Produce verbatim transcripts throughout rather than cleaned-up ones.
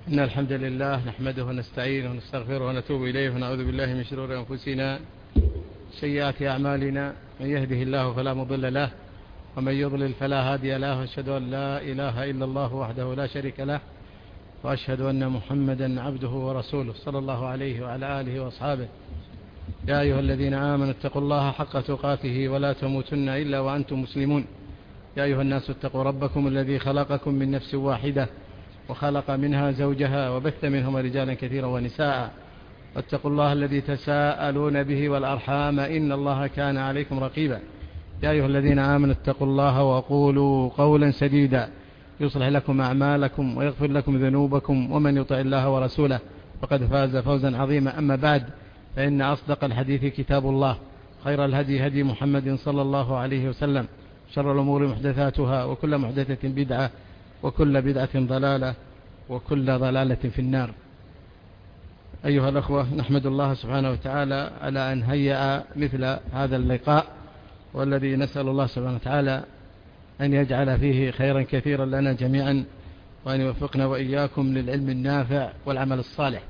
إن الحمد لله نحمده ونستعينه ونستغفره ونتوب إليه ونعوذ بالله من شرور أنفسنا سيئات أعمالنا. من يهده الله فلا مضل له ومن يضلل فلا هادي له، وأشهد أن لا إله إلا الله وحده لا شريك له، وأشهد أن محمدا عبده ورسوله صلى الله عليه وعلى آله وأصحابه. يا أيها الذين آمنوا اتقوا الله حق تقاته ولا تموتن إلا وأنتم مسلمون. يا أيها الناس اتقوا ربكم الذي خلقكم من نفس واحدة وخلق منها زوجها وبث منهما رجالا كثيرا ونساء، واتقوا الله الذي تساءلون به والأرحام إن الله كان عليكم رقيبا. يا أيها الذين آمنوا اتقوا الله وقولوا قولا سديدا يصلح لكم أعمالكم ويغفر لكم ذنوبكم، ومن يطع الله ورسوله فقد فاز فوزا عظيما. أما بعد، فإن أصدق الحديث كتاب الله، خير الهدي هدي محمد صلى الله عليه وسلم، شر الأمور محدثاتها، وكل محدثة بدعة، وكل بدعة ضلالة، وكل ضلالة في النار. أيها الأخوة، نحمد الله سبحانه وتعالى على أن هيأ مثل هذا اللقاء، والذي نسأل الله سبحانه وتعالى أن يجعل فيه خيرا كثيرا لنا جميعا، وأن يوفقنا وإياكم للعلم النافع والعمل الصالح.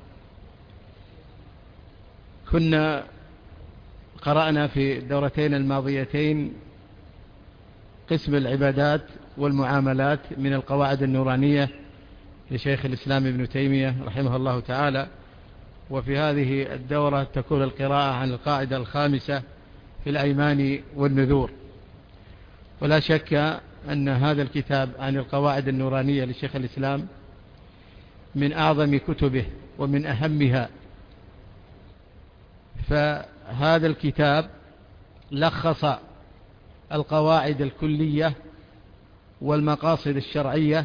كنا قرأنا في الدورتين الماضيتين قسم العبادات والمعاملات من القواعد النورانية لشيخ الإسلام ابن تيمية رحمه الله تعالى، وفي هذه الدورة تكون القراءة عن القاعدة الخامسة في الأيمان والنذور. ولا شك أن هذا الكتاب عن القواعد النورانية لشيخ الإسلام من أعظم كتبه ومن أهمها. فهذا الكتاب لخص القواعد الكلية والمقاصد الشرعية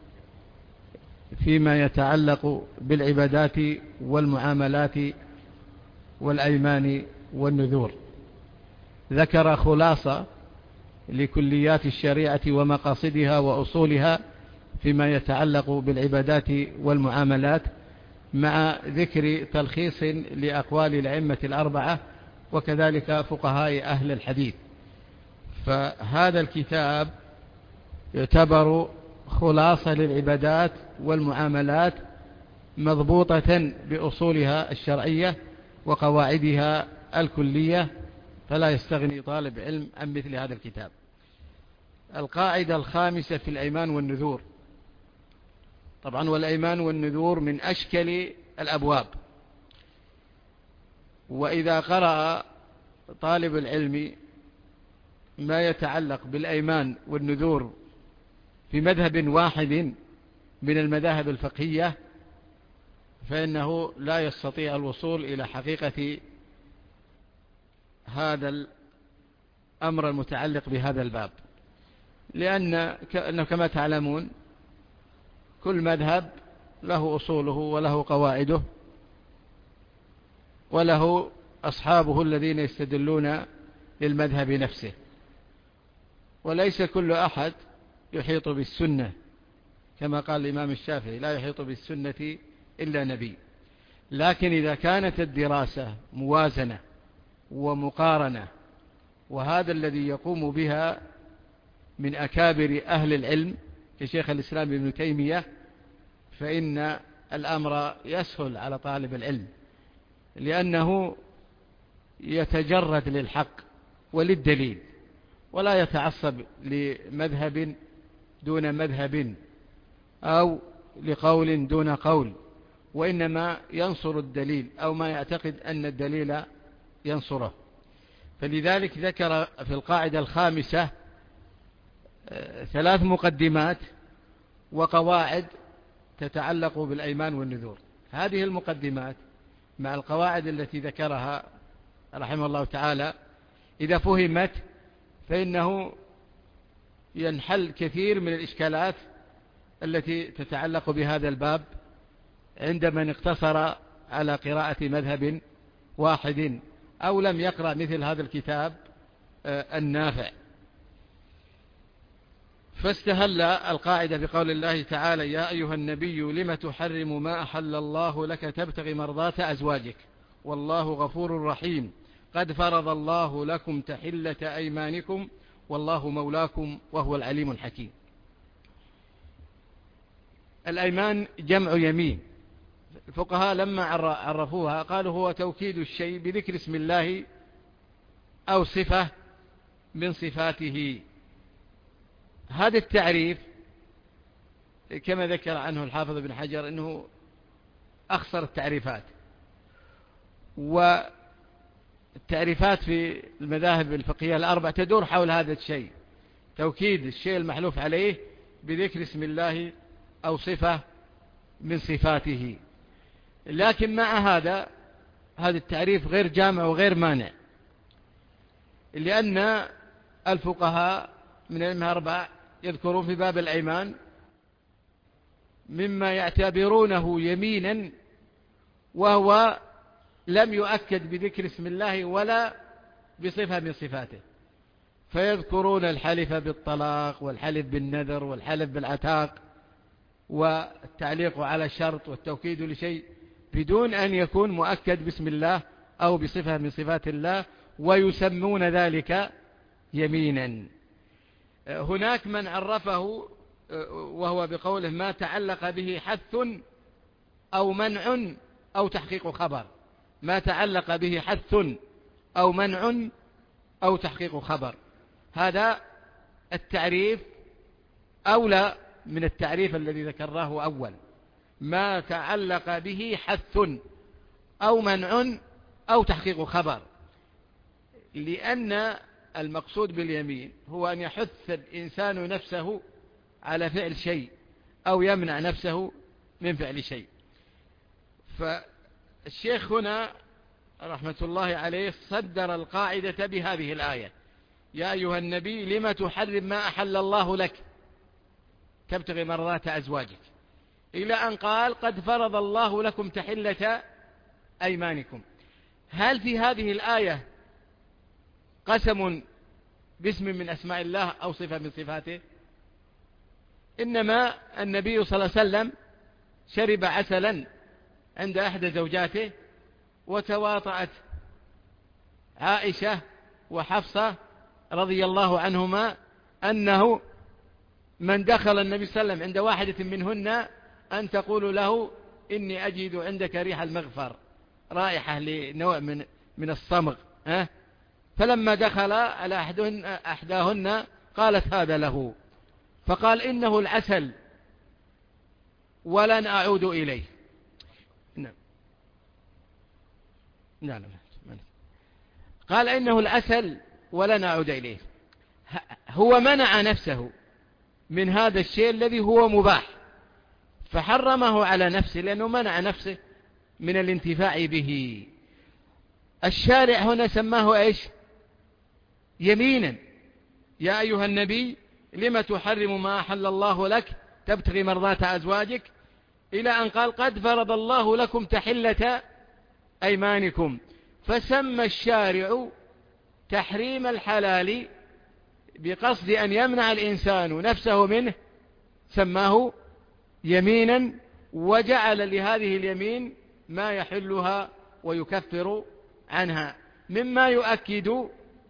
فيما يتعلق بالعبادات والمعاملات والأيمان والنذور. ذكر خلاصة لكليات الشريعة ومقاصدها وأصولها فيما يتعلق بالعبادات والمعاملات، مع ذكر تلخيص لأقوال الأئمة الأربعة وكذلك فقهاء أهل الحديث. فهذا الكتاب يعتبر خلاصة للعبادات والمعاملات مضبوطة بأصولها الشرعية وقواعدها الكلية، فلا يستغني طالب علم عن مثل هذا الكتاب. القاعدة الخامسة في الأيمان والنذور. طبعا والأيمان والنذور من أشكل الأبواب، وإذا قرأ طالب العلم ما يتعلق بالأيمان والنذور في مذهب واحد من المذاهب الفقهية فإنه لا يستطيع الوصول إلى حقيقة هذا الأمر المتعلق بهذا الباب، لأن كما تعلمون كل مذهب له أصوله وله قواعده وله أصحابه الذين يستدلون للمذهب نفسه، وليس كل أحد يحيط بالسنة، كما قال الإمام الشافعي: لا يحيط بالسنة إلا نبي. لكن إذا كانت الدراسة موازنة ومقارنة، وهذا الذي يقوم بها من أكابر أهل العلم كشيخ الإسلام ابن تيمية، فإن الأمر يسهل على طالب العلم، لأنه يتجرد للحق وللدليل، ولا يتعصب لمذهب دون مذهب أو لقول دون قول، وإنما ينصر الدليل أو ما يعتقد أن الدليل ينصره. فلذلك ذكر في القاعدة الخامسة ثلاث مقدمات وقواعد تتعلق بالأيمان والنذور. هذه المقدمات مع القواعد التي ذكرها رحمه الله تعالى إذا فهمت فإنه ينحل كثير من الإشكالات التي تتعلق بهذا الباب عند من اقتصر على قراءة مذهب واحد أو لم يقرأ مثل هذا الكتاب النافع. فاستهل القاعدة بقول الله تعالى: يا أيها النبي لم تحرم ما أحل الله لك تبتغي مرضات أزواجك والله غفور رحيم قد فرض الله لكم تحلة أيمانكم والله مولاكم وهو العليم الحكيم. الأيمان جمع يمين. الفقهاء لما عرفوها قالوا هو توكيد الشيء بذكر اسم الله أو صفة من صفاته. هذا التعريف كما ذكر عنه الحافظ ابن حجر أنه أخصر التعريفات، والتعريفات في المذاهب الفقهية الأربع تدور حول هذا الشيء، توكيد الشيء المحلوف عليه بذكر اسم الله أو صفة من صفاته. لكن مع هذا هذا التعريف غير جامع وغير مانع، لأن الفقهاء من الأربعة يذكرون في باب الأيمان مما يعتبرونه يمينا وهو لم يؤكد بذكر اسم الله ولا بصفة من صفاته، فيذكرون الحلف بالطلاق والحلف بالنذر والحلف بالعتاق والتعليق على الشرط والتوكيد لشيء بدون أن يكون مؤكد باسم الله أو بصفة من صفات الله، ويسمون ذلك يمينا. هناك من عرفه وهو بقوله ما تعلق به حث أو منع أو تحقيق خبر، ما تعلق به حث أو منع أو تحقيق خبر. هذا التعريف أولى من التعريف الذي ذكرناه أول، ما تعلق به حث أو منع أو تحقيق خبر، لأن المقصود باليمين هو أن يحث الإنسان نفسه على فعل شيء أو يمنع نفسه من فعل شيء. فالشيخ هنا رحمة الله عليه صدر القاعدة بهذه الآية: يا أيها النبي لم تحرم ما أحل الله لك تبتغي مرضات أزواجك، إلى أن قال قد فرض الله لكم تحلة أيمانكم. هل في هذه الآية قسم باسم من أسماء الله أو صفة من صفاته؟ إنما النبي صلى الله عليه وسلم شرب عسلا عند إحدى زوجاته، وتواطأت عائشة وحفصة رضي الله عنهما أنه من دخل النبي صلى الله عليه وسلم عند واحدة منهن أن تقول له إني أجد عندك ريح المغفر، رائحة لنوع من من الصمغ، أه؟ فلما دخل على أحدهن, أحداهن قالت هذا له، فقال إنه العسل ولن أعود إليه. نعم نعم قال إنه العسل ولن أعود إليه. هو منع نفسه من هذا الشيء الذي هو مباح فحرمه على نفسه، لأنه منع نفسه من الانتفاع به. الشارع هنا سماه إيش؟ يمينا. يا أيها النبي لم تحرم ما أحل الله لك تبتغي مرضات أزواجك، إلى أن قال قد فرض الله لكم تحلة أيمانكم. فسمى الشارع تحريم الحلال بقصد أن يمنع الإنسان نفسه منه، سماه يمينا، وجعل لهذه اليمين ما يحلها ويكفر عنها، مما يؤكد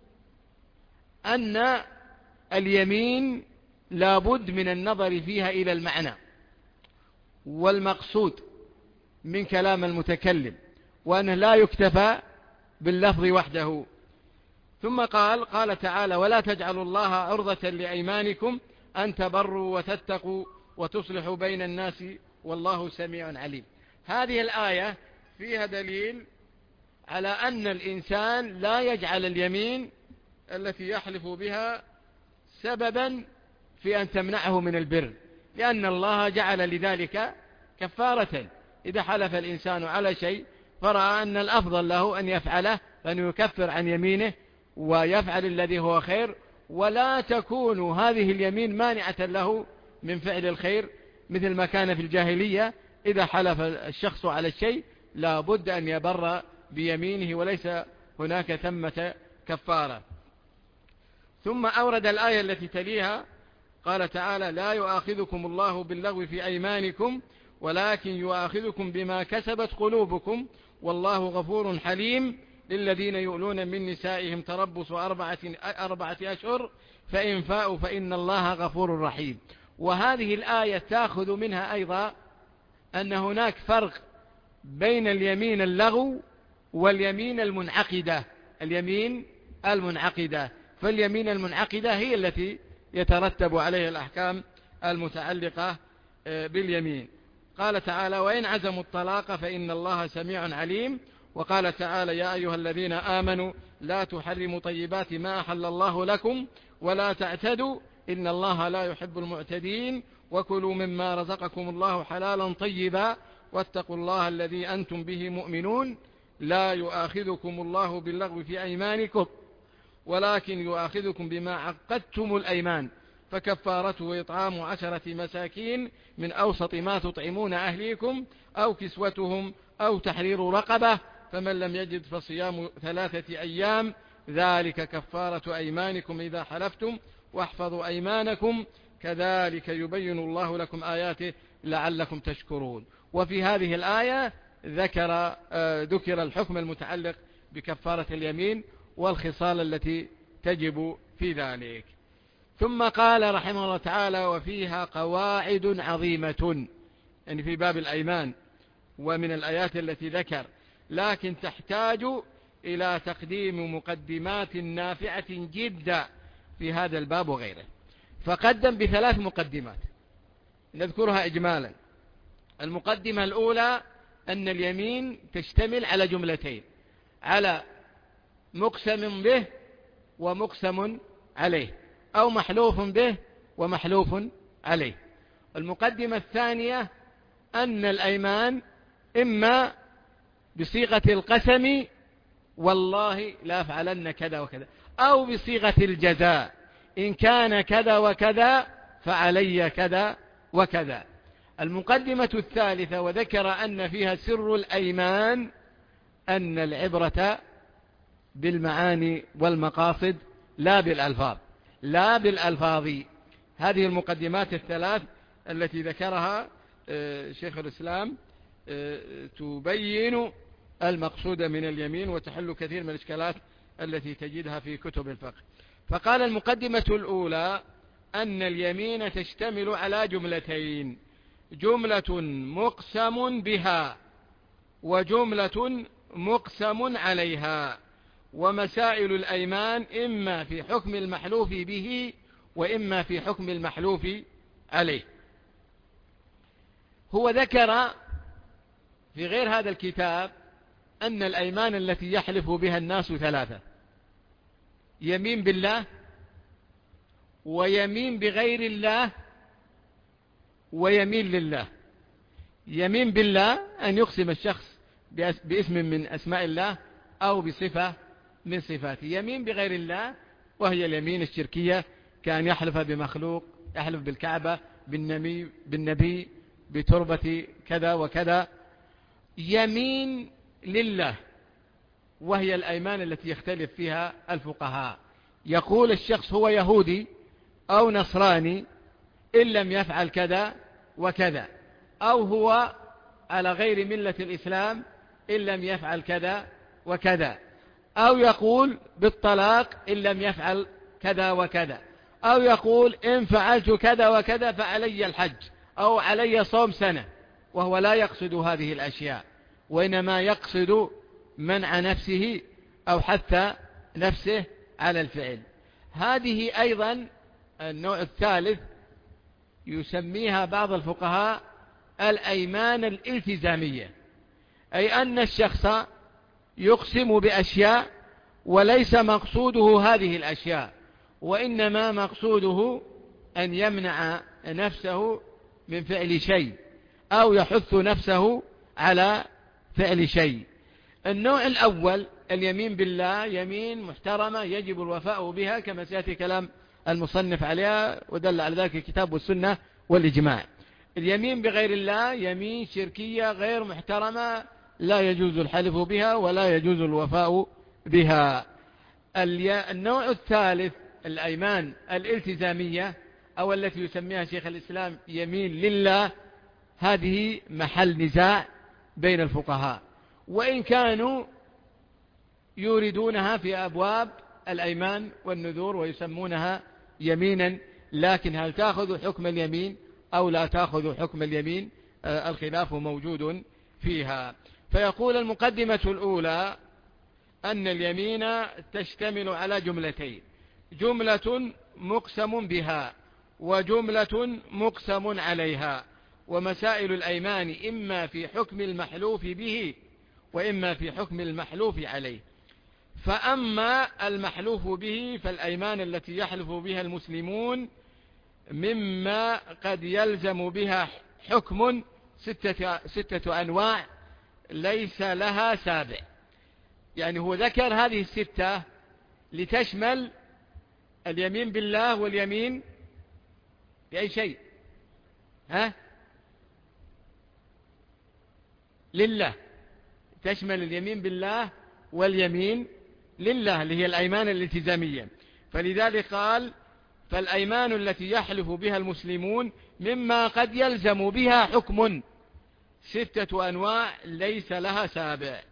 أن اليمين لابد من النظر فيها إلى المعنى والمقصود من كلام المتكلم، وأنه لا يكتفى باللفظ وحده. ثم قال قال تعالى ولا تجعلوا الله عرضة لأيمانكم أن تبروا وتتقوا وتصلحوا بين الناس والله سميع عليم. هذه الآية فيها دليل على أن الإنسان لا يجعل اليمين التي يحلف بها سببا في أن تمنعه من البر، لأن الله جعل لذلك كفارة. إذا حلف الإنسان على شيء فرأى أن الأفضل له أن يفعله فأن يكفر عن يمينه ويفعل الذي هو خير، ولا تكون هذه اليمين مانعة له من فعل الخير، مثل ما كان في الجاهلية إذا حلف الشخص على الشيء لا بد أن يبر بيمينه وليس هناك ثمة كفارة. ثم أورد الآية التي تليها قال تعالى لا يؤاخذكم الله باللغو في أيمانكم ولكن يؤاخذكم بما كسبت قلوبكم والله غفور حليم للذين يؤلون من نسائهم تربص أربعة, أربعة أشهر فإن فاءوا فإن الله غفور رحيم. وهذه الآية تأخذ منها أيضا أن هناك فرق بين اليمين اللغو واليمين المنعقدة. اليمين المنعقدة فاليمين المنعقدة هي التي يترتب عليها الأحكام المتعلقة باليمين. قال تعالى: وإن عزموا الطلاق فإن الله سميع عليم. وقال تعالى: يا أيها الذين آمنوا لا تحرموا طيبات ما أحل الله لكم ولا تعتدوا إن الله لا يحب المعتدين وكلوا مما رزقكم الله حلالا طيبا واتقوا الله الذي أنتم به مؤمنون لا يؤاخذكم الله باللغو في أيمانكم ولكن يؤاخذكم بما عقدتم الأيمان فكفارته إطعام عشرة مساكين من أوسط ما تطعمون أهليكم أو كسوتهم أو تحرير رقبة فمن لم يجد فصيام ثلاثة أيام ذلك كفارة أيمانكم إذا حلفتم واحفظوا أيمانكم كذلك يبين الله لكم آياته لعلكم تشكرون. وفي هذه الآية ذكر ذكر الحكم المتعلق بكفارة اليمين والخصال التي تجب في ذلك. ثم قال رحمه الله تعالى: وفيها قواعد عظيمة، يعني في باب الأيمان ومن الآيات التي ذكر، لكن تحتاج إلى تقديم مقدمات نافعة جدا في هذا الباب وغيره. فقدم بثلاث مقدمات نذكرها إجمالا. المقدمة الأولى أن اليمين تشتمل على جملتين: على مقسم به ومقسم عليه، أو محلوف به ومحلوف عليه. المقدمة الثانية أن الأيمان إما بصيغة القسم والله لا أفعلن كذا وكذا، أو بصيغة الجزاء إن كان كذا وكذا فعلي كذا وكذا. المقدمة الثالثة وذكر أن فيها سر الأيمان أن العبرة بالمعاني والمقاصد لا بالألفاظ لا بالألفاظ. هذه المقدمات الثلاث التي ذكرها شيخ الإسلام تبين المقصود من اليمين وتحل كثير من الإشكالات التي تجدها في كتب الفقه. فقال: المقدمة الأولى أن اليمين تشتمل على جملتين: جملة مقسم بها وجملة مقسم عليها. ومسائل الأيمان إما في حكم المحلوف به وإما في حكم المحلوف عليه. هو ذكر في غير هذا الكتاب أن الأيمان التي يحلف بها الناس ثلاثة: يمين بالله ويمين بغير الله ويمين لله. يمين بالله أن يقسم الشخص باسم من أسماء الله أو بصفة من صفاته. يمين بغير الله وهي اليمين الشركية، كان يحلف بمخلوق، يحلف بالكعبة، بالنبي, بالنبي بتربة كذا وكذا. يمين لله وهي الأيمان التي يختلف فيها الفقهاء. يقول الشخص هو يهودي أو نصراني إن لم يفعل كذا وكذا، أو هو على غير ملة الإسلام إن لم يفعل كذا وكذا، أو يقول بالطلاق إن لم يفعل كذا وكذا، أو يقول إن فعلت كذا وكذا فعلي الحج أو علي صوم سنة، وهو لا يقصد هذه الأشياء وإنما يقصد منع نفسه أو حث نفسه على الفعل. هذه أيضا النوع الثالث يسميها بعض الفقهاء الأيمان الالتزامية، أي أن الشخص يقسم بأشياء وليس مقصوده هذه الأشياء، وإنما مقصوده أن يمنع نفسه من فعل شيء أو يحث نفسه على فعل شيء. النوع الأول اليمين بالله يمين محترمة يجب الوفاء بها كما سيأتي كلام المصنف عليها، ودل على ذلك الكتاب والسنة والإجماع. اليمين بغير الله يمين شركية غير محترمة لا يجوز الحلف بها ولا يجوز الوفاء بها. النوع الثالث الأيمان الالتزامية أو التي يسميها شيخ الإسلام يمين لله، هذه محل نزاع بين الفقهاء، وإن كانوا يوردونها في أبواب الأيمان والنذور ويسمونها يمينا لكن هل تأخذ حكم اليمين أو لا تأخذ حكم اليمين؟ آه الخلاف موجود فيها. فيقول المقدمة الأولى أن اليمين تشتمل على جملتين: جملة مقسم بها وجملة مقسم عليها. ومسائل الأيمان إما في حكم المحلوف به وإما في حكم المحلوف عليه. فأما المحلوف به فالأيمان التي يحلف بها المسلمون مما قد يلزم بها حكم ستة, ستة أنواع ليس لها سابع. يعني هو ذكر هذه الستة لتشمل اليمين بالله واليمين بأي شيء، ها؟ لله، تشمل اليمين بالله واليمين لله اللي هي الأيمان الالتزامية. فلذلك قال: فالأيمان التي يحلف بها المسلمون مما قد يلزم بها حكم ستة أنواع ليس لها سابع.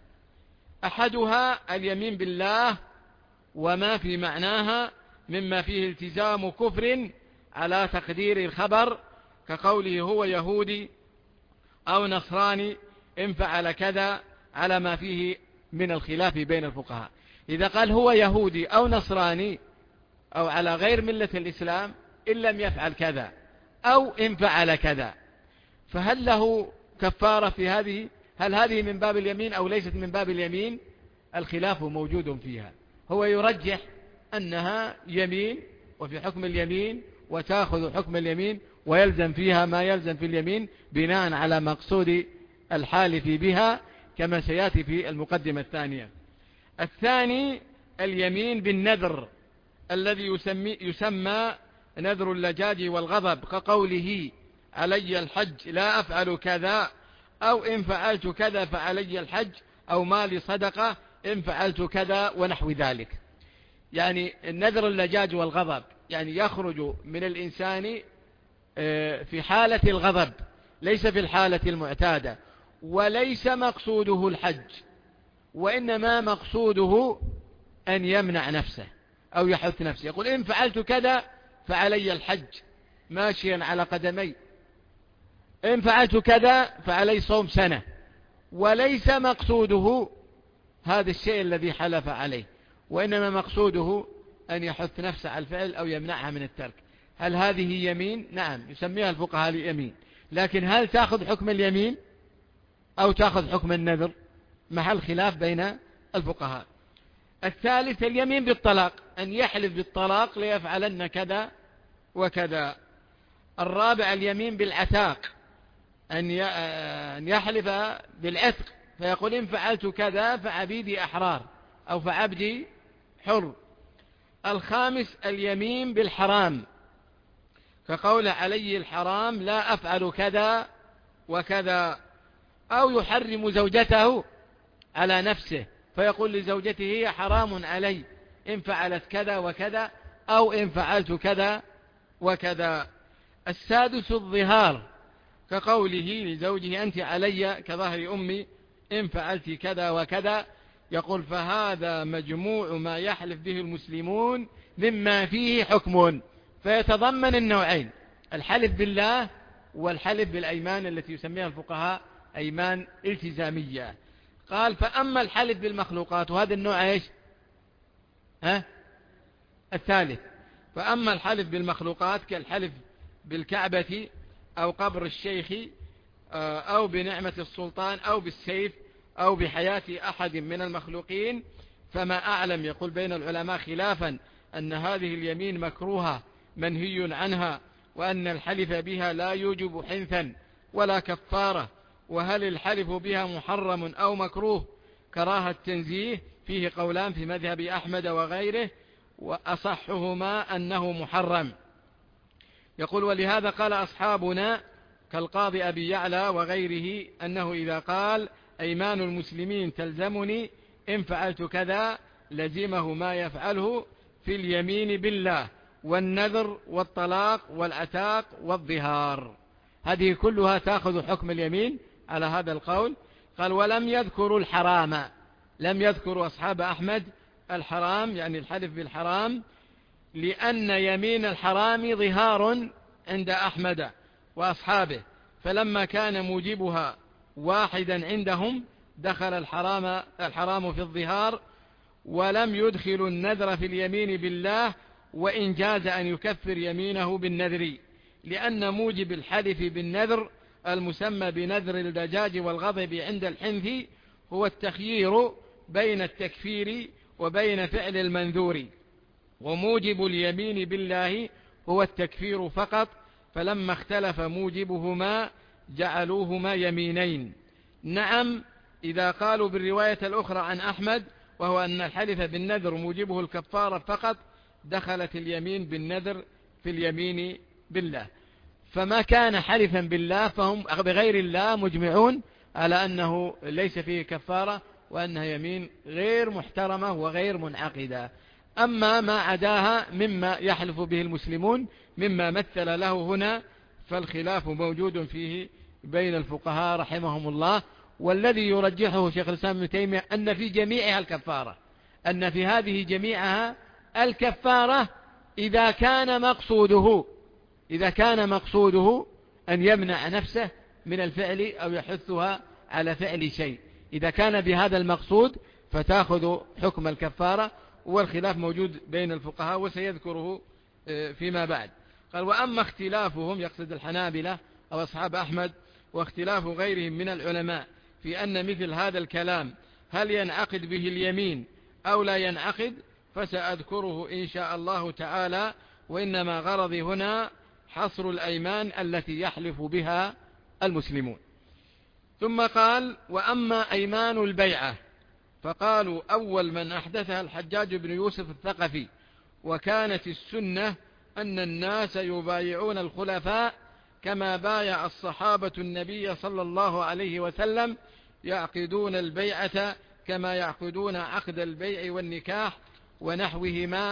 أحدها اليمين بالله وما في معناها مما فيه التزام كفر على تقدير الخبر، كقوله هو يهودي أو نصراني إن فعل كذا، على ما فيه من الخلاف بين الفقهاء. إذا قال هو يهودي أو نصراني أو على غير ملة الإسلام إن لم يفعل كذا أو إن فعل كذا، فهل له كفارة في هذه؟ هل هذه من باب اليمين أو ليست من باب اليمين؟ الخلاف موجود فيها. هو يرجح أنها يمين وفي حكم اليمين وتأخذ حكم اليمين ويلزم فيها ما يلزم في اليمين بناء على مقصود الحالف بها، كما سيأتي في المقدمة الثانية. الثاني اليمين بالنذر الذي يسمي, يسمى نذر اللجاج والغضب، كقوله علي الحج لا أفعل كذا، أو إن فعلت كذا فعلي الحج، أو مالي صدقة إن فعلت كذا، ونحو ذلك. يعني النذر اللجاج والغضب يعني يخرج من الإنسان في حالة الغضب، ليس في الحالة المعتادة، وليس مقصوده الحج، وإنما مقصوده أن يمنع نفسه أو يحث نفسه. يقول إن فعلت كذا فعلي الحج ماشيا على قدمي، إن فعلت كذا فعلي صوم سنة، وليس مقصوده هذا الشيء الذي حلف عليه، وإنما مقصوده أن يحث نفسه على الفعل أو يمنعها من الترك. هل هذه يمين؟ نعم، يسميها الفقهاء اليمين. لكن هل تأخذ حكم اليمين أو تأخذ حكم النذر؟ محل خلاف بين الفقهاء. الثالث اليمين بالطلاق، أن يحلف بالطلاق ليفعلن كذا وكذا. الرابع اليمين بالعتاق، أن يحلف بالعتق فيقول إن فعلت كذا فعبيدي أحرار أو فعبدي حر. الخامس اليمين بالحرام، كقول علي الحرام لا أفعل كذا وكذا، أو يحرم زوجته على نفسه فيقول لزوجته هي حرام علي إن فعلت كذا وكذا، أو إن فعلت كذا وكذا. السادس الظهار، كقوله لزوجه أنت علي كظهر أمي إن فعلت كذا وكذا. يقول فهذا مجموع ما يحلف به المسلمون مما فيه حكم، فيتضمن النوعين: الحلف بالله والحلف بالأيمان التي يسميها الفقهاء أيمان التزامية. قال فأما الحلف بالمخلوقات، وهذا النوع إيش؟ ها؟ الثالث. فأما الحلف بالمخلوقات كالحلف بالكعبة أو قبر الشيخ أو بنعمة السلطان أو بالسيف أو بحياة أحد من المخلوقين، فما أعلم يقول بين العلماء خلافا أن هذه اليمين مكروهة منهي عنها، وأن الحلف بها لا يوجب حنثا ولا كفارة. وهل الحلف بها محرم أو مكروه كراهة التنزيه؟ فيه قولان في مذهب أحمد وغيره، وأصحهما أنه محرم. يقول ولهذا قال أصحابنا كالقاضي أبي يعلى وغيره أنه إذا قال أيمان المسلمين تلزمني إن فعلت كذا لزمه ما يفعله في اليمين بالله والنذر والطلاق والعتاق والظهار. هذه كلها تأخذ حكم اليمين على هذا القول. قال ولم يذكروا الحرام، لم يذكروا أصحاب أحمد الحرام يعني الحلف بالحرام لأن يمين الحرام ظهار عند أحمد وأصحابه، فلما كان موجبها واحدا عندهم دخل الحرام, الحرام في الظهار، ولم يدخل النذر في اليمين بالله، وإن جاز أن يكفر يمينه بالنذر، لأن موجب الحلف بالنذر المسمى بنذر الدجاج والغضب عند الحنث هو التخيير بين التكفير وبين فعل المنذور، وموجب اليمين بالله هو التكفير فقط، فلما اختلف موجبهما جعلوهما يمينين. نعم، إذا قالوا بالرواية الأخرى عن أحمد وهو أن الحلف بالنذر موجبه الكفارة فقط، دخلت اليمين بالنذر في اليمين بالله، فما كان حلفا بالله فهم بغير الله مجمعون على أنه ليس فيه كفارة، وأنها يمين غير محترمة وغير منعقدة. أما ما عداها مما يحلف به المسلمون مما مثل له هنا فالخلاف موجود فيه بين الفقهاء رحمهم الله، والذي يرجحه شيخ الإسلام ابن تيمية أن في جميعها الكفارة، أن في هذه جميعها الكفارة إذا كان مقصوده إذا كان مقصوده أن يمنع نفسه من الفعل أو يحثها على فعل شيء، إذا كان بهذا المقصود فتأخذ حكم الكفارة، والخلاف موجود بين الفقهاء وسيذكره فيما بعد. قال: وأما اختلافهم، يقصد الحنابلة أو أصحاب أحمد، واختلاف غيرهم من العلماء في أن مثل هذا الكلام هل ينعقد به اليمين أو لا ينعقد، فسأذكره إن شاء الله تعالى، وإنما غرضي هنا حصر الأيمان التي يحلف بها المسلمون. ثم قال: وأما أيمان البيعة فقالوا أول من أحدثها الحجاج بن يوسف الثقفي، وكانت السنة أن الناس يبايعون الخلفاء كما بايع الصحابة النبي صلى الله عليه وسلم، يعقدون البيعة كما يعقدون عقد البيع والنكاح ونحوهما،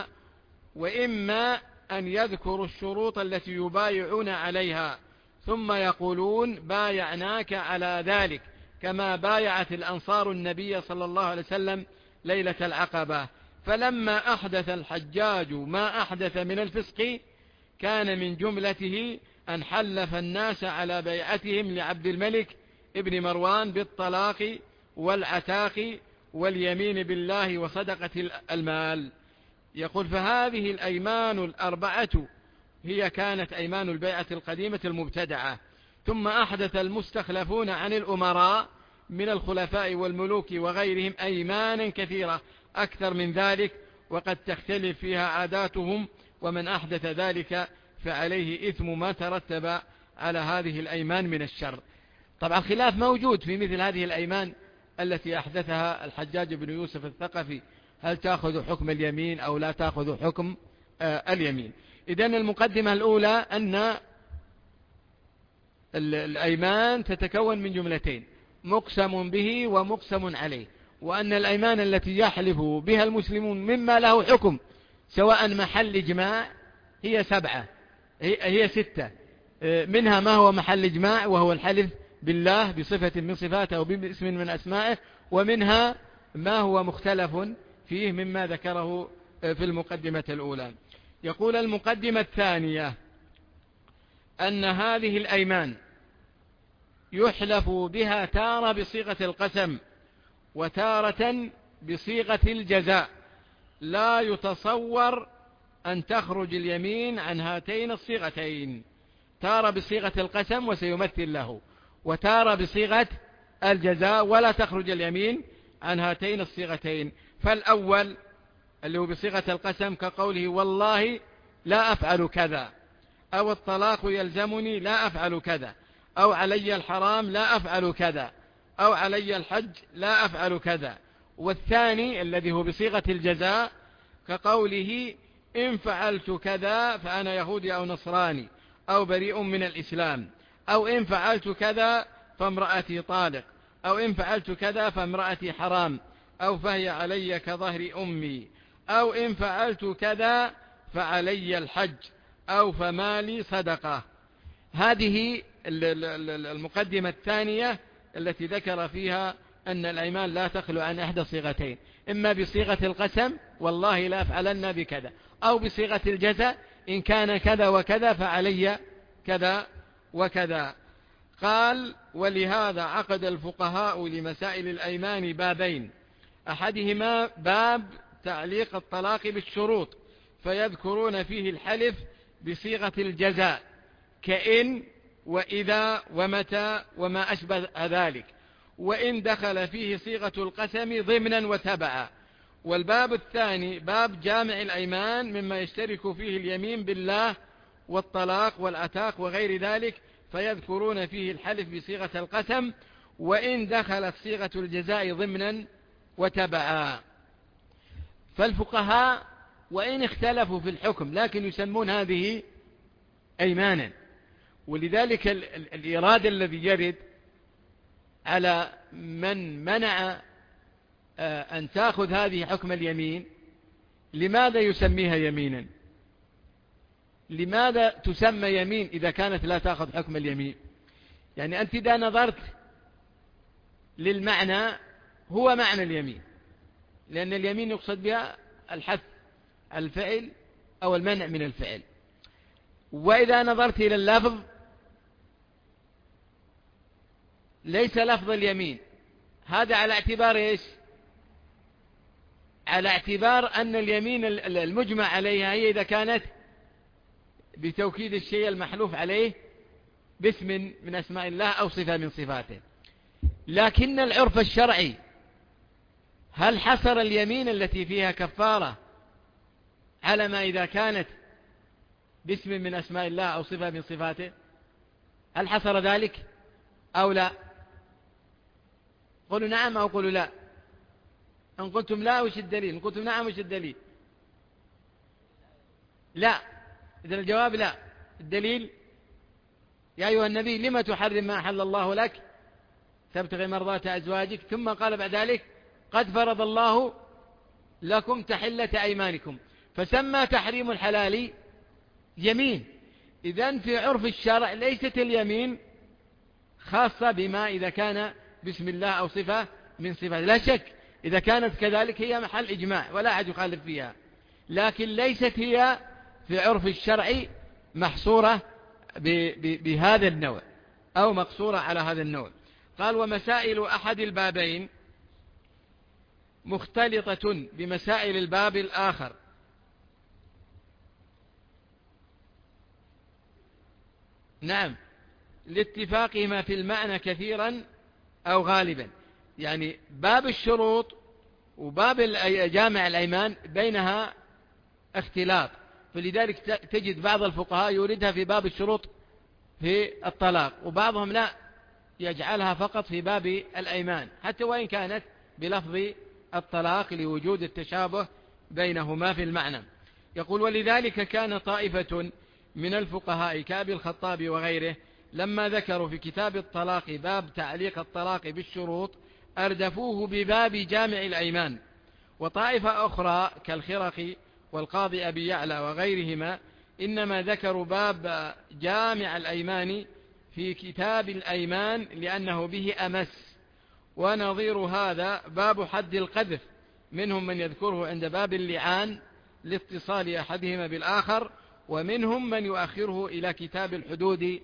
وإما أن يذكروا الشروط التي يبايعون عليها ثم يقولون بايعناك على ذلك، كما بايعت الأنصار النبي صلى الله عليه وسلم ليلة العقبة. فلما أحدث الحجاج ما أحدث من الفسق كان من جملته أن حلف الناس على بيعتهم لعبد الملك ابن مروان بالطلاق والعتاق واليمين بالله وصدقة المال. يقول: فهذه الأيمان الأربعة هي كانت أيمان البيعة القديمة المبتدعة، ثم أحدث المستخلفون عن الأمراء من الخلفاء والملوك وغيرهم أيمانا كثيرة أكثر من ذلك، وقد تختلف فيها عاداتهم، ومن أحدث ذلك فعليه إثم ما ترتب على هذه الأيمان من الشر. طبعا خلاف موجود في مثل هذه الأيمان التي أحدثها الحجاج بن يوسف الثقفي، هل تأخذ حكم اليمين أو لا تأخذ حكم آه اليمين. إذن المقدمة الأولى أن الأيمان تتكون من جملتين: مقسم به ومقسم عليه، وأن الأيمان التي يحلف بها المسلمون مما له حكم سواء محل إجماع هي سبعة هي ستة، منها ما هو محل إجماع وهو الحلف بالله بصفة من صفاته أو باسم من أسمائه، ومنها ما هو مختلف فيه مما ذكره في المقدمة الأولى. يقول المقدمة الثانية أن هذه الأيمان يحلف بها تارة بصيغة القسم وتارة بصيغة الجزاء، لا يتصور أن تخرج اليمين عن هاتين الصيغتين، تارة بصيغة القسم وسيمثل له، وتارة بصيغة الجزاء ولا تخرج اليمين عن هاتين الصيغتين. فالأول اللي هو بصيغة القسم كقوله والله لا أفعل كذا، أو الطلاق يلزمني لا أفعل كذا، أو علي الحرام لا أفعل كذا، أو علي الحج لا أفعل كذا. والثاني الذي هو بصيغة الجزاء كقوله إن فعلت كذا فأنا يهودي أو نصراني أو بريء من الإسلام، أو إن فعلت كذا فامرأتي طالق، أو إن فعلت كذا فامرأتي حرام، أو فهي علي كظهر أمي، أو إن فعلت كذا فعلي الحج، أو فمالي صدقة. هذه المقدمة الثانية التي ذكر فيها أن الأيمان لا تخلو عن إحدى صيغتين، إما بصيغة القسم والله لا أفعلن بكذا، أو بصيغة الجزاء إن كان كذا وكذا فعلي كذا وكذا. قال: ولهذا عقد الفقهاء لمسائل الأيمان بابين، أحدهما باب تعليق الطلاق بالشروط، فيذكرون فيه الحلف بصيغة الجزاء كإن وإذا ومتى وما أشبه ذلك، وإن دخل فيه صيغة القسم ضمنا وتبعا. والباب الثاني باب جامع الأيمان، مما يشترك فيه اليمين بالله والطلاق والعتاق وغير ذلك، فيذكرون فيه الحلف بصيغة القسم وإن دخلت صيغة الجزاء ضمنا وتبعا. فالفقهاء وإن اختلفوا في الحكم لكن يسمون هذه أيمانا، ولذلك الإرادة الذي يرد على من منع أن تأخذ هذه حكم اليمين، لماذا يسميها يمينا؟ لماذا تسمى يمين إذا كانت لا تأخذ حكم اليمين؟ يعني أنت إذا نظرت للمعنى هو معنى اليمين، لأن اليمين يقصد بها الحث الفعل أو المنع من الفعل. وإذا نظرت إلى اللفظ ليس لفظ اليمين، هذا على اعتبار إيش؟ على اعتبار أن اليمين المجمع عليها هي إذا كانت بتوكيد الشيء المحلوف عليه باسم من أسماء الله أو صفة من صفاته. لكن العرف الشرعي هل حصر اليمين التي فيها كفارة على ما إذا كانت باسم من أسماء الله أو صفة من صفاته؟ هل حصر ذلك أو لا؟ قولوا نعم أو قولوا لا. إن قلتم لا وش الدليل؟ إن قلتم نعم وش الدليل؟ لا. إذن الجواب لا. الدليل: يا أيها النبي لما تحرم ما أحل الله لك تبتغي مرضات أزواجك، ثم قال بعد ذلك: قد فرض الله لكم تحلة أيمانكم، فسمى تحريم الحلال يمين. إذن في عرف الشرع ليست اليمين خاصة بما إذا كان بسم الله أو صفة من صفات، لا شك إذا كانت كذلك هي محل إجماع ولا أحد يخالف فيها، لكن ليست هي في عرف الشرع محصورة بهذا النوع أو مقصورة على هذا النوع. قال: ومسائل أحد البابين مختلطة بمسائل الباب الآخر، نعم، لاتفاقهما في المعنى كثيرا أو غالبا. يعني باب الشروط وباب جامع الأيمان بينها اختلاط، فلذلك تجد بعض الفقهاء يوردها في باب الشروط في الطلاق، وبعضهم لا، يجعلها فقط في باب الأيمان حتى وإن كانت بلفظ الطلاق لوجود التشابه بينهما في المعنى. يقول: ولذلك كان طائفة من الفقهاء كأبي الخطاب وغيره لما ذكروا في كتاب الطلاق باب تعليق الطلاق بالشروط أردفوه بباب جامع الأيمان، وطائفة أخرى كالخرقي والقاضي أبي يعلى وغيرهما إنما ذكروا باب جامع الأيمان في كتاب الأيمان لأنه به أمس. ونظير هذا باب حد القذف، منهم من يذكره عند باب اللعان لاتصال أحدهما بالآخر، ومنهم من يؤخره إلى كتاب الحدود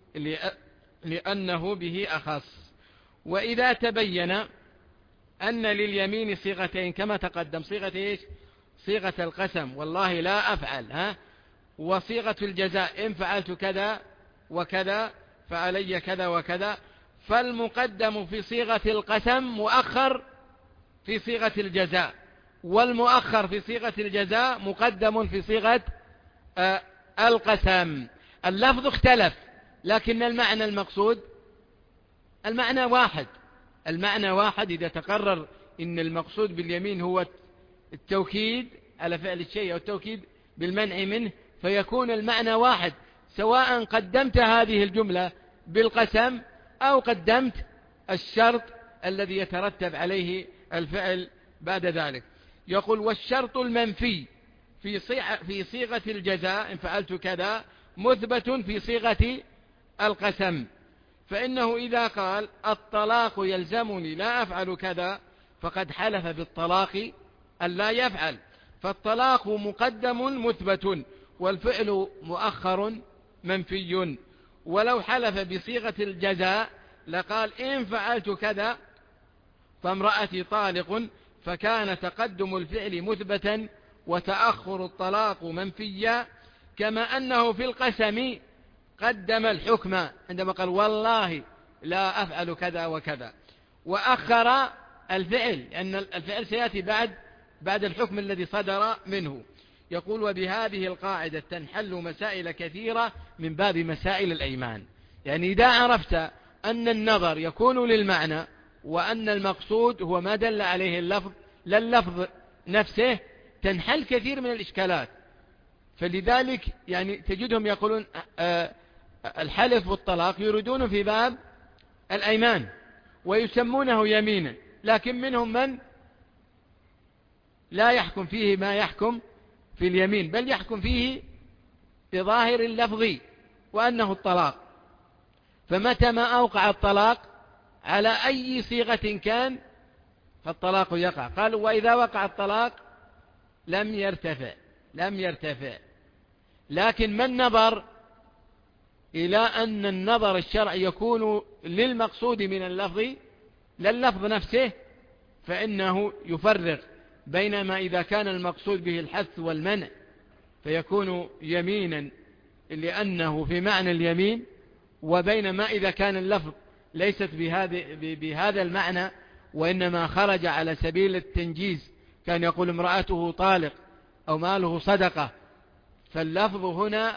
لأنه به أخص. وإذا تبين أن لليمين صيغتين كما تقدم، صيغة إيش؟ صيغة القسم والله لا أفعل، ها، وصيغة الجزاء إن فعلت كذا وكذا فعلي كذا وكذا، فالمقدم في صيغة القسم مؤخر في صيغة الجزاء، والمؤخر في صيغة الجزاء مقدم في صيغة آه القسم. اللفظ اختلف لكن المعنى المقصود المعنى واحد. المعنى واحد إذا تقرر إن المقصود باليمين هو التوكيد على فعل الشيء أو التوكيد بالمنع منه، فيكون المعنى واحد، سواء قدمت هذه الجملة بالقسم أو قدمت الشرط الذي يترتب عليه الفعل بعد ذلك. يقول: والشرط المنفي في في صيغة الجزاء إن فعلت كذا مثبت في صيغة القسم، فإنه إذا قال الطلاق يلزمني لا أفعل كذا فقد حلف بالطلاق أن لا يفعل، فالطلاق مقدم مثبت والفعل مؤخر منفي. ولو حلف بصيغة الجزاء لقال إن فعلت كذا فامرأتي طالق، فكان تقدم الفعل مثبتا وتأخر الطلاق منفيا، كما أنه في القسم قدم الحكم عندما قال والله لا أفعل كذا وكذا، وأخر الفعل لأن الفعل سيأتي بعد بعد الحكم الذي صدر منه. يقول وبهذه القاعدة تنحل مسائل كثيرة من باب مسائل الأيمان. يعني إذا عرفت أن النظر يكون للمعنى وأن المقصود هو ما دل عليه اللفظ لا اللفظ نفسه، تنحل كثير من الإشكالات. فلذلك يعني تجدهم يقولون الحلف والطلاق يريدون في باب الأيمان ويسمونه يمينا، لكن منهم من لا يحكم فيه ما يحكم في اليمين، بل يحكم فيه بظاهر اللفظ وأنه الطلاق. فمتى ما أوقع الطلاق على أي صيغة كان فالطلاق يقع. قالوا وإذا وقع الطلاق لم يرتفع لم يرتفع لكن من نظر إلى أن النظر الشرعي يكون للمقصود من اللفظ لا اللفظ نفسه، فإنه يفرق بينما إذا كان المقصود به الحث والمنع فيكون يمينا لأنه في معنى اليمين، وبينما إذا كان اللفظ ليست بهذا المعنى وإنما خرج على سبيل التنجيز، كان يقول امرأته طالق أو ماله صدقة، فاللفظ هنا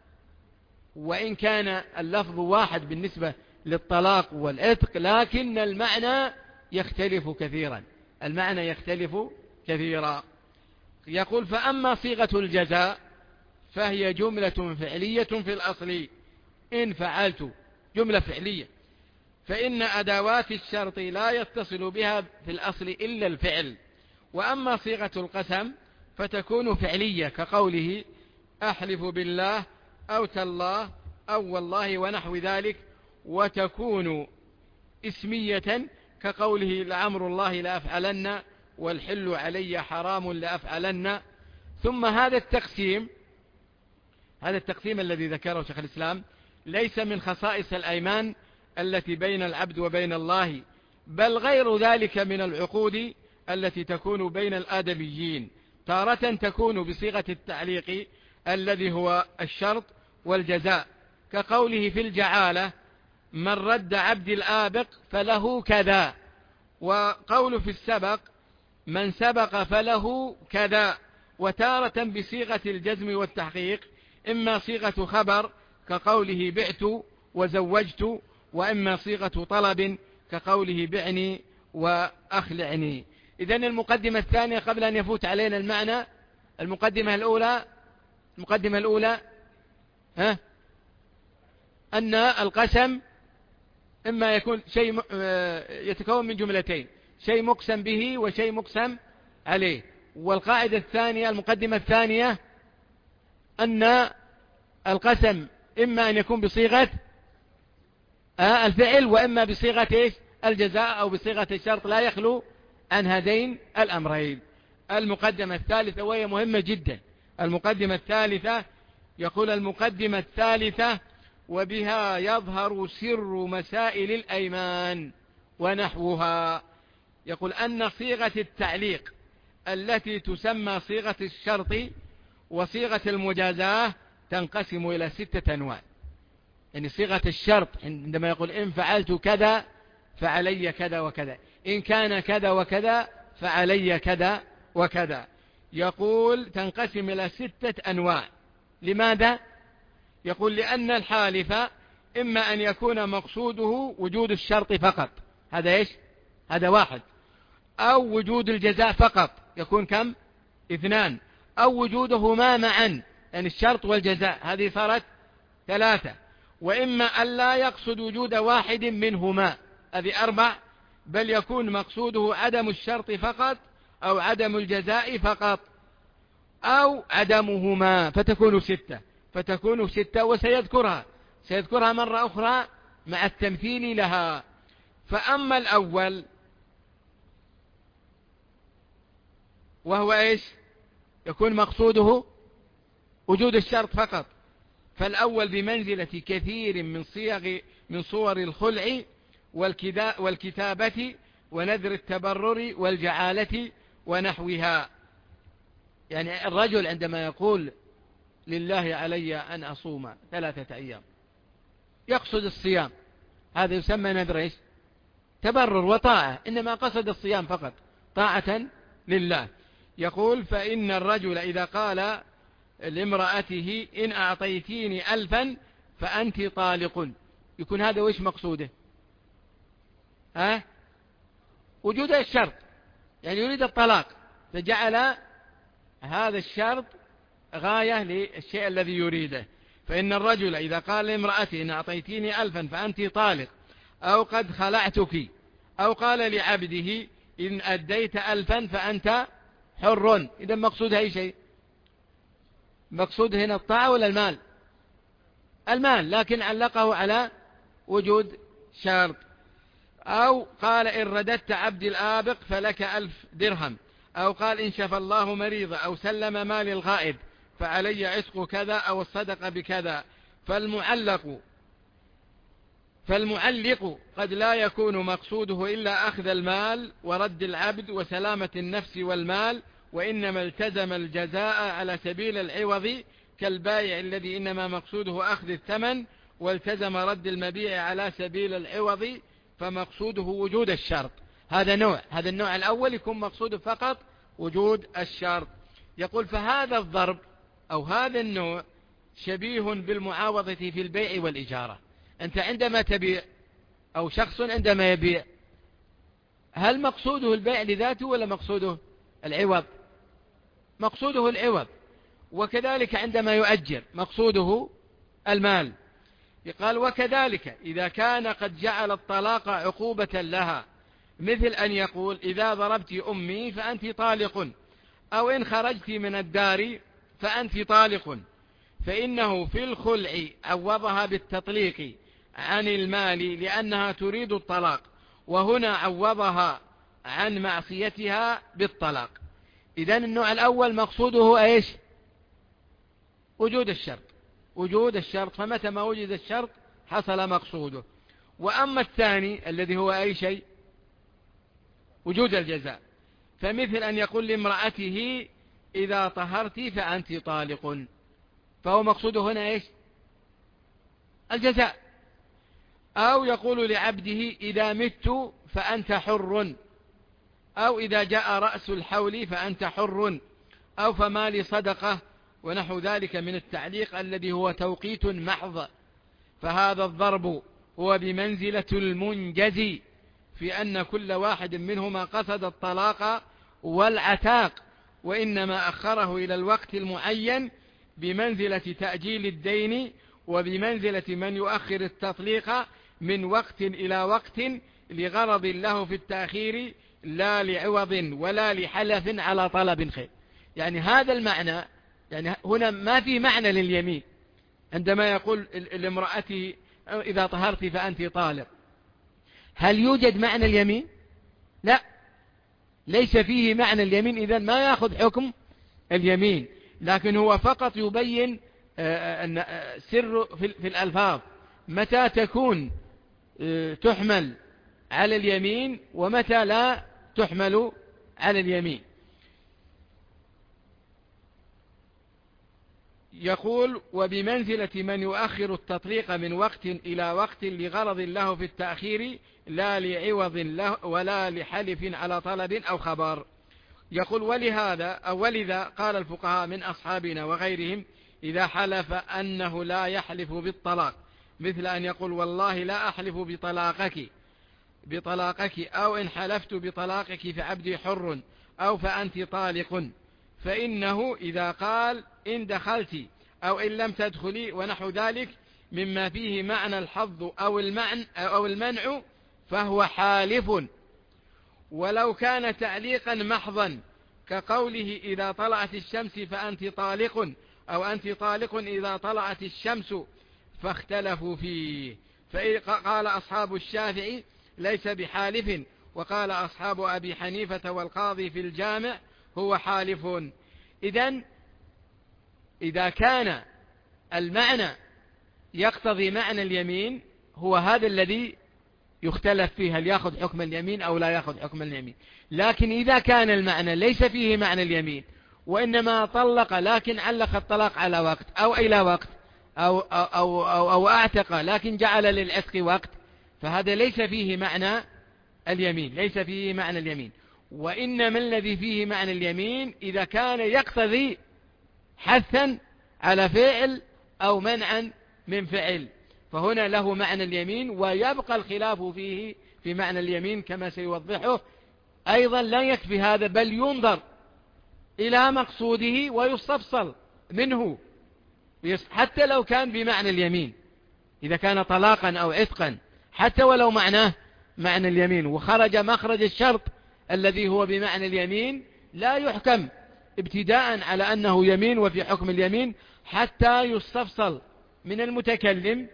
وإن كان اللفظ واحد بالنسبة للطلاق والعتق لكن المعنى يختلف كثيرا المعنى يختلف كثيرا. يقول فأما صيغة الجزاء فهي جملة فعلية في الأصل إن فعلت، جملة فعلية، فإن أدوات الشرط لا يتصل بها في الأصل إلا الفعل. وأما صيغة القسم فتكون فعلية كقوله أحلف بالله أو تالله أو والله ونحو ذلك، وتكون اسمية كقوله لعمر الله لأفعلن والحل علي حرام لأفعلن. ثم هذا التقسيم هذا التقسيم الذي ذكره شيخ الإسلام ليس من خصائص الأيمان التي بين العبد وبين الله، بل غير ذلك من العقود التي تكون بين الآدميين، تارة تكون بصيغة التعليق الذي هو الشرط والجزاء، كقوله في الجعالة من رد عبد الآبق فله كذا، وقول في السبق من سبق فله كذا. وتارة بصيغة الجزم والتحقيق، إما صيغة خبر كقوله بعت وزوجت، وإما صيغة طلب كقوله بعني وأخلعني. إذن المقدمة الثانية قبل أن يفوت علينا المعنى، المقدمة الأولى المقدمة الأولى ها أن القسم إما يكون شيء يتكون من جملتين، شيء مقسم به وشيء مقسم عليه. والقاعدة الثانية المقدمة الثانية أن القسم إما أن يكون بصيغة الفعل وإما بصيغة الجزاء أو بصيغة الشرط، لا يخلو عن هذين الأمرين. المقدمة الثالثة وهي مهمة جدا، المقدمة الثالثة يقول المقدمة الثالثة وبها يظهر سر مسائل الأيمان ونحوها. يقول أن صيغة التعليق التي تسمى صيغة الشرط وصيغة المجازاة تنقسم إلى ستة أنواع. يعني صيغة الشرط عندما يقول إن فعلت كذا فعلي كذا وكذا، إن كان كذا وكذا فعلي كذا وكذا، يقول تنقسم إلى ستة أنواع. لماذا؟ يقول لأن الحالف إما أن يكون مقصوده وجود الشرط فقط، هذا إيش؟ هذا واحد، أو وجود الجزاء فقط، يكون كم؟ اثنان، أو وجودهما معا يعني الشرط والجزاء، هذه صارت ثلاثة، وإما أن لا يقصد وجود واحد منهما، هذه أربع، بل يكون مقصوده عدم الشرط فقط أو عدم الجزاء فقط أو عدمهما، فتكون ستة فتكون ستة وسيذكرها سيذكرها مرة أخرى مع التمثيل لها. فأما الأول وهو إيش؟ يكون مقصوده وجود الشرط فقط، فالأول بمنزلة كثير من صيغ من صور الخلع والكتابة ونذر التبرر والجعالة ونحوها. يعني الرجل عندما يقول لله علي أن أصوم ثلاثة أيام يقصد الصيام، هذا يسمى نذر إيش؟ تبرر وطاعة، إنما قصد الصيام فقط طاعة لله. يقول فإن الرجل إذا قال لامرأته إن أعطيتيني ألفا فأنت طالق، يكون هذا وإيش مقصوده؟ ها؟ وجود الشرط، يعني يريد الطلاق، فجعل هذا الشرط غاية للشيء الذي يريده. فإن الرجل إذا قال لامرأته إن أعطيتيني ألفا فأنت طالق، أو قد خلعتك، أو قال لعبده إن أديت ألفا فأنت حر، إذا مقصود أي شيء؟ مقصود هنا الطاعة ولا المال؟ المال، لكن علقه على وجود شرط. أو قال إن رددت عبدي الآبق فلك ألف درهم، أو قال إن شفى الله مريضا، أو سلم مال الغائب فعلي عتق كذا، أو الصدق بكذا. فالمعلق فالمعلق قد لا يكون مقصوده إلا أخذ المال ورد العبد وسلامة النفس والمال، وإنما التزم الجزاء على سبيل العوض، كالبائع الذي إنما مقصوده أخذ الثمن والتزم رد المبيع على سبيل العوض، فمقصوده وجود الشرط. هذا نوع، هذا النوع الأول يكون مقصوده فقط وجود الشرط. يقول فهذا الضرب أو هذا النوع شبيه بالمعاوضة في البيع والإجارة. أنت عندما تبيع أو شخص عندما يبيع، هل مقصوده البيع لذاته ولا مقصوده العوض؟ مقصوده العوض. وكذلك عندما يؤجر مقصوده المال. قال وكذلك إذا كان قد جعل الطلاق عقوبة لها، مثل أن يقول إذا ضربت أمي فأنت طالق، أو إن خرجت من الدار فأنت طالق، فإنه في الخلع عوضها بالتطليق عن المال لأنها تريد الطلاق، وهنا عوضها عن معصيتها بالطلاق. إذن النوع الأول مقصوده إيش؟ وجود الشرط، وجود الشرط، فمتى ما وجد الشرط حصل مقصوده. وأما الثاني الذي هو أي شيء؟ وجود الجزاء. فمثل أن يقول لامرأته إذا طهرت فأنت طالق، فهو مقصوده هنا إيش؟ الجزاء. أو يقول لعبده إذا مت فأنت حر، أو إذا جاء رأس الحول فأنت حر، أو فما لي صدقة، ونحو ذلك من التعليق الذي هو توقيت محض. فهذا الضرب هو بمنزلة المنجز في أن كل واحد منهما قصد الطلاق والعتاق، وإنما أخره إلى الوقت المعين بمنزلة تأجيل الدين، وبمنزلة من يؤخر التطليق من وقت إلى وقت لغرض له في التأخير، لا لعوض ولا لحلف على طلب خير. يعني هذا المعنى، يعني هنا ما في معنى لليمين عندما يقول لامرأته إذا طهرت فأنت طالق. هل يوجد معنى اليمين؟ لا، ليس فيه معنى اليمين، إذن ما يأخذ حكم اليمين، لكن هو فقط يبين أن سر في الألفاظ متى تكون تحمل على اليمين ومتى لا تحمل على اليمين. يقول وبمنزلة من يؤخر التطليق من وقت إلى وقت لغرض له في التأخير، لا لعوض له ولا لحلف على طلب أو خبر. يقول ولهذا أو ولذا قال الفقهاء من أصحابنا وغيرهم إذا حلف أنه لا يحلف بالطلاق، مثل أن يقول والله لا أحلف بطلاقك بطلاقك أو إن حلفت بطلاقك فعبدي حر، أو فأنت طالق، فإنه إذا قال إن دخلت أو إن لم تدخلي ونحو ذلك مما فيه معنى الحظ أو المعنى أو المنع فهو حالف. ولو كان تعليقا محضا كقوله إذا طلعت الشمس فأنت طالق، أو أنت طالق إذا طلعت الشمس، فاختلفوا فيه. فقال أصحاب الشافعي ليس بحالف، وقال أصحاب أبي حنيفة والقاضي في الجامع هو حالف. إذن إذا كان المعنى يقتضي معنى اليمين هو هذا الذي يختلف فيه، هل يأخذ حكم اليمين أو لا يأخذ حكم اليمين. لكن إذا كان المعنى ليس فيه معنى اليمين وإنما طلق لكن علق الطلاق على وقت أو إلى وقت أو, أو, أو, أو, أو أعتق لكن جعل للعتق وقت، فهذا ليس فيه معنى اليمين، ليس فيه معنى اليمين. وإنما الذي فيه معنى اليمين إذا كان يقتضي حثا على فعل أو منعا من فعل، فهنا له معنى اليمين، ويبقى الخلاف فيه في معنى اليمين كما سيوضحه. أيضا لا يكفي هذا، بل ينظر إلى مقصوده ويستفصل منه حتى لو كان بمعنى اليمين، إذا كان طلاقا أو عتقا حتى ولو معناه معنى اليمين وخرج مخرج الشرط الذي هو بمعنى اليمين، لا يحكم ابتداء على أنه يمين وفي حكم اليمين حتى يستفصل من المتكلم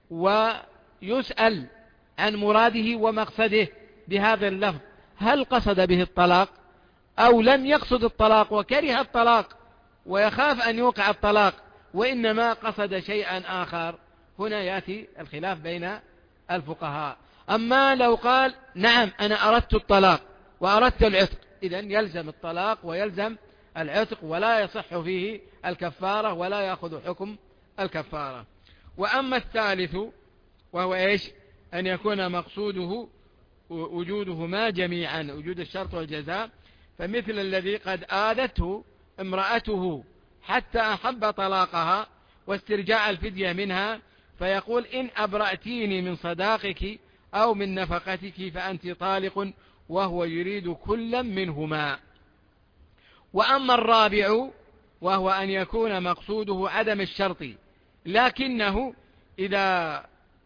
ويسأل عن مراده ومقصده بهذا اللفظ، هل قصد به الطلاق أو لم يقصد الطلاق وكره الطلاق ويخاف أن يوقع الطلاق وإنما قصد شيئا آخر. هنا يأتي الخلاف بين الفقهاء. أما لو قال نعم أنا أردت الطلاق وأردت العتق، إذن يلزم الطلاق ويلزم العتق ولا يصح فيه الكفارة ولا يأخذ حكم الكفارة. وأما الثالث وهو إيش؟ أن يكون مقصوده وجودهما جميعا، وجود الشرط والجزاء، فمثل الذي قد آذته امرأته حتى أحب طلاقها واسترجاع الفدية منها، فيقول إن أبرأتيني من صداقك أو من نفقتك فأنت طالق، وهو يريد كلا منهما. وأما الرابع وهو أن يكون مقصوده عدم الشرط، لكنه إذا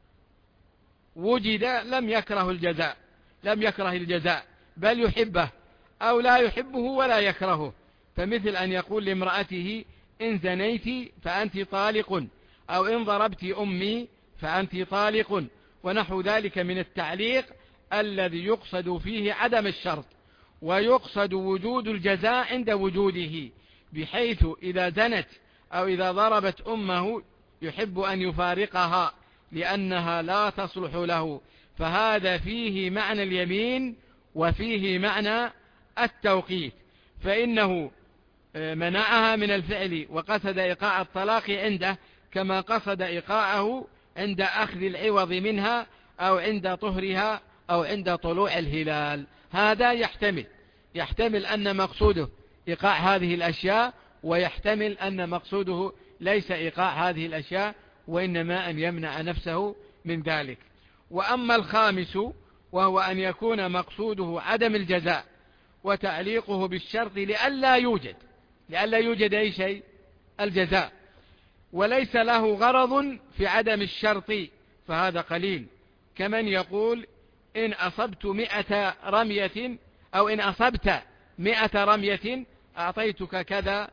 وجد لم يكره الجزاء لم يكره الجزاء بل يحبه أو لا يحبه ولا يكرهه، فمثل أن يقول لامرأته إن زنيت فأنت طالق، أو إن ضربت أمي فأنت طالق، ونحو ذلك من التعليق الذي يقصد فيه عدم الشرط ويقصد وجود الجزاء عند وجوده، بحيث إذا زنت أو إذا ضربت أمه يحب أن يفارقها لأنها لا تصلح له، فهذا فيه معنى اليمين وفيه معنى التوقيت، فإنه منعها من الفعل وقصد إيقاع الطلاق عنده كما قصد إيقاعه عند أخذ العوض منها أو عند طهرها أو عند طلوع الهلال. هذا يحتمل يحتمل أن مقصوده إيقاع هذه الأشياء، ويحتمل أن مقصوده ليس إيقاع هذه الأشياء وإنما أن يمنع نفسه من ذلك. وأما الخامس وهو أن يكون مقصوده عدم الجزاء وتعليقه بالشرط لئلا يوجد لئلا يوجد أي شيء الجزاء، وليس له غرض في عدم الشرط، فهذا قليل، كمن يقول إن أصبت مئة رمية أو إن أصبت مئة رمية أعطيتك كذا.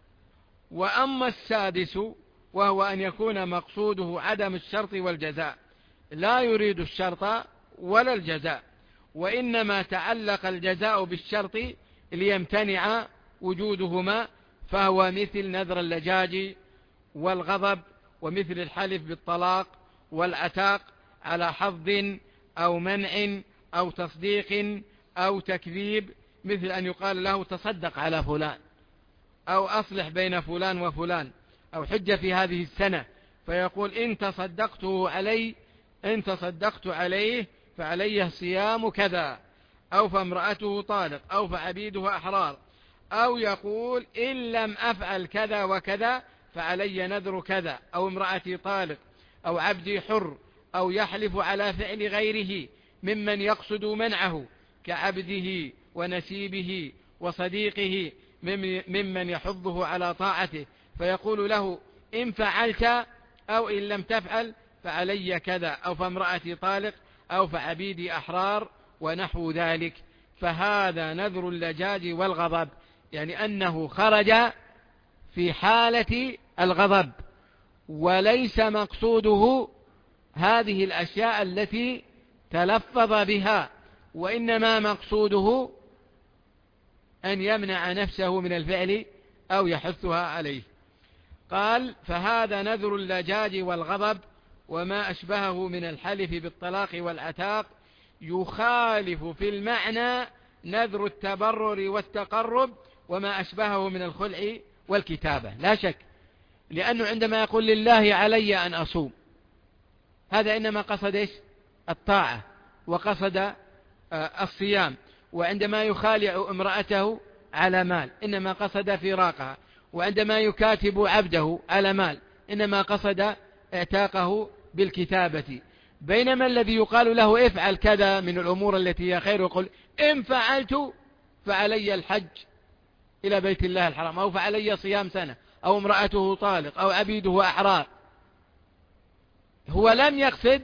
وأما السادس وهو أن يكون مقصوده عدم الشرط والجزاء، لا يريد الشرط ولا الجزاء، وإنما تعلق الجزاء بالشرط ليمتنع وجودهما، فهو مثل نذر اللجاج والغضب، ومثل الحلف بالطلاق والعتاق على حظ أو منع أو تصديق أو تكذيب، مثل أن يقال له تصدق على فلان أو أصلح بين فلان وفلان أو حج في هذه السنة، فيقول إن تصدقته علي إن تصدقت عليه فعليه صيام كذا، أو فامرأته طالق أو فعبيده أحرار، أو يقول إن لم أفعل كذا وكذا فعلي نذر كذا، أو امرأتي طالق أو عبدي حر، أو يحلف على فعل غيره ممن يقصد منعه كعبده ونسيبه وصديقه ممن يحضه على طاعته، فيقول له إن فعلت أو إن لم تفعل فعلي كذا، أو فامرأتي طالق أو فعبيدي أحرار ونحو ذلك. فهذا نذر اللجاج والغضب، يعني أنه خرج في حالة الغضب وليس مقصوده هذه الأشياء التي تلفظ بها، وإنما مقصوده أن يمنع نفسه من الفعل أو يحثها عليه. قال: فهذا نذر اللجاج والغضب وما أشبهه من الحلف بالطلاق والعتاق يخالف في المعنى نذر التبرر والتقرب وما أشبهه من الخلع والكتابة، لا شك، لأنه عندما يقول لله علي أن أصوم، هذا إنما قصد إيش؟ الطاعة، وقصد الصيام. وعندما يخالع امرأته على مال إنما قصد فراقها، وعندما يكاتب عبده على مال إنما قصد اعتاقه بالكتابة. بينما الذي يقال له افعل كذا من الأمور التي هي خير يقول إن فعلت فعلي الحج إلى بيت الله الحرام، أو فعلي صيام سنة، أو امرأته طالق، أو عبيده أحرار. هو لم يقصد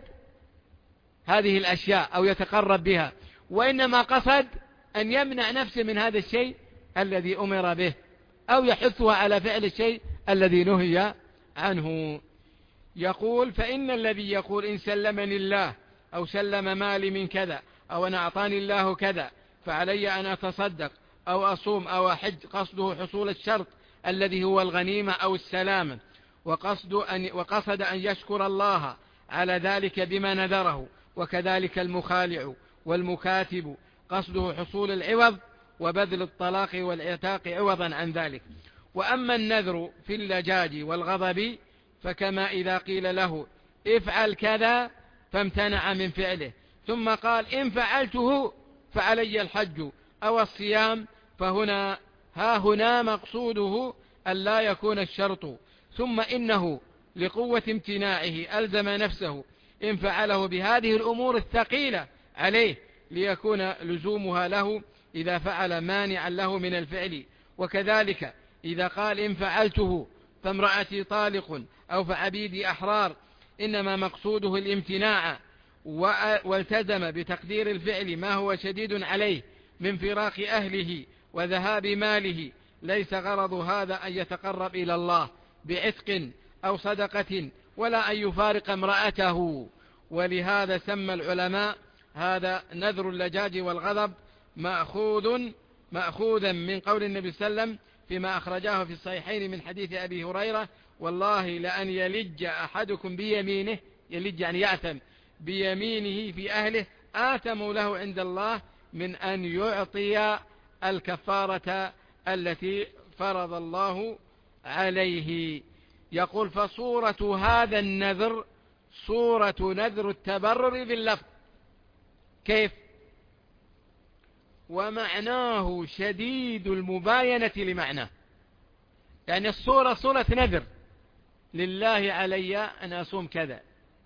هذه الأشياء أو يتقرب بها، وإنما قصد أن يمنع نفسه من هذا الشيء الذي أمر به، أو يحثها على فعل الشيء الذي نهي عنه. يقول: فإن الذي يقول إن سلمني الله أو سلم مالي من كذا أو أن أعطاني الله كذا فعلي أن أتصدق أو أصوم أو أحج، قصده حصول الشرط الذي هو الغنيمة أو السلامة، وقصد أن وقصد أن يشكر الله على ذلك بما نذره. وكذلك المخالع والمكاتب قصده حصول العوض وبذل الطلاق والعتاق عوضا عن ذلك. وأما النذر في اللجاج والغضب فكما إذا قيل له افعل كذا فامتنع من فعله، ثم قال إن فعلته فعلي الحج أو الصيام، فهنا ها هنا مقصوده أن لا يكون الشرط، ثم إنه لقوة امتناعه ألزم نفسه إن فعله بهذه الأمور الثقيلة عليه ليكون لزومها له إذا فعل مانعا له من الفعل. وكذلك إذا قال إن فعلته فامرأتي طالق أو فعبيدي أحرار، إنما مقصوده الامتناع، والتزم بتقدير الفعل ما هو شديد عليه من فراق أهله وذهاب ماله. ليس غرض هذا أن يتقرب إلى الله بعتق أو صدقة ولا أن يفارق امرأته. ولهذا سمى العلماء هذا نذر اللجاج والغضب مأخوذ مأخوذا من قول النبي صلى الله عليه وسلم فيما أخرجاه في الصحيحين من حديث أبي هريرة: والله لأن يلج أحدكم بيمينه، يلج يعني يأثم بيمينه في أهله، آثم له عند الله من أن يعطي الكفارة التي فرض الله عليه. يقول: فصورة هذا النذر صورة نذر التبرر باللفظ. كيف؟ ومعناه شديد المباينة لمعناه، يعني الصورة صورة نذر لله علي أن أصوم كذا،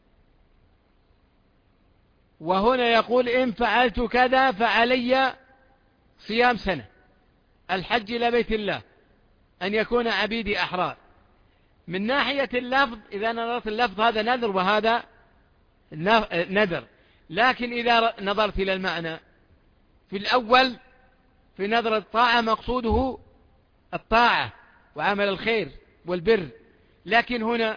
وهنا يقول إن فعلت كذا فعلي صيام سنة، الحج إلى بيت الله، أن يكون عبيدي أحرار. من ناحية اللفظ إذا نظرت اللفظ هذا نذر وهذا نذر، لكن إذا نظرت إلى المعنى في الأول في نذر الطاعة مقصوده الطاعة وعمل الخير والبر، لكن هنا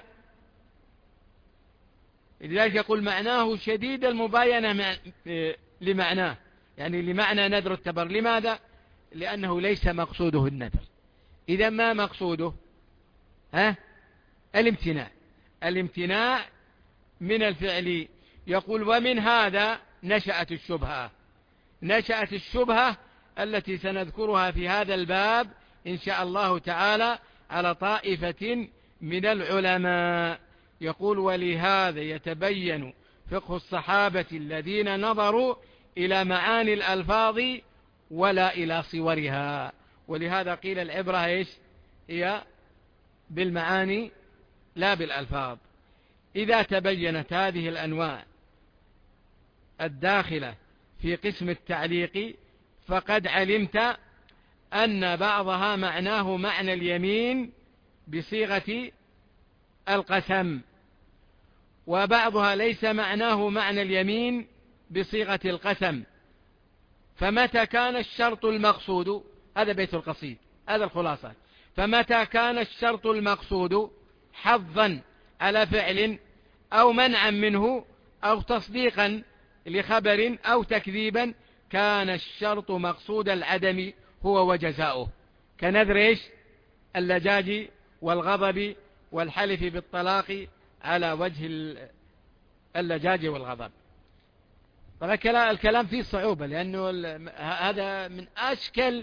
لذلك يقول معناه شديد المباينة لمعناه، يعني لمعنى نذر التبرر. لماذا؟ لأنه ليس مقصوده النذر. إذا ما مقصوده ها الامتناع الامتناع من الفعل. يقول: ومن هذا نشأت الشبهة نشأت الشبهة التي سنذكرها في هذا الباب إن شاء الله تعالى على طائفة من العلماء. يقول: ولهذا يتبين فقه الصحابة الذين نظروا إلى معاني الألفاظ ولا إلى صورها. ولهذا قيل العبرة إيش؟ هي بالمعاني لا بالألفاظ. إذا تبينت هذه الأنواع الداخلة في قسم التعليق فقد علمت أن بعضها معناه معنى اليمين بصيغة القسم، وبعضها ليس معناه معنى اليمين بصيغة القسم. فمتى كان الشرط المقصود، هذا بيت القصيد، هذا الخلاصة، فمتى كان الشرط المقصود حظا على فعل أو منعا منه أو تصديقا لخبر أو تكذيبا كان الشرط مقصود العدم هو وجزاؤه، كنذر إيش؟ اللجاج والغضب والحلف بالطلاق على وجه اللجاج والغضب. طبعا الكلام فيه صعوبة، لأنه هذا من أشكل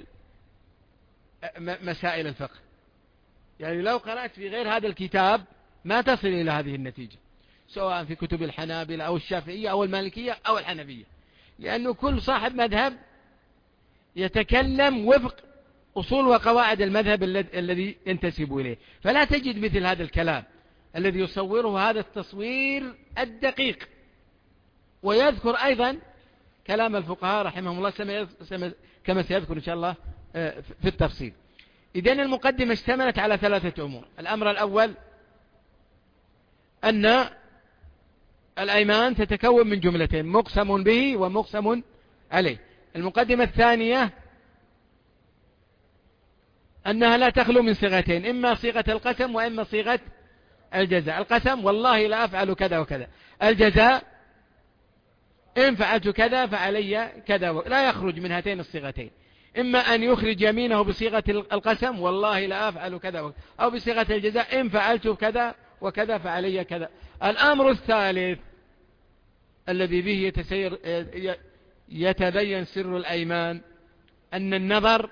مسائل الفقه، يعني لو قرأت في غير هذا الكتاب ما تصل إلى هذه النتيجة، سواء في كتب الحنابلة أو الشافعية أو المالكية أو الحنفية، لأنه كل صاحب مذهب يتكلم وفق أصول وقواعد المذهب الذي ينتسب إليه، فلا تجد مثل هذا الكلام الذي يصوره هذا التصوير الدقيق. ويذكر أيضا كلام الفقهاء رحمهم الله كما سيذكر إن شاء الله في التفصيل. إذن المقدمة اشتملت على ثلاثة أمور. الأمر الأول أن الأيمان تتكون من جملتين، مقسم به ومقسم عليه. المقدمة الثانية أنها لا تخلو من صيغتين، إما صيغة القسم وإما صيغة الجزاء. القسم والله لا أفعل كذا وكذا، الجزاء إن فعلت كذا فعلي كذا، لا يخرج من هاتين الصيغتين، إما أن يخرج يمينه بصيغة القسم والله لا أفعل كذا وكذا، أو بصيغة الجزاء إن فعلت كذا وكذا فعلي كذا. الأمر الثالث الذي به يتسير يتبين سر الأيمان أن النظر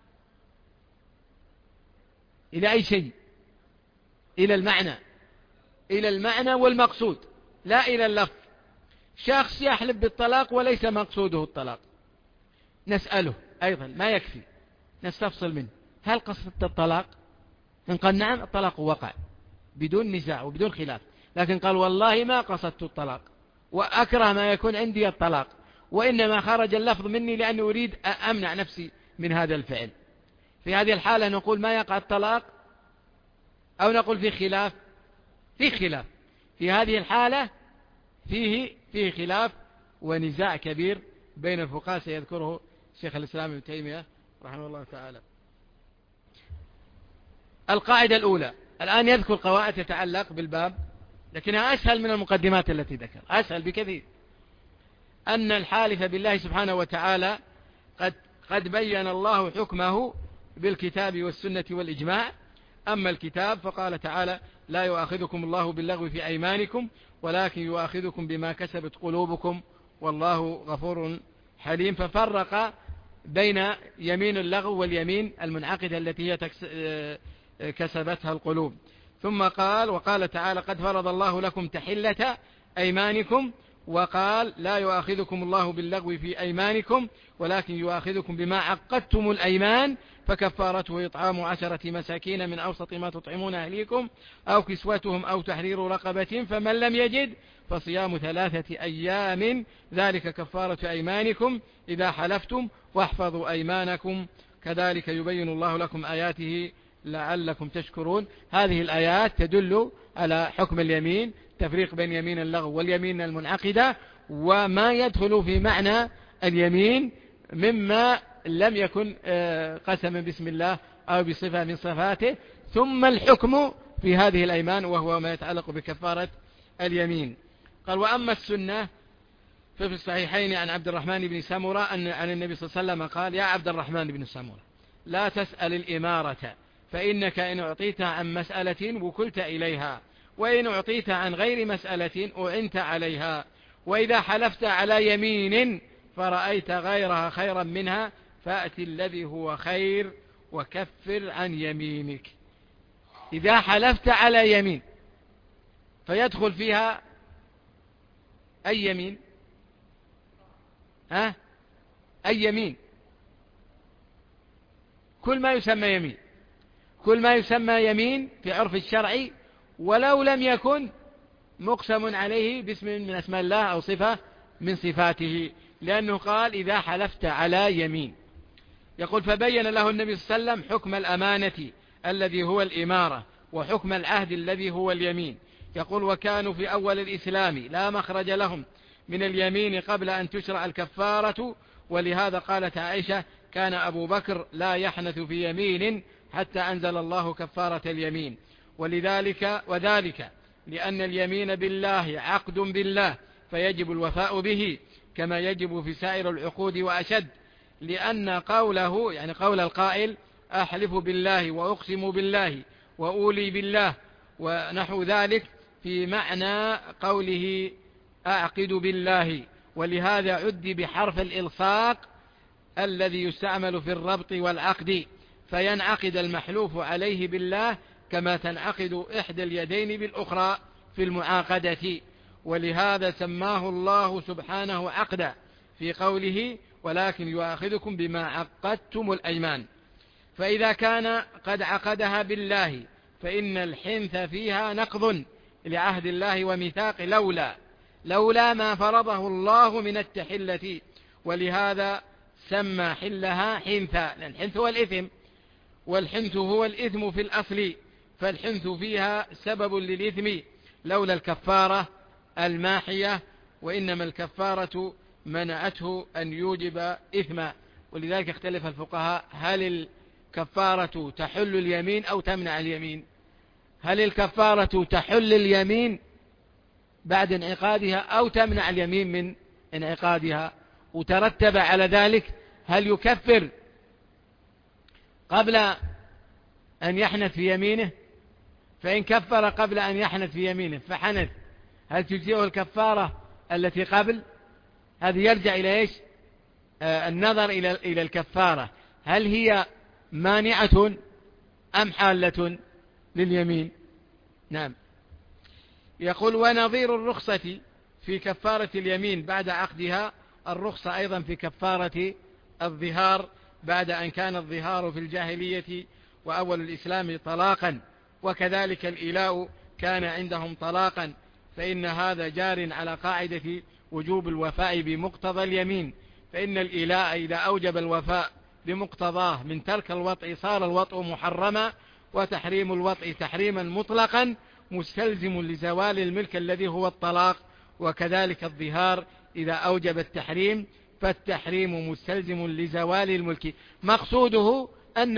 إلى أي شيء، إلى المعنى، إلى المعنى والمقصود لا إلى اللفظ. شخص يحلف بالطلاق وليس مقصوده الطلاق، نسأله أيضا ما يكفي، نستفصل منه هل قصدت الطلاق؟ إن قال نعم الطلاق وقع بدون نزاع وبدون خلاف، لكن قال والله ما قصدت الطلاق وأكره ما يكون عندي الطلاق، وإنما خرج اللفظ مني لأني أريد أمنع نفسي من هذا الفعل، في هذه الحالة نقول ما يقع الطلاق أو نقول في خلاف؟ في خلاف. في هذه الحالة فيه فيه خلاف ونزاع كبير بين الفقهاء سيذكره شيخ الإسلام ابن تيمية رحمه الله تعالى. القاعدة الأولى، الآن يذكر قواعد تتعلق بالباب لكنها أسهل من المقدمات التي ذكر، أسهل بكثير. أن الحالف بالله سبحانه وتعالى قد قد بين الله حكمه بالكتاب والسنة والإجماع. أما الكتاب فقال تعالى لا يؤاخذكم الله باللغو في أيمانكم ولكن يؤاخذكم بما كسبت قلوبكم والله غفور حليم، ففرق بين يمين اللغو واليمين المنعقدة التي هي كسبتها القلوب. ثم قال وقال تعالى قد فرض الله لكم تحلة أيمانكم، وقال لا يؤاخذكم الله باللغو في أيمانكم ولكن يؤاخذكم بما عقدتم الأيمان فكفارته إطعام عشرة مساكين من أوسط ما تطعمون أهليكم أو كسوتهم أو تحرير رقبة، فمن لم يجد فصيام ثلاثة أيام ذلك كفارة أيمانكم إذا حلفتم واحفظوا أيمانكم كذلك يبين الله لكم آياته لعلكم تشكرون. هذه الآيات تدل على حكم اليمين، تفريق بين يمين اللغو واليمين المنعقدة، وما يدخل في معنى اليمين مما لم يكن قسما بسم الله أو بصفة من صفاته. ثم الحكم في هذه الأيمان وهو ما يتعلق بكفارة اليمين. قال وأما السنة ففي الصحيحين عن عبد الرحمن بن سمرة أن عن النبي صلى الله عليه وسلم قال يا عبد الرحمن بن سمرة لا تسأل الإمارة فإنك إن أعطيت عن مسألة وكلت إليها، وإن أعطيت عن غير مسألة أعنت عليها، وإذا حلفت على يمين فرأيت غيرها خيرا منها فأت الذي هو خير وكفر عن يمينك. إذا حلفت على يمين فيدخل فيها أي يمين؟ ها؟ أي يمين؟ كل ما يسمى يمين، كل ما يسمى يمين في عرف الشرع ولو لم يكن مقسم عليه باسم من أسماء الله أو صفة من صفاته، لأنه قال إذا حلفت على يمين. يقول فبين له النبي صلى الله عليه وسلم حكم الأمانة الذي هو الإمارة وحكم العهد الذي هو اليمين. يقول وكانوا في أول الإسلام لا مخرج لهم من اليمين قبل أن تشرع الكفارة، ولهذا قالت عائشة كان أبو بكر لا يحنث في يمين حتى أنزل الله كفارة اليمين، ولذلك وذلك لأن اليمين بالله عقد بالله فيجب الوفاء به كما يجب في سائر العقود وأشد، لأن قوله يعني قول القائل أحلف بالله وأقسم بالله وأولي بالله ونحو ذلك في معنى قوله أعقد بالله، ولهذا عد بحرف الإلصاق الذي يستعمل في الربط والعقد، فينعقد المحلوف عليه بالله كما تنعقد إحدى اليدين بالأخرى في المعاقدة، ولهذا سماه الله سبحانه عقدا في قوله ولكن يؤاخذكم بما عقدتم الأيمان. فإذا كان قد عقدها بالله فإن الحنث فيها نقض لعهد الله وميثاق لولا لولا ما فرضه الله من التحلة، ولهذا سمى حلها حنثا، لأن الحنث هو الإثم، والحنث هو الإثم في الأصل، فالحنث فيها سبب للإثم لولا الكفارة الماحية، وإنما الكفارة منعته أن يوجب إثما. ولذلك اختلف الفقهاء هل الكفارة تحل اليمين أو تمنع اليمين؟ هل الكفارة تحل اليمين بعد انعقادها أو تمنع اليمين من انعقادها؟ وترتب على ذلك هل يكفر قبل أن يحنث في يمينه؟ فإن كفر قبل أن يحنث في يمينه فحنث، هل تجزئه الكفارة التي قبل؟ هذا يرجع إلى إيش؟ آه النظر إلى إلى الكفارة، هل هي مانعة أم حالة لليمين؟ نعم. يقول ونظير الرخصة في كفارة اليمين بعد عقدها الرخصة أيضا في كفارة الظهار بعد أن كان الظهار في الجاهلية وأول الإسلام طلاقا، وكذلك الإيلاء كان عندهم طلاقا، فإن هذا جار على قاعدة وجوب الوفاء بمقتضى اليمين، فإن الإيلاء إذا أوجب الوفاء بمقتضاه من ترك الوطء صار الوطء محرما، وتحريم الوطء تحريما مطلقا مستلزم لزوال الملك الذي هو الطلاق، وكذلك الظهار إذا أوجب التحريم فالتحريم مستلزم لزوال الملك. مقصوده أن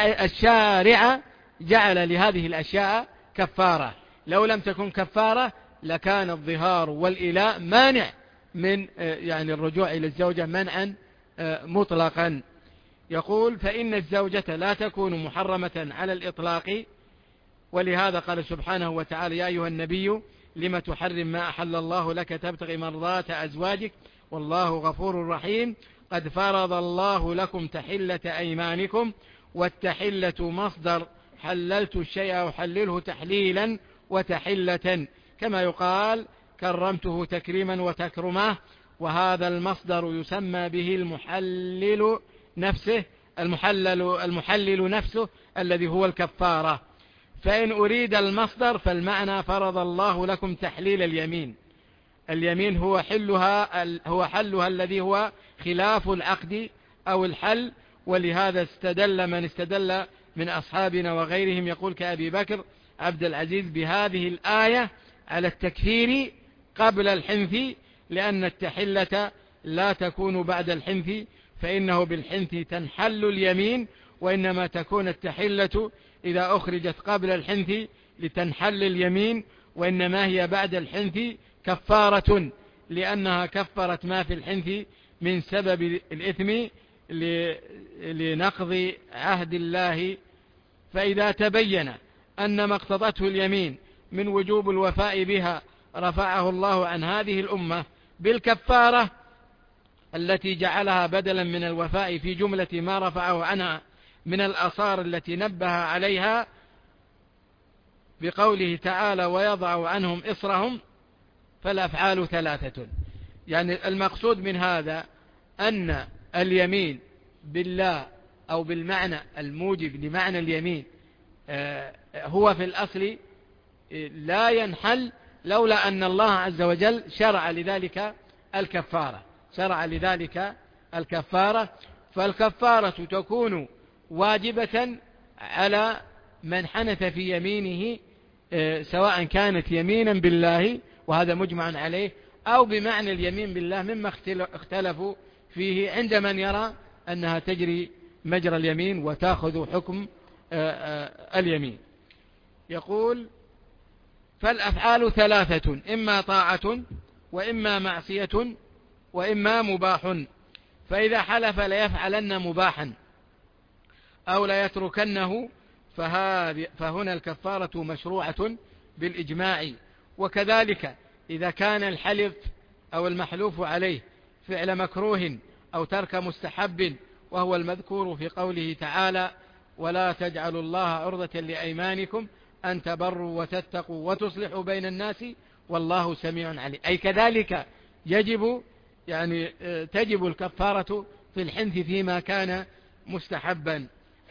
الشارع جعل لهذه الأشياء كفارة، لو لم تكن كفارة لكان الظهار والإيلاء مانع من يعني الرجوع إلى الزوجة منعا مطلقا. يقول فإن الزوجة لا تكون محرمة على الإطلاق، ولهذا قال سبحانه وتعالى يا أيها النبي لما تحرم ما أحل الله لك تبتغي مرضات أزواجك والله غفور رحيم قد فرض الله لكم تحلة أيمانكم، والتحلة مصدر حللت الشيء أحلله تحليلا وتحلة، كما يقال كرمته تكريما وتكرمه، وهذا المصدر يسمى به المحلل نفسه المحلل, المحلل نفسه الذي هو الكفارة. فإن أريد المصدر فالمعنى فرض الله لكم تحليل اليمين، اليمين هو حلها هو حلها الذي هو خلاف العقد أو الحل، ولهذا استدل من استدل من أصحابنا وغيرهم يقول كأبي بكر عبد العزيز بهذه الآية على التكفير قبل الحنث، لأن التحلة لا تكون بعد الحنث، فإنه بالحنث تنحل اليمين، وإنما تكون التحلة إذا أخرجت قبل الحنث لتنحل اليمين، وإنما هي بعد الحنث كفارة لأنها كفرت ما في الحنث من سبب الإثم لنقض عهد الله. فإذا تبين أن ما اقتضته اليمين من وجوب الوفاء بها رفعه الله عن هذه الأمة بالكفارة التي جعلها بدلا من الوفاء في جملة ما رفعه عنها من الآثار التي نبه عليها بقوله تعالى ويضع عنهم إصرهم، فالأفعال ثلاثة. يعني المقصود من هذا أن اليمين بالله أو بالمعنى الموجب لمعنى اليمين هو في الأصل لا ينحل لولا أن الله عز وجل شرع لذلك الكفارة شرع لذلك الكفارة فالكفارة تكون واجبة على من حنث في يمينه سواء كانت يمينا بالله وهذا مجمع عليه أو بمعنى اليمين بالله، مما اختلفوا فيه عند من يرى أنها تجري مجرى اليمين وتأخذ حكم اليمين. يقول فالأفعال ثلاثة: إما طاعة، وإما معصية، وإما مباح. فإذا حلف ليفعلن مباحا أو ليتركنه فهنا الكفارة مشروعة بالإجماع. وكذلك إذا كان الحلف أو المحلوف عليه فعل مكروه أو ترك مستحب، وهو المذكور في قوله تعالى: ولا تجعلوا الله عرضة لأيمانكم أن تبروا وتتقوا وتصلحوا بين الناس والله سميع عليم. أي كذلك يجب يعني تجب الكفارة في الحنث فيما كان مستحبا.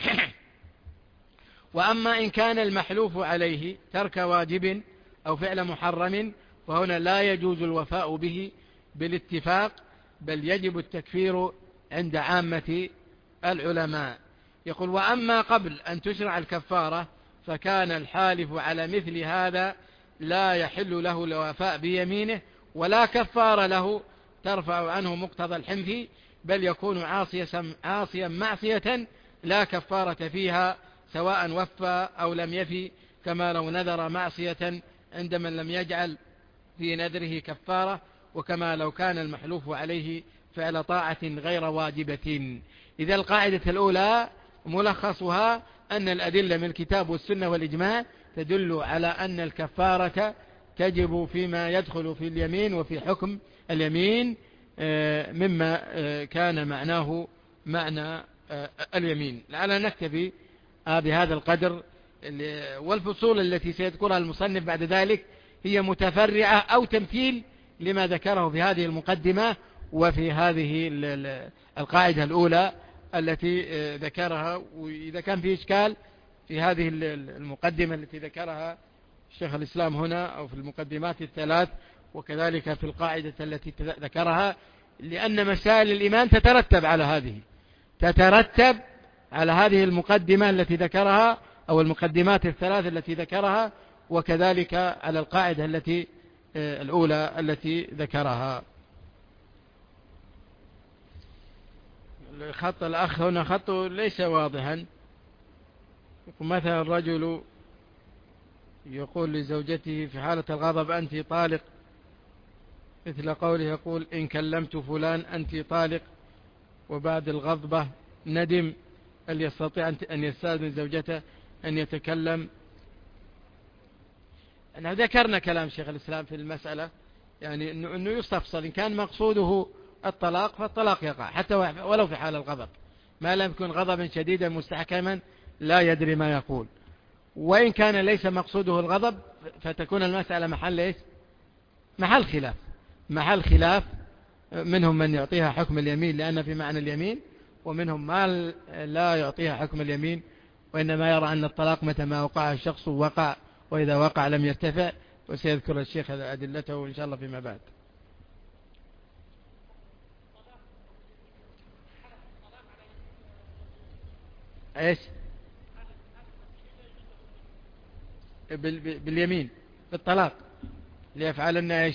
وأما إن كان المحلوف عليه ترك واجب أو فعل محرم فهنا لا يجوز الوفاء به بالاتفاق، بل يجب التكفير عند عامة العلماء. يقول: وأما قبل أن تشرع الكفارة فكان الحالف على مثل هذا لا يحل له الوفاء بيمينه، ولا كفار له ترفع عنه مقتضى الحنث، بل يكون عاصيا معصية لا كفارة فيها، سواء وفى أو لم يفي، كما لو نذر معصية عند من لم يجعل في نذره كفارة، وكما لو كان المحلوف عليه فعل طاعة غير واجبة. إذا القاعدة الأولى ملخصها أن الأدلة من الكتاب والسنة والإجماع تدل على أن الكفارة تجب فيما يدخل في اليمين وفي حكم اليمين مما كان معناه معنى اليمين. لعلنا نكتفي بهذا القدر، والفصول التي سيذكرها المصنف بعد ذلك هي متفرعة أو تمثيل لما ذكره في هذه المقدمة وفي هذه القاعدة الأولى التي ذكرها. وإذا كان في إشكال في هذه المقدمة التي ذكرها الشيخ الإسلام هنا أو في المقدمات الثلاث، وكذلك في القاعدة التي ذكرها، لأن مسائل الإيمان تترتب على هذه تترتب على هذه المقدمة التي ذكرها أو المقدمات الثلاث التي ذكرها، وكذلك على القاعدة التي الأولى التي ذكرها. خط الأخ هنا خط ليس واضحا. مثلا الرجل يقول لزوجته في حالة الغضب: أنت طالق، مثل قوله يقول: إن كلمت فلان أنت طالق، وبعد الغضبة ندم، هل يستطيع أن يستأذن زوجته أن يتكلم؟ أنا ذكرنا كلام شيخ الإسلام في المسألة، يعني أنه يستفصل. إن كان مقصوده الطلاق فالطلاق يقع حتى ولو في حال الغضب، ما لم يكن غضبا شديدا مستحكما لا يدري ما يقول. وإن كان ليس مقصوده الغضب فتكون المسألة محل إيش؟ محل خلاف محل خلاف منهم من يعطيها حكم اليمين لأن في معنى اليمين، ومنهم ما لا يعطيها حكم اليمين، وإنما يرى أن الطلاق متى ما وقع الشخص وقع، وإذا وقع لم يرتفع. وسيذكر الشيخ أدلته إن شاء الله فيما بعد. ايش؟ باليمين بالطلاق ليفعلن ايش؟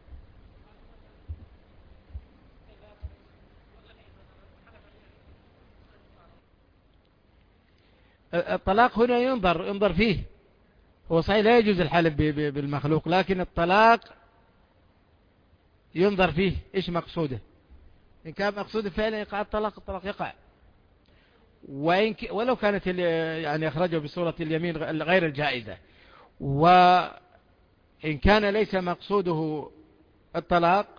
الطلاق هنا ينظر ينظر فيه. هو صحيح لا يجوز الحلف بالمخلوق، لكن الطلاق ينظر فيه ايش مقصوده. ان كان مقصوده فعلا يقع الطلاق الطلاق يقع. وإن ك... ولو كانت يعني أخرجه بصورة اليمين غير الجائزة. وإن كان ليس مقصوده الطلاق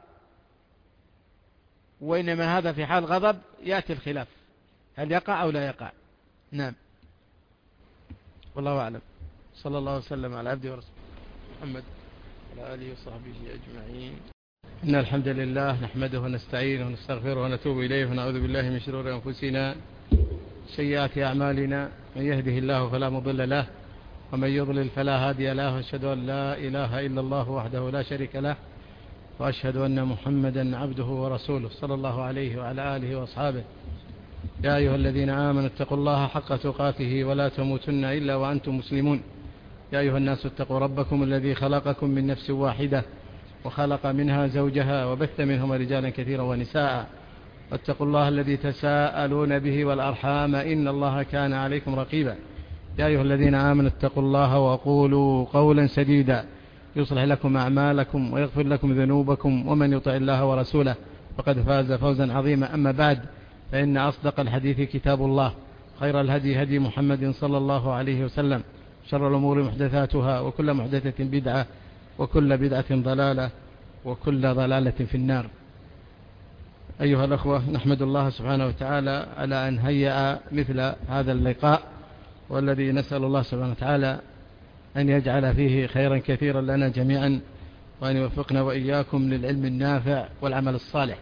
وإنما هذا في حال غضب يأتي الخلاف هل يقع أو لا يقع. نعم، والله أعلم. صلى الله وسلم على عبده ورسوله محمد وعلى آله وصحبه أجمعين. إن الحمد لله نحمده ونستعينه ونستغفره ونتوب إليه ونعوذ بالله من شرور أنفسنا سيئات أعمالنا، من يهده الله فلا مضل له ومن يضلل فلا هادي له، وأشهد أن لا إله إلا الله وحده لا شريك له، وأشهد أن محمدا عبده ورسوله صلى الله عليه وعلى آله وأصحابه. يا أيها الذين آمنوا اتقوا الله حق تقاته ولا تموتن إلا وأنتم مسلمون. يا أيها الناس اتقوا ربكم الذي خلقكم من نفس واحدة وخلق منها زوجها وبث منهما رجالا كثيرا ونساء، واتقوا الله الذي تساءلون به والأرحام إن الله كان عليكم رقيبا. يا أيها الذين آمنوا اتقوا الله وقولوا قولا سديدا يصلح لكم أعمالكم ويغفر لكم ذنوبكم، ومن يطع الله ورسوله فقد فاز فوزا عظيما. أما بعد، فإن أصدق الحديث كتاب الله، خير الهدي هدي محمد صلى الله عليه وسلم، شر الأمور محدثاتها، وكل محدثة بدعة، وكل بدعة ضلالة، وكل ضلالة في النار. أيها الأخوة، نحمد الله سبحانه وتعالى على أن هيأ مثل هذا اللقاء، والذي نسأل الله سبحانه وتعالى أن يجعل فيه خيرا كثيرا لنا جميعا، وأن يوفقنا وإياكم للعلم النافع والعمل الصالح.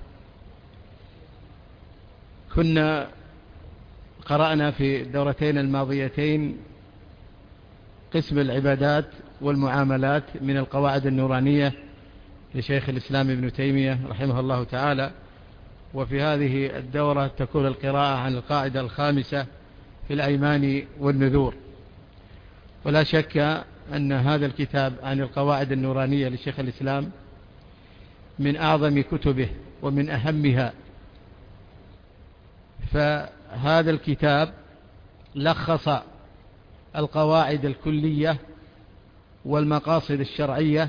كنا قرأنا في الدورتين الماضيتين قسم العبادات والمعاملات من القواعد النورانية لشيخ الإسلام ابن تيمية رحمه الله تعالى، وفي هذه الدورة تكون القراءة عن القاعدة الخامسة في الأيمان والنذور. ولا شك أن هذا الكتاب عن القواعد النورانية لشيخ الإسلام من أعظم كتبه ومن أهمها. فهذا الكتاب لخص القواعد الكلية والمقاصد الشرعية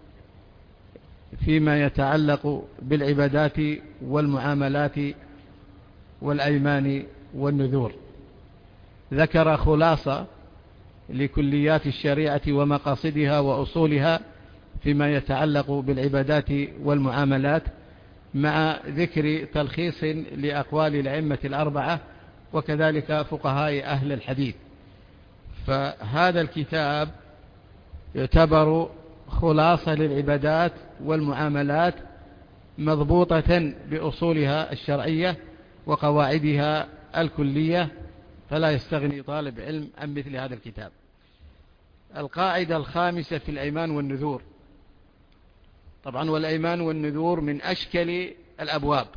فيما يتعلق بالعبادات والمعاملات والأيمان والنذور. ذكر خلاصة لكليات الشريعة ومقاصدها وأصولها فيما يتعلق بالعبادات والمعاملات، مع ذكر تلخيص لأقوال الأئمة الأربعة وكذلك فقهاء أهل الحديث. فهذا الكتاب يعتبر خلاصة للعبادات والمعاملات مضبوطة بأصولها الشرعية وقواعدها الكلية، فلا يستغني طالب علم عن مثل هذا الكتاب. القاعدة الخامسة في الأيمان والنذور. طبعا والأيمان والنذور من أشكل الأبواب،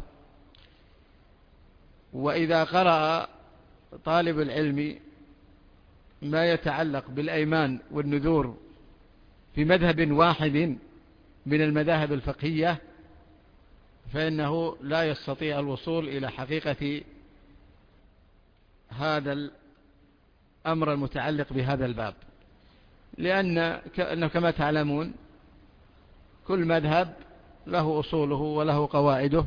وإذا قرأ طالب العلم ما يتعلق بالأيمان والنذور في مذهب واحد من المذاهب الفقهية فإنه لا يستطيع الوصول إلى حقيقة هذا الأمر المتعلق بهذا الباب، لأن كما تعلمون كل مذهب له أصوله وله قواعده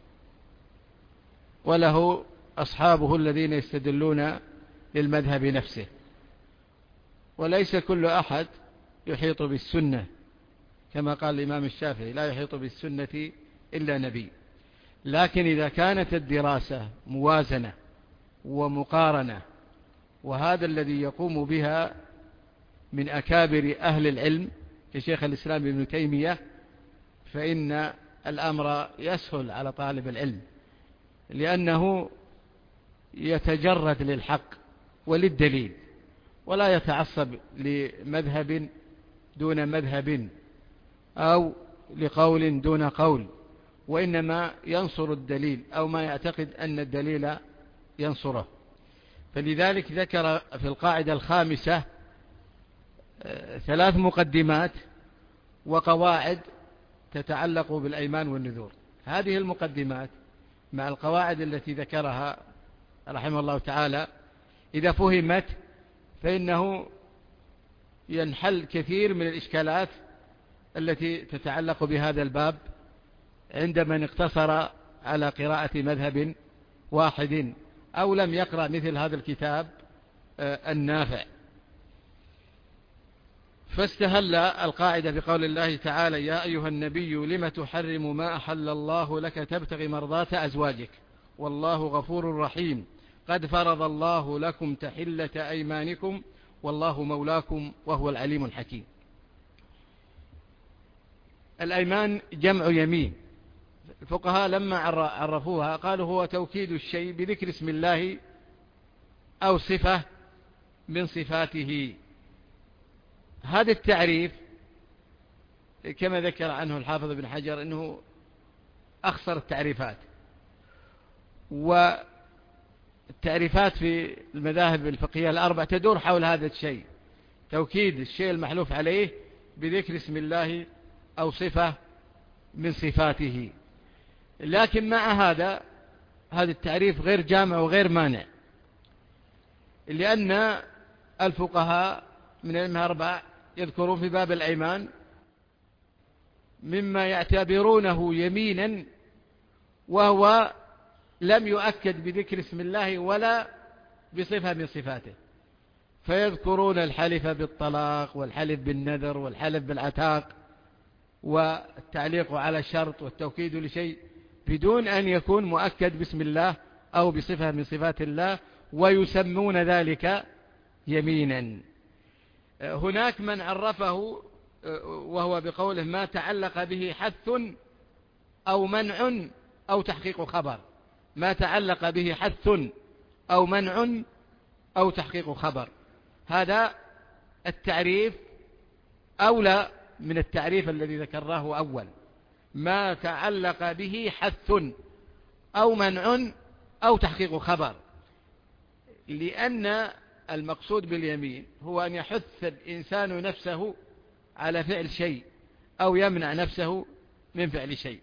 وله أصحابه الذين يستدلون للمذهب نفسه، وليس كل أحد يحيط بالسنة، كما قال الإمام الشافعي: لا يحيط بالسنة إلا نبي. لكن إذا كانت الدراسة موازنة ومقارنة، وهذا الذي يقوم بها من أكابر أهل العلم كشيخ الإسلام ابن تيمية، فإن الأمر يسهل على طالب العلم، لأنه يتجرد للحق وللدليل، ولا يتعصب لمذهب دون مذهب أو لقول دون قول، وإنما ينصر الدليل أو ما يعتقد أن الدليل ينصره. فلذلك ذكر في القاعدة الخامسة ثلاث مقدمات وقواعد تتعلق بالأيمان والنذور. هذه المقدمات مع القواعد التي ذكرها رحمه الله تعالى إذا فهمت فإنه ينحل كثير من الإشكالات التي تتعلق بهذا الباب عند من اقتصر على قراءة مذهب واحد أو لم يقرأ مثل هذا الكتاب النافع. فاستهل القاعدة بقول الله تعالى: يا أيها النبي لم تحرم ما أحل الله لك تبتغي مرضات أزواجك والله غفور رحيم قد فرض الله لكم تحلة أيمانكم والله مولاكم وهو العليم الحكيم. الأيمان جمع يمين. الفقهاء لما عرفوها قالوا هو توكيد الشيء بذكر اسم الله أو صفة من صفاته. هذا التعريف كما ذكر عنه الحافظ ابن حجر أنه أخصر التعريفات، والتعريفات في المذاهب الفقهية الأربع تدور حول هذا الشيء: توكيد الشيء المحلوف عليه بذكر اسم الله أو صفة من صفاته. لكن مع هذا هذا التعريف غير جامع وغير مانع، لأن الفقهاء من الأئمة الأربعة يذكرون في باب الأيمان مما يعتبرونه يمينا وهو لم يؤكد بذكر اسم الله ولا بصفة من صفاته، فيذكرون الحلف بالطلاق والحلف بالنذر والحلف بالعتاق والتعليق على الشرط والتوكيد لشيء بدون أن يكون مؤكد باسم الله أو بصفة من صفات الله، ويسمون ذلك يمينا. هناك من عرفه وهو بقوله ما تعلق به حث أو منع أو تحقيق خبر، ما تعلق به حث أو منع أو تحقيق خبر. هذا التعريف أولى من التعريف الذي ذكرناه أول، ما تعلق به حث أو منع أو تحقيق خبر، لأن المقصود باليمين هو أن يحث الإنسان نفسه على فعل شيء أو يمنع نفسه من فعل شيء.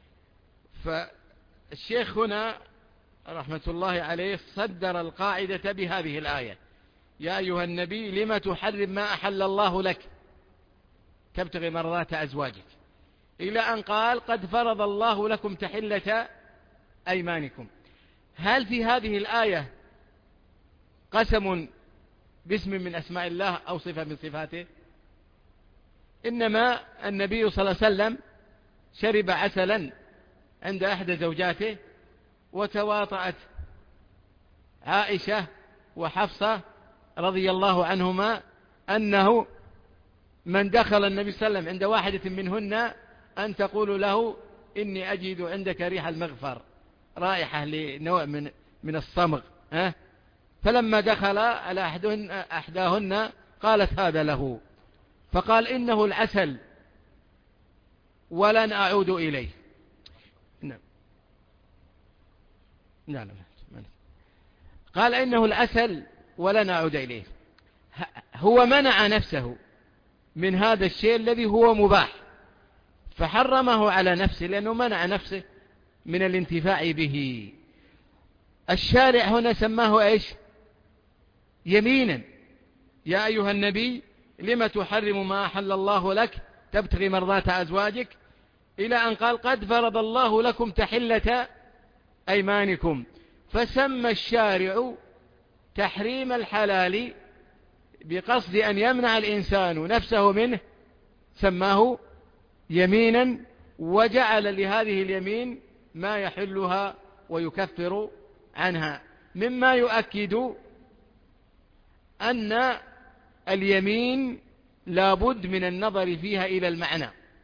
فالشيخ هنا رحمة الله عليه صدر القاعدة بهذه الآية: يا أيها النبي لم تحرم ما أحل الله لك تبتغي مرضات أزواجك، إلى أن قال قد فرض الله لكم تحلة أيمانكم. هل في هذه الآية قسم باسم من أسماء الله أو صفة من صفاته؟ إنما النبي صلى الله عليه وسلم شرب عسلا عند أحد زوجاته، وتواطأت عائشة وحفصة رضي الله عنهما أنه من دخل النبي صلى الله عليه وسلم عند واحدة منهن أن تقول له إني أجد عندك ريح المغفر، رائحة لنوع من من الصمغ. أه؟ فلما دخل على أحدهن أحداهن قالت هذا له، فقال إنه العسل ولن أعود إليه. نعم نعم قال إنه العسل ولن أعود إليه. هو منع نفسه من هذا الشيء الذي هو مباح فحرمه على نفسه لأنه منع نفسه من الانتفاع به. الشارع هنا سماه إيش؟ يمينا. يا أيها النبي لم تحرم ما أحل الله لك تبتغي مرضات أزواجك، إلى أن قال قد فرض الله لكم تحلة أيمانكم. فسمى الشارع تحريم الحلال بقصد أن يمنع الإنسان نفسه منه، سماه يمينا، وجعل لهذه اليمين ما يحلها ويكفر عنها، مما يؤكد أن اليمين لابد من النظر فيها إلى المعنى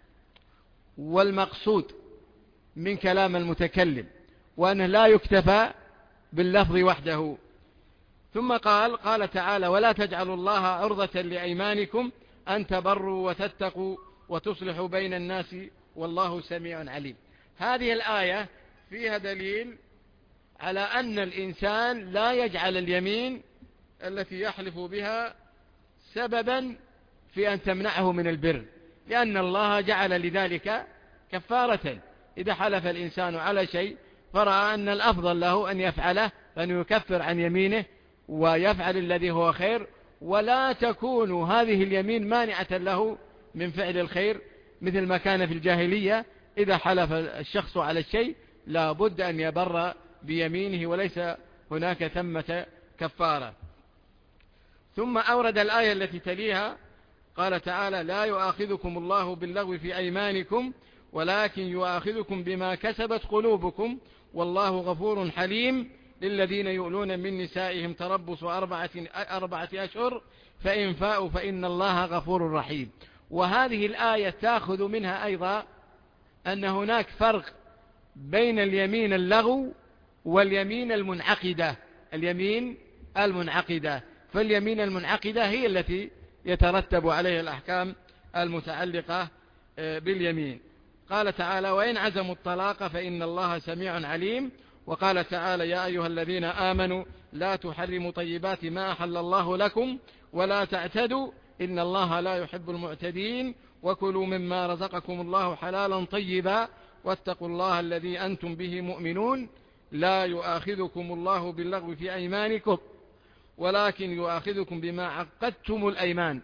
والمقصود من كلام المتكلم، وأنه لا يكتفى باللفظ وحده. ثم قال قال تعالى ولا تجعلوا الله عرضة لأيمانكم أن تبروا وتتقوا وتصلحوا بين الناس والله سميع عليم. هذه الآية فيها دليل على أن الإنسان لا يجعل اليمين التي يحلف بها سببا في أن تمنعه من البر، لأن الله جعل لذلك كفارة. إذا حلف الإنسان على شيء فرأى أن الأفضل له أن يفعله فأن يكفر عن يمينه ويفعل الذي هو خير، ولا تكون هذه اليمين مانعة له من فعل الخير، مثل ما كان في الجاهلية إذا حلف الشخص على الشيء لا بد أن يبر بيمينه وليس هناك ثمة كفارة. ثم أورد الآية التي تليها قال تعالى لا يؤاخذكم الله باللغو في أيمانكم ولكن يؤاخذكم بما كسبت قلوبكم والله غفور حليم للذين يؤلون من نسائهم تربص أربعة, أربعة أشهر فإن فاءوا فإن الله غفور رحيم. وهذه الآية تأخذ منها أيضا أن هناك فرق بين اليمين اللغو واليمين المنعقدة. اليمين المنعقدة فاليمين المنعقدة هي التي يترتب عليها الأحكام المتعلقة باليمين. قال تعالى وإن عزموا الطلاق فإن الله سميع عليم. وقال تعالى يا أيها الذين آمنوا لا تحرموا طيبات ما أحل الله لكم ولا تعتدوا إن الله لا يحب المعتدين وكلوا مما رزقكم الله حلالا طيبا واتقوا الله الذي أنتم به مؤمنون لا يؤاخذكم الله باللغو في أيمانكم ولكن يؤاخذكم بما عقدتم الأيمان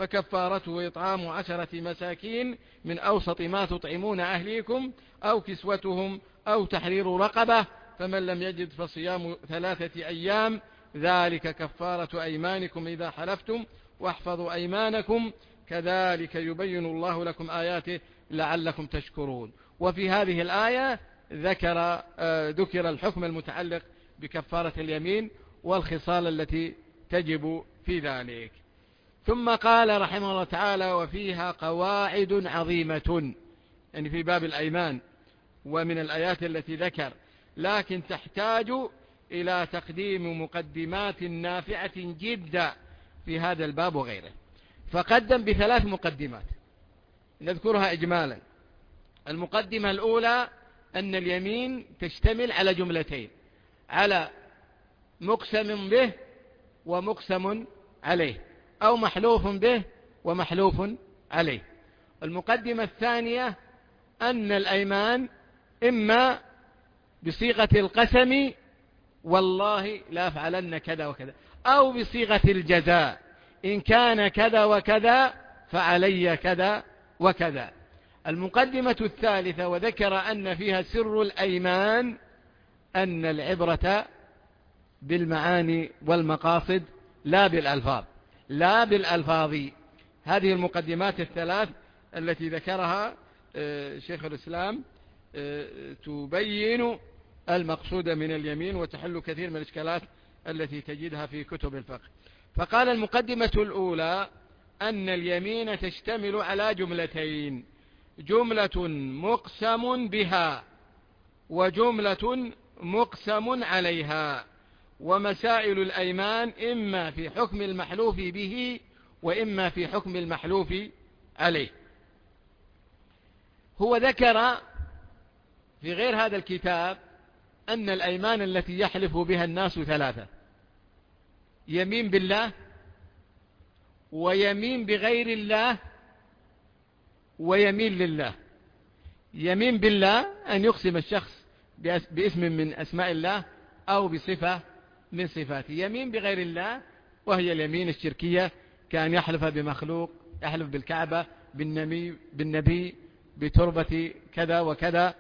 فكفارته إطعام عشرة مساكين من أوسط ما تطعمون أهليكم أو كسوتهم أو تحرير رقبة، فمن لم يجد فصيام ثلاثة أيام ذلك كفارة أيمانكم إذا حلفتم واحفظوا أيمانكم كذلك يبين الله لكم آياته لعلكم تشكرون. وفي هذه الآية ذكر ذكر الحكم المتعلق بكفارة اليمين والخصال التي تجب في ذلك. ثم قال رحمه الله تعالى: وفيها قواعد عظيمة، يعني في باب الأيمان ومن الآيات التي ذكر، لكن تحتاج إلى تقديم مقدمات نافعة جدا في هذا الباب وغيره. فقدم بثلاث مقدمات نذكرها إجمالا. المقدمة الأولى أن اليمين تشتمل على جملتين: على مقسم به ومقسم عليه، أو محلوف به ومحلوف عليه. المقدمة الثانية أن الأيمان إما بصيغة القسم والله لا أفعلن كذا وكذا، أو بصيغة الجزاء إن كان كذا وكذا فعلي كذا وكذا. المقدمة الثالثة وذكر أن فيها سر الأيمان أن العبرة بالمعاني والمقاصد لا بالألفاظ لا بالألفاظ. هذه المقدمات الثلاث التي ذكرها شيخ الإسلام تبين المقصود من اليمين وتحل كثير من الإشكالات التي تجدها في كتب الفقه. فقال: المقدمة الأولى أن اليمين تشتمل على جملتين: جملة مقسم بها وجملة مقسم عليها. ومسائل الأيمان إما في حكم المحلوف به وإما في حكم المحلوف عليه. هو ذكر في غير هذا الكتاب أن الأيمان التي يحلف بها الناس ثلاثة: يمين بالله، ويمين بغير الله، ويمين لله. يمين بالله أن يقسم الشخص باسم من أسماء الله أو بصفة من صفاته. يمين بغير الله وهي اليمين الشركية، كان يحلف بمخلوق، يحلف بالكعبة، بالنبي, بالنبي بتربة كذا وكذا.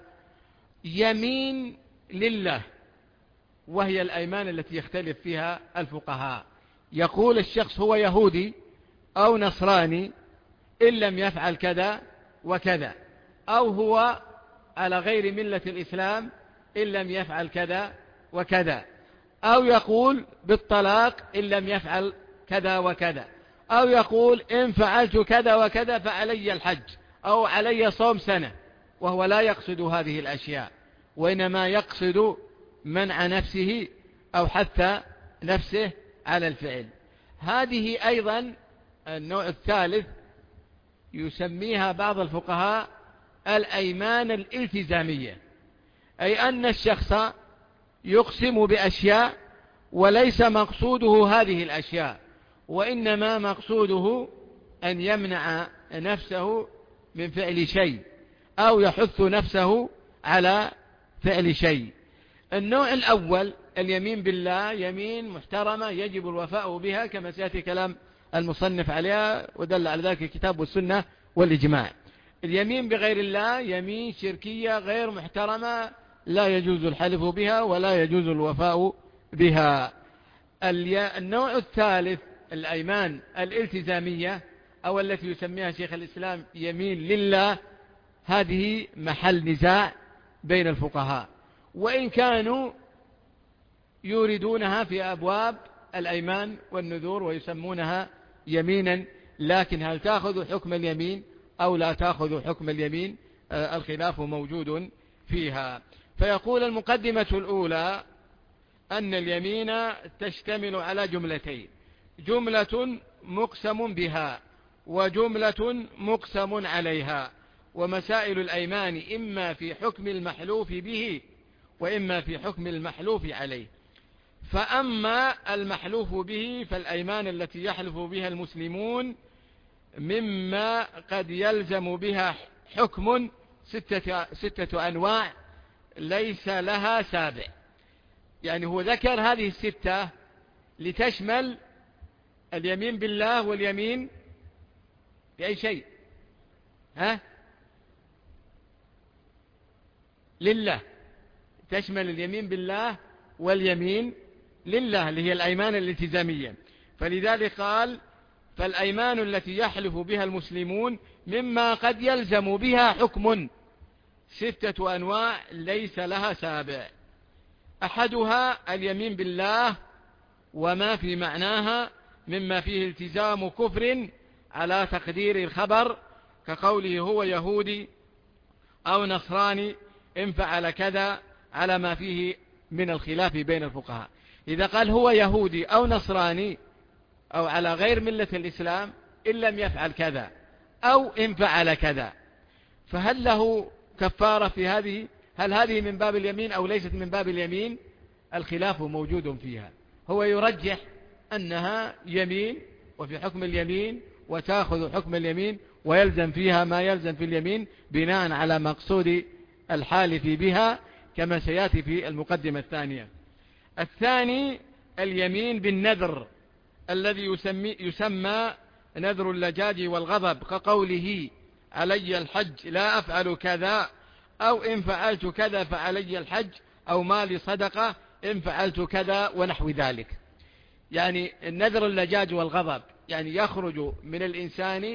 يمين لله وهي الأيمان التي يختلف فيها الفقهاء. يقول الشخص هو يهودي أو نصراني إن لم يفعل كذا وكذا، أو هو على غير ملة الإسلام إن لم يفعل كذا وكذا، أو يقول بالطلاق إن لم يفعل كذا وكذا، أو يقول إن فعلت كذا وكذا فعلي الحج أو علي صوم سنة، وهو لا يقصد هذه الأشياء، وإنما يقصد منع نفسه أو حث نفسه على الفعل. هذه أيضا النوع الثالث يسميها بعض الفقهاء الأيمان الالتزامية، أي أن الشخص يقسم بأشياء وليس مقصوده هذه الأشياء، وإنما مقصوده أن يمنع نفسه من فعل شيء أو يحث نفسه على فعل شيء. النوع الأول اليمين بالله يمين محترمة يجب الوفاء بها كما سيأتي كلام المصنف عليها، ودل على ذلك الكتاب والسنة والإجماع. اليمين بغير الله يمين شركية غير محترمة لا يجوز الحلف بها ولا يجوز الوفاء بها. النوع الثالث الأيمان الالتزامية أو التي يسميها شيخ الإسلام يمين لله، هذه محل نزاع بين الفقهاء، وإن كانوا يوردونها في أبواب الأيمان والنذور ويسمونها يمينا، لكن هل تأخذ حكم اليمين أو لا تأخذ حكم اليمين؟ آه الخلاف موجود فيها. فيقول: المقدمة الأولى أن اليمين تشتمل على جملتين: جملة مقسم بها وجملة مقسم عليها. ومسائل الأيمان إما في حكم المحلوف به وإما في حكم المحلوف عليه. فأما المحلوف به فالأيمان التي يحلف بها المسلمون مما قد يلزم بها حكم ستة, ستة أنواع ليس لها سابع. يعني هو ذكر هذه الستة لتشمل اليمين بالله واليمين في أي شيء؟ ها؟ لله، تشمل اليمين بالله واليمين لله اللي هي الأيمان الالتزامية. فلذلك قال فالأيمان التي يحلف بها المسلمون مما قد يلزم بها حكم ستة أنواع ليس لها سابع. أحدها اليمين بالله وما في معناها مما فيه التزام كفر على تقدير الخبر، كقوله هو يهودي أو نصراني إن فعل كذا، على ما فيه من الخلاف بين الفقهاء. إذا قال هو يهودي أو نصراني أو على غير ملة الإسلام إن لم يفعل كذا أو إن فعل كذا، فهل له كفارة في هذه؟ هل هذه من باب اليمين أو ليست من باب اليمين؟ الخلاف موجود فيها. هو يرجح أنها يمين وفي حكم اليمين وتأخذ حكم اليمين ويلزم فيها ما يلزم في اليمين بناء على مقصود الحالف بها، كما سيأتي في المقدمة الثانية. الثاني اليمين بالنذر الذي يسمي, يسمى نذر اللجاج والغضب، كقوله علي الحج لا أفعل كذا، أو إن فعلت كذا فعلي الحج، أو مالي صدقة إن فعلت كذا، ونحو ذلك. يعني النذر اللجاج والغضب يعني يخرج من الإنسان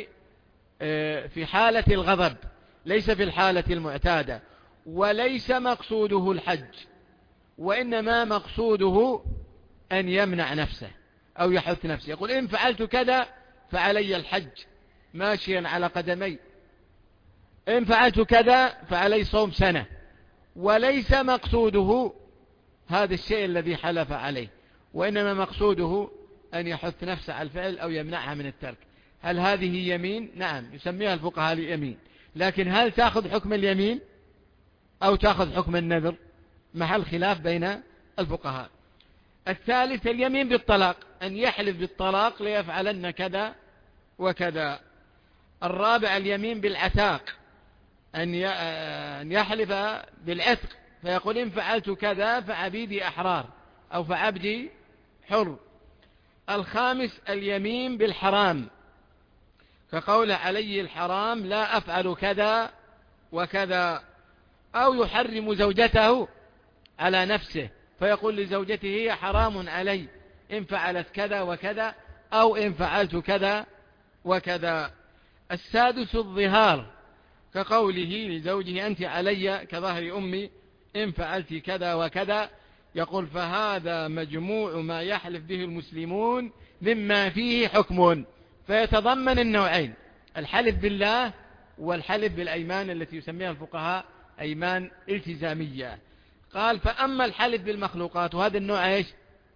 في حالة الغضب، ليس في الحالة المعتادة، وليس مقصوده الحج، وإنما مقصوده أن يمنع نفسه أو يحث نفسه. يقول إن فعلت كذا فعلي الحج ماشيا على قدمي، إن فعلت كذا فعلي صوم سنة، وليس مقصوده هذا الشيء الذي حلف عليه، وإنما مقصوده أن يحث نفسه على الفعل أو يمنعها من الترك. هل هذه يمين؟ نعم، يسميها الفقهاء اليمين، لكن هل تأخذ حكم اليمين أو تأخذ حكم النذر؟ محل خلاف بين الفقهاء. الثالث اليمين بالطلاق، أن يحلف بالطلاق ليفعلن كذا وكذا. الرابع اليمين بالعتاق، أن يحلف بالعتق فيقول إن فعلت كذا فعبيدي أحرار أو فعبدي حر. الخامس اليمين بالحرام، كقول علي الحرام لا أفعل كذا وكذا، أو يحرم زوجته على نفسه فيقول لزوجته هي حرام علي إن فعلت كذا وكذا، أو إن فعلت كذا وكذا. السادس الظهار، كقوله لزوجه أنت علي كظهر أمي إن فعلت كذا وكذا. يقول فهذا مجموع ما يحلف به المسلمون مما فيه حكم، فيتضمن النوعين، الحلف بالله والحلف بالأيمان التي يسميها الفقهاء أيمان التزامية. قال فأما الحلف بالمخلوقات، وهذا النوع إيش؟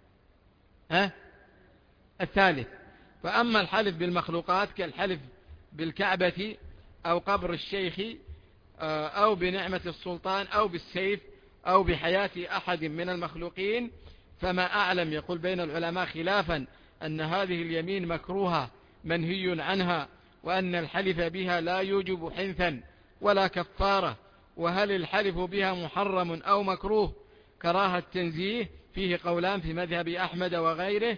ها؟ الثالث. فأما الحلف بالمخلوقات كالحلف بالكعبة أو قبر الشيخ أو بنعمة السلطان أو بالسيف أو بحياة أحد من المخلوقين، فما أعلم يقول بين العلماء خلافا أن هذه اليمين مكروهة منهي عنها، وأن الحلف بها لا يوجب حنثا ولا كفارة. وهل الحلف بها محرم أو مكروه كراهة تنزيه؟ فيه قولان في مذهب أحمد وغيره،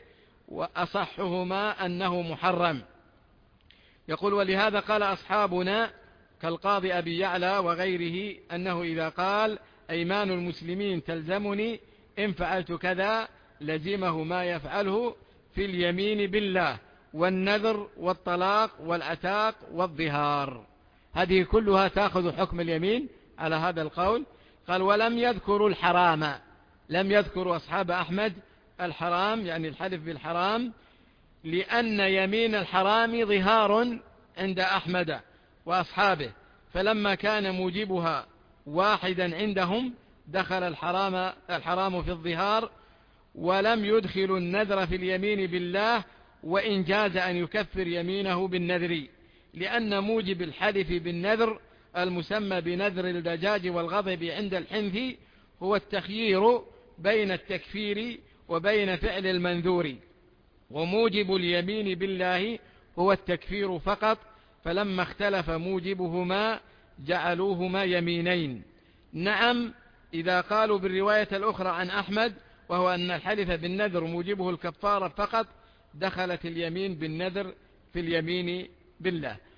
وأصحهما أنه محرم. يقول ولهذا قال أصحابنا كالقاضي أبي يعلى وغيره أنه إذا قال أيمان المسلمين تلزمني إن فعلت كذا لزمه ما يفعله في اليمين بالله والنذر والطلاق والعتاق والظهار. هذه كلها تأخذ حكم اليمين على هذا القول. قال ولم يذكروا الحرام، لم يذكروا أصحاب أحمد الحرام يعني الحلف بالحرام، لأن يمين الحرام ظهار عند أحمد وأصحابه، فلما كان موجبها واحدا عندهم دخل الحرام, الحرام في الظهار، ولم يدخل النذر في اليمين بالله، وإن جاز أن يكفر يمينه بالنذر، لأن موجب الحلف بالنذر المسمى بنذر الدجاج والغضب عند الحنث هو التخيير بين التكفير وبين فعل المنذور، وموجب اليمين بالله هو التكفير فقط، فلما اختلف موجبهما جعلوهما يمينين. نعم إذا قالوا بالرواية الأخرى عن أحمد وهو أن الحلف بالنذر موجبه الكفارة فقط، دخلت اليمين بالنذر في اليمين بالله.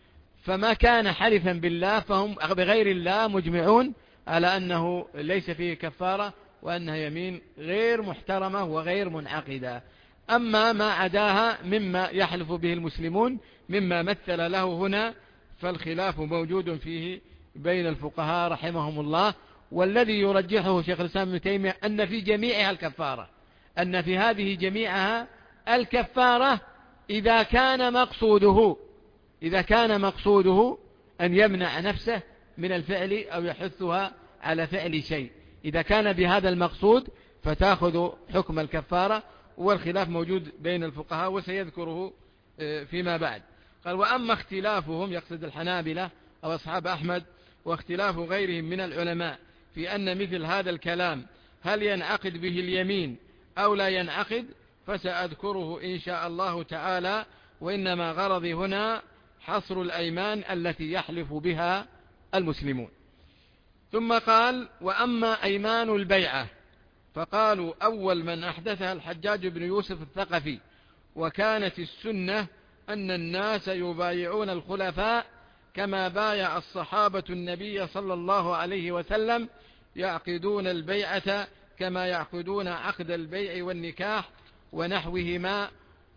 فما كان حلفا بالله فهم بغير الله مجمعون على أنه ليس فيه كفارة، وأنها يمين غير محترمة وغير منعقدة. أما ما عداها مما يحلف به المسلمون مما مثل له هنا فالخلاف موجود فيه بين الفقهاء رحمهم الله، والذي يرجحه شيخ الإسلام ابن تيمية أن في جميعها الكفارة، أن في هذه جميعها الكفارة إذا كان مقصوده إذا كان مقصوده أن يمنع نفسه من الفعل أو يحثها على فعل شيء، إذا كان بهذا المقصود فتأخذ حكم الكفارة، والخلاف موجود بين الفقهاء وسيذكره فيما بعد. قال: وأما اختلافهم، يقصد الحنابلة أو أصحاب أحمد، واختلاف غيرهم من العلماء في أن مثل هذا الكلام هل ينعقد به اليمين أو لا ينعقد، فسأذكره إن شاء الله تعالى، وإنما غرضي هنا حصر الأيمان التي يحلف بها المسلمون. ثم قال: وأما أيمان البيعة فقالوا أول من أحدثها الحجاج بن يوسف الثقفي، وكانت السنة أن الناس يبايعون الخلفاء كما بايع الصحابة النبي صلى الله عليه وسلم، يعقدون البيعة كما يعقدون عقد البيع والنكاح ونحوهما،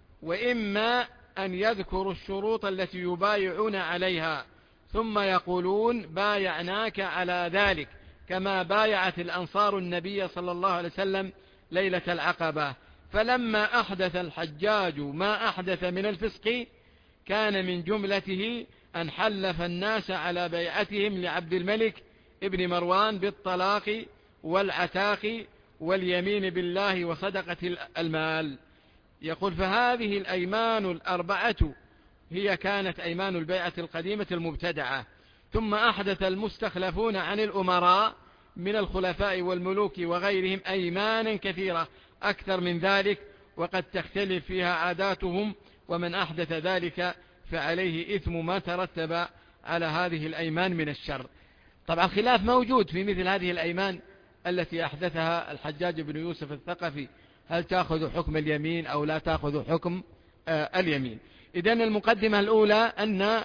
وإما أن يذكروا الشروط التي يبايعون عليها ثم يقولون بايعناك على ذلك كما بايعت الأنصار النبي صلى الله عليه وسلم ليلة العقبة. فلما أحدث الحجاج ما أحدث من الفسق كان من جملته أن حلف الناس على بيعتهم لعبد الملك ابن مروان بالطلاق والعتاق واليمين بالله وصدقة المال. يقول: فهذه الأيمان الأربعة هي كانت أيمان البيعة القديمة المبتدعة، ثم أحدث المستخلفون عن الأمراء من الخلفاء والملوك وغيرهم أيمانا كثيرة أكثر من ذلك، وقد تختلف فيها عاداتهم، ومن أحدث ذلك فعليه إثم ما ترتب على هذه الأيمان من الشر. طبعا خلاف موجود في مثل هذه الأيمان التي أحدثها الحجاج بن يوسف الثقفي، هل تأخذ حكم اليمين أو لا تأخذ حكم آه اليمين. إذن المقدمة الأولى أن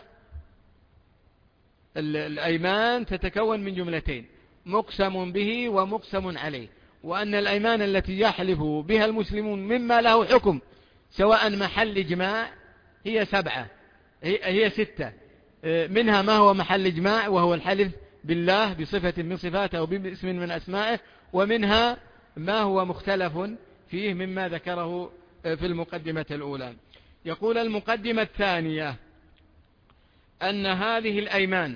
الأيمان تتكون من جملتين: مقسم به ومقسم عليه، وأن الأيمان التي يحلف بها المسلمون مما له حكم سواء محل إجماع هي سبعة هي ستة، منها ما هو محل إجماع وهو الحلف بالله بصفة من صفاته أو باسم من أسمائه، ومنها ما هو مختلف فيه مما ذكره في المقدمة الأولى. يقول المقدمة الثانية أن هذه الأيمان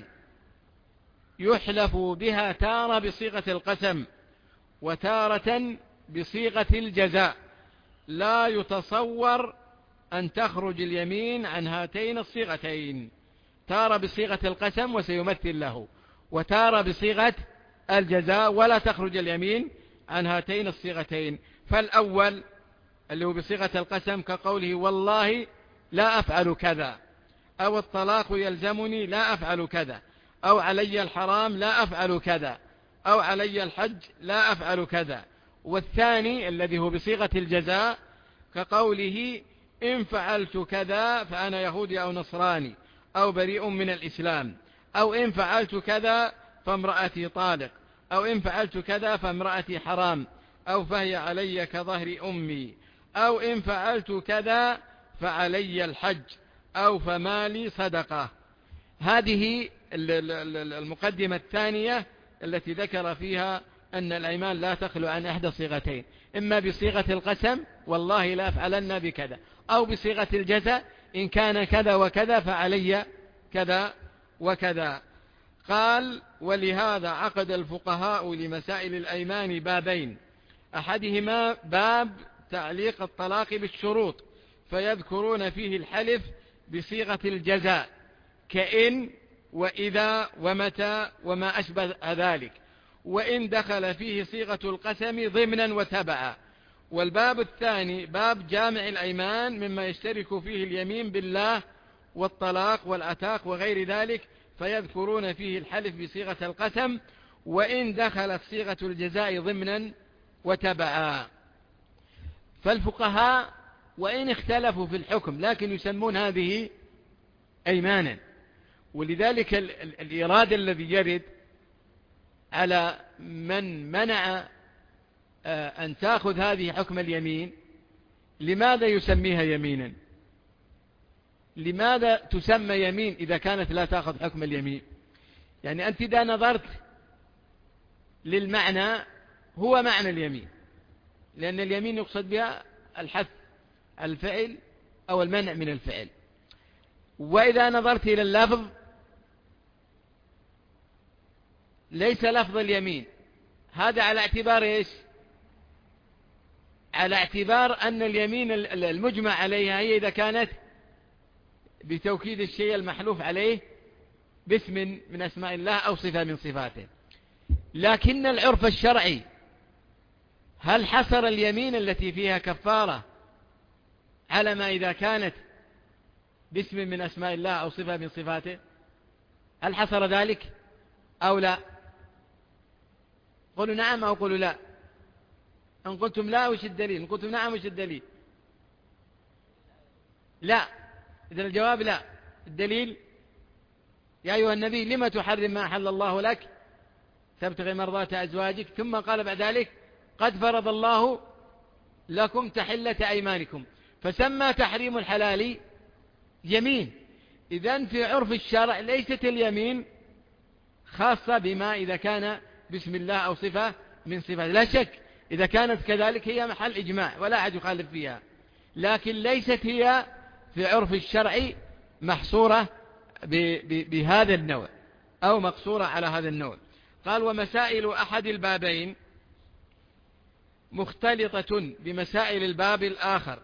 يحلف بها تارة بصيغة القسم وتارة بصيغة الجزاء، لا يتصور أن تخرج اليمين عن هاتين الصيغتين، تارة بصيغة القسم وسيمثل له، وتارة بصيغة الجزاء ولا تخرج اليمين عن هاتين الصيغتين. فالأول اللي هو بصيغة القسم كقوله والله لا أفعل كذا، أو الطلاق يلزمني لا أفعل كذا، أو علي الحرام لا أفعل كذا، أو علي الحج لا أفعل كذا. والثاني الذي هو بصيغة الجزاء كقوله إن فعلت كذا فأنا يهودي أو نصراني أو بريء من الإسلام، أو إن فعلت كذا فامرأتي طالق، أو إن فعلت كذا فامرأتي حرام، أو فهي علي كظهر أمي، أو إن فعلت كذا فعلي الحج، أو فمالي صدقة. هذه المقدمة الثانية التي ذكر فيها أن الأيمان لا تخلو عن إحدى صيغتين، إما بصيغة القسم والله لا أفعلن بكذا، أو بصيغة الجزاء إن كان كذا وكذا فعلي كذا وكذا. قال: ولهذا عقد الفقهاء لمسائل الأيمان بابين، أحدهما باب تعليق الطلاق بالشروط، فيذكرون فيه الحلف بصيغة الجزاء كإن وإذا ومتى وما أشبه ذلك، وإن دخل فيه صيغة القسم ضمنا وتبعا. والباب الثاني باب جامع الأيمان مما يشترك فيه اليمين بالله والطلاق والعتاق وغير ذلك، فيذكرون فيه الحلف بصيغة القسم وإن دخلت صيغة الجزاء ضمنا وتبعا. فالفقهاء وإن اختلفوا في الحكم لكن يسمون هذه أيمانا، ولذلك الإيراد الذي يرد على من منع أن تأخذ هذه حكم اليمين، لماذا يسميها يمينا؟ لماذا تسمى يمين إذا كانت لا تأخذ حكم اليمين؟ يعني أنت إذا نظرت للمعنى هو معنى اليمين، لأن اليمين يقصد بها الحث الفعل أو المنع من الفعل. وإذا نظرت إلى اللفظ ليس لفظ اليمين، هذا على اعتبار إيش؟ على اعتبار أن اليمين المجمع عليها هي إذا كانت بتوكيد الشيء المحلوف عليه باسم من أسماء الله أو صفة من صفاته. لكن العرف الشرعي هل حصر اليمين التي فيها كفارة على ما إذا كانت باسم من أسماء الله أو صفة من صفاته؟ هل حصر ذلك أو لا؟ قولوا نعم أو قولوا لا. إن قلتم لا وش الدليل؟ إن قلتم نعم وش الدليل؟ لا. إذن الجواب لا. الدليل: يا أيها النبي لما تحرم ما أحل الله لك تبتغي مرضات أزواجك، ثم قال بعد ذلك: قد فرض الله لكم تحلة أيمانكم، فسمى تحريم الحلال يمين. إذن في عرف الشرع ليست اليمين خاصة بما إذا كان بسم الله أو صفة من صفات، لا شك إذا كانت كذلك هي محل إجماع ولا أحد يخالف فيها، لكن ليست هي في عرف الشرع محصورة بهذا النوع أو مقصورة على هذا النوع. قال: ومسائل أحد البابين مختلطة بمسائل الباب الآخر.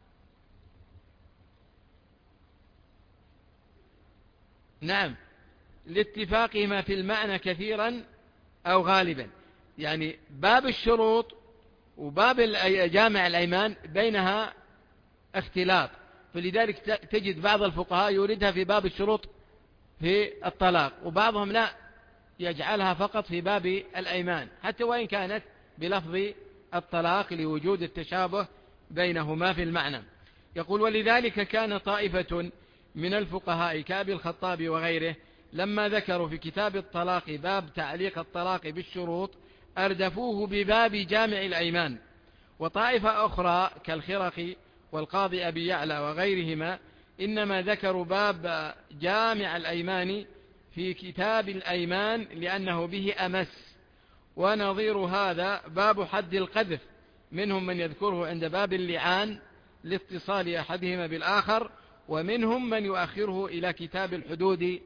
نعم، لاتفاقهما في المعنى كثيرا أو غالبا. يعني باب الشروط وباب جامع الأيمان بينها اختلاط، فلذلك تجد بعض الفقهاء يوردها في باب الشروط في الطلاق، وبعضهم لا، يجعلها فقط في باب الأيمان حتى وإن كانت بلفظ الطلاق لوجود التشابه بينهما في المعنى. يقول: ولذلك كان طائفة من الفقهاء كأبي الخطاب وغيره لما ذكروا في كتاب الطلاق باب تعليق الطلاق بالشروط أردفوه بباب جامع الأيمان، وطائفة أخرى كالخرقي والقاضي أبي يعلى وغيرهما إنما ذكروا باب جامع الأيمان في كتاب الأيمان لأنه به أمس. ونظير هذا باب حد القذف، منهم من يذكره عند باب اللعان لاتصال أحدهما بالآخر، ومنهم من يؤخره إلى كتاب الحدود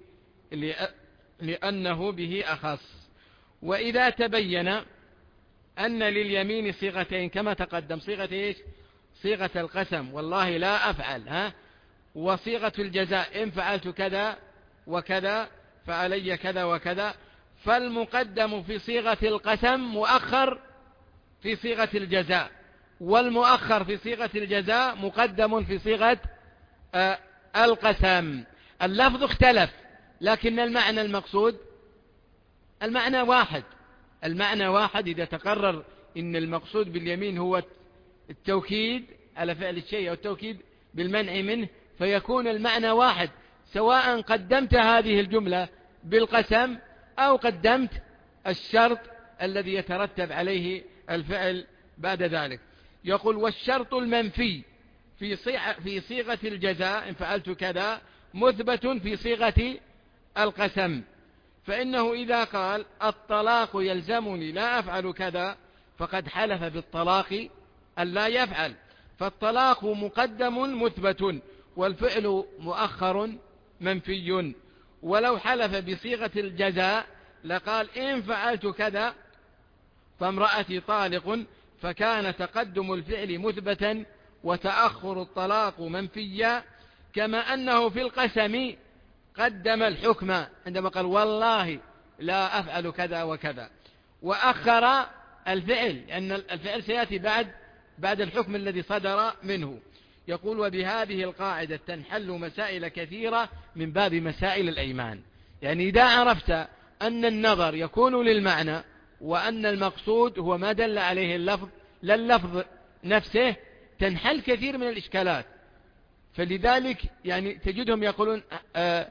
لأنه به أخص. وإذا تبين أن لليمين صيغتين كما تقدم، صيغة إيش؟ صيغة القسم والله لا أفعل، ها، وصيغة الجزاء إن فعلت كذا وكذا فعلي كذا وكذا، فالمقدم في صيغة القسم مؤخر في صيغة الجزاء، والمؤخر في صيغة الجزاء مقدم في صيغة آه القسم. اللفظ اختلف لكن المعنى المقصود المعنى واحد. المعنى واحد إذا تقرر إن المقصود باليمين هو التوكيد على فعل الشيء أو التوكيد بالمنع منه، فيكون المعنى واحد، سواء قدمت هذه الجملة بالقسم أو قدمت الشرط الذي يترتب عليه الفعل بعد ذلك. يقول: والشرط المنفي في صيغة الجزاء إن فعلت كذا مثبت في صيغة القسم، فإنه إذا قال الطلاق يلزمني لا أفعل كذا فقد حلف بالطلاق أن لا يفعل، فالطلاق مقدم مثبت والفعل مؤخر منفي. ولو حلف بصيغة الجزاء لقال إن فعلت كذا فامرأتي طالق، فكان تقدم الفعل مثبتا وتأخر الطلاق منفيا، كما أنه في القسم قدم الحكم عندما قال والله لا أفعل كذا وكذا، وأخر الفعل لأن الفعل سيأتي بعد بعد الحكم الذي صدر منه. يقول: وبهذه القاعدة تنحل مسائل كثيرة من باب مسائل الأيمان. يعني إذا عرفت أن النظر يكون للمعنى وأن المقصود هو ما دل عليه اللفظ لا اللفظ نفسه، تنحل كثير من الإشكالات. فلذلك يعني تجدهم يقولون آآ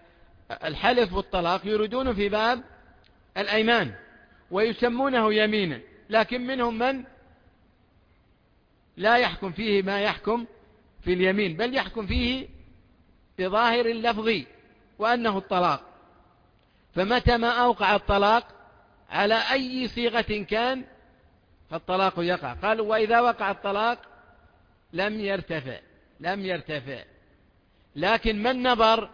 الحلف والطلاق يريدون في باب الأيمان ويسمونه يمينا، لكن منهم من لا يحكم فيه ما يحكم في اليمين، بل يحكم فيه بظاهر اللفظ وأنه الطلاق. فمتى ما أوقع الطلاق على أي صيغة كان فالطلاق يقع. قالوا وإذا وقع الطلاق لم يرتفع لم يرتفع لكن من نظر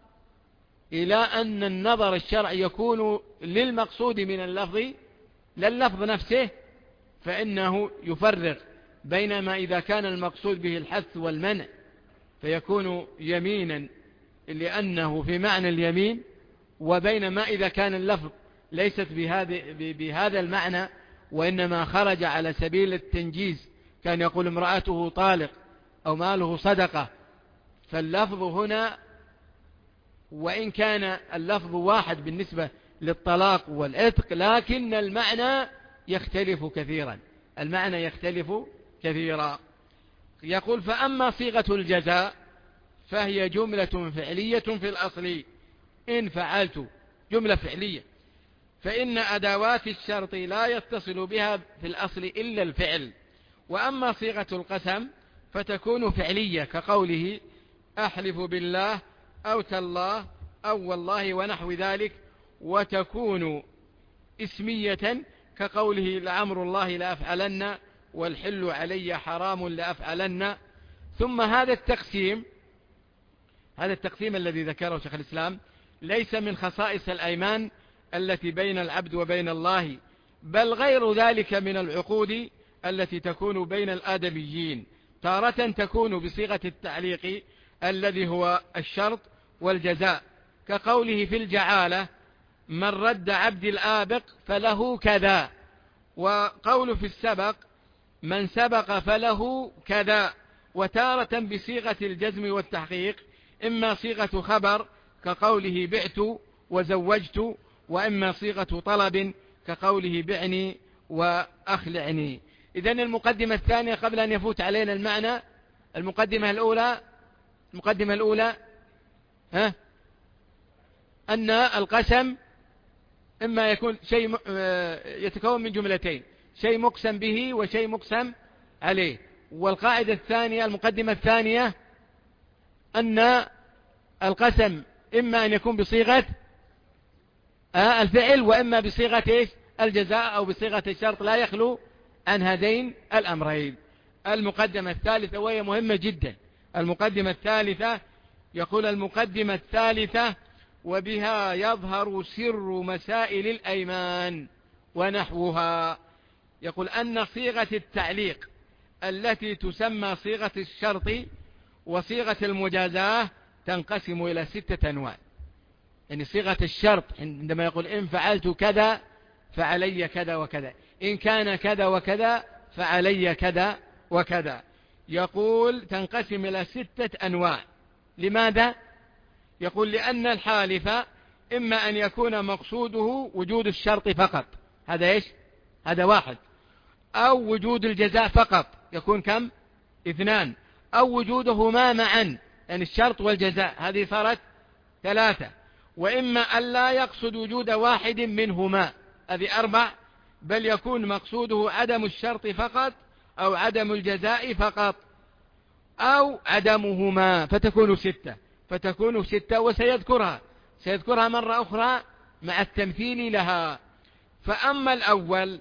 إلى أن النظر الشرعي يكون للمقصود من اللفظ لللفظ نفسه، فإنه يفرق بين ما إذا كان المقصود به الحث والمنع فيكون يمينا لأنه في معنى اليمين، وبين ما إذا كان اللفظ ليست بهذا المعنى وإنما خرج على سبيل التنجيز، كان يقول امرأته طالق أو ماله صدقة، فاللفظ هنا وإن كان اللفظ واحد بالنسبة للطلاق والعتق لكن المعنى يختلف كثيرا المعنى يختلف كثيرا. يقول فأما صيغة الجزاء فهي جملة فعلية في الأصل، إن فعلت جملة فعلية، فإن أدوات الشرط لا يتصل بها في الأصل إلا الفعل. وأما صيغة القسم فتكون فعلية كقوله أحلف بالله أو تالله أو والله ونحو ذلك، وتكون اسمية كقوله لعمر الله لأفعلن والحل علي حرام لأفعلن. ثم هذا التقسيم هذا التقسيم الذي ذكره شيخ الإسلام ليس من خصائص الأيمان التي بين العبد وبين الله، بل غير ذلك من العقود التي تكون بين الآدميين، تارة تكون بصيغة التعليق الذي هو الشرط والجزاء، كقوله في الجعالة من رد عبد الآبق فله كذا، وقول في السبق من سبق فله كذا. وتارة بصيغة الجزم والتحقيق، إما صيغة خبر كقوله بعت وزوجت، وإما صيغة طلب كقوله بعني وأخلعني. إذن المقدمة الثانية قبل أن يفوت علينا المعنى، المقدمة الأولى المقدمة الأولى ها أن القسم إما يكون شيء يتكون من جملتين، شيء مقسم به وشيء مقسم عليه. والقاعدة الثانية المقدمة الثانية أن القسم إما أن يكون بصيغة الفعل وإما بصيغة إيش الجزاء أو بصيغة الشرط، لا يخلو عن هذين الأمرين. المقدمة الثالثة وهي مهمة جدا، المقدمة الثالثة يقول المقدمة الثالثة وبها يظهر سر مسائل الأيمان ونحوها. يقول أن صيغة التعليق التي تسمى صيغة الشرط وصيغة المجازاة تنقسم إلى ستة أنواع. يعني صيغة الشرط عندما يقول إن فعلت كذا فعلي كذا وكذا، إن كان كذا وكذا فعلي كذا وكذا، يقول تنقسم إلى ستة أنواع. لماذا؟ يقول لأن الحالف إما أن يكون مقصوده وجود الشرط فقط، هذا إيش؟ هذا واحد، أو وجود الجزاء فقط، يكون كم؟ اثنان، أو وجودهما معا يعني الشرط والجزاء، هذه صارت ثلاثة، وإما أن لا يقصد وجود واحد منهما، هذه أربع، بل يكون مقصوده عدم الشرط فقط أو عدم الجزاء فقط أو عدمهما، فتكون ستة فتكون ستة وسيذكرها سيذكرها مرة أخرى مع التمثيل لها. فأما الأول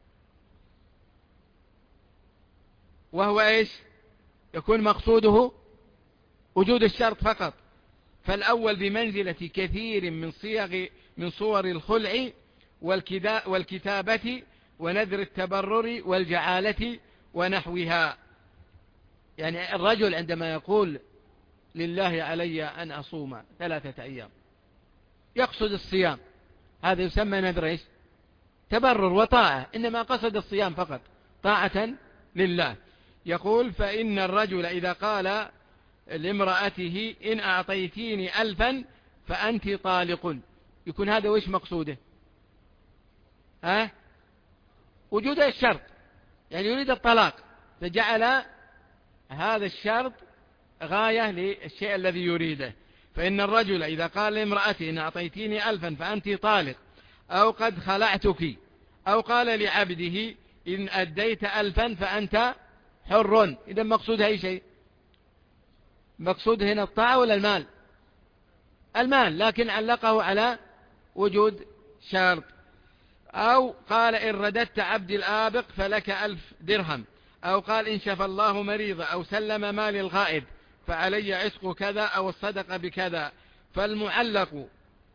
وهو إيش؟ يكون مقصوده وجود الشرط فقط، فالأول بمنزلة كثير من صيغ من صور الخلع والكتابة ونذر التبرر والجعالة ونحوها. يعني الرجل عندما يقول لله علي أن أصوم ثلاثة أيام يقصد الصيام، هذا يسمى نذر إيش؟ تبرر وطاعة، إنما قصد الصيام فقط طاعة لله. يقول فإن الرجل إذا قال لامرأته إن أعطيتيني ألفا فأنت طالق، يكون هذا وإيش مقصوده؟ ها؟ وجود الشرط، يعني يريد الطلاق، فجعل هذا الشرط غاية للشيء الذي يريده. فإن الرجل إذا قال لامرأته إن أعطيتيني ألفا فأنت طالق، أو قد خلعتك، أو قال لعبده إن أديت ألفا فأنت حر، إذا مقصود أي شيء؟ مقصود هنا الطاعة ولا المال؟ المال، لكن علقه على وجود شرط. أو قال إن رددت عبدي الآبق فلك ألف درهم، أو قال إن شفى الله مريضا، أو سلم مال الغائب فعلي عتق كذا، أو الصدق بكذا. فالمعلق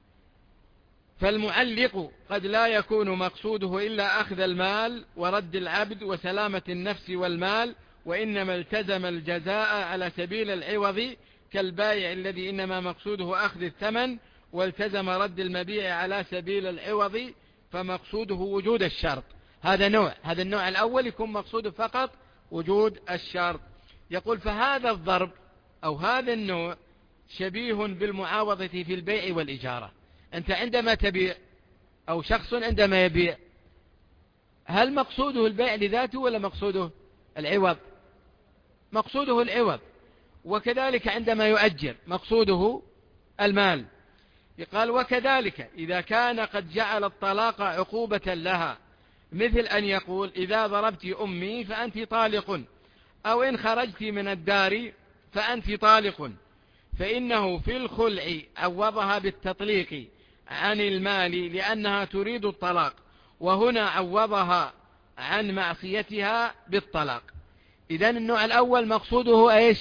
فالمعلق قد لا يكون مقصوده إلا أخذ المال ورد العبد وسلامة النفس والمال، وإنما التزم الجزاء على سبيل العوض، كالبائع الذي إنما مقصوده أخذ الثمن والتزم رد المبيع على سبيل العوض، فمقصوده وجود الشرط. هذا نوع، هذا النوع الأول يكون مقصوده فقط وجود الشرط. يقول فهذا الضرب أو هذا النوع شبيه بالمعاوضة في البيع والإجارة. أنت عندما تبيع أو شخص عندما يبيع، هل مقصوده البيع لذاته ولا مقصوده العوض؟ مقصوده العوض. وكذلك عندما يؤجر مقصوده المال. قال وكذلك إذا كان قد جعل الطلاق عقوبة لها، مثل أن يقول إذا ضربت أمي فأنت طالق، أو إن خرجت من الدار فأنت طالق، فإنه في الخلع عوضها بالتطليق عن المال لأنها تريد الطلاق، وهنا عوضها عن معصيتها بالطلاق. إذن النوع الأول مقصوده إيش؟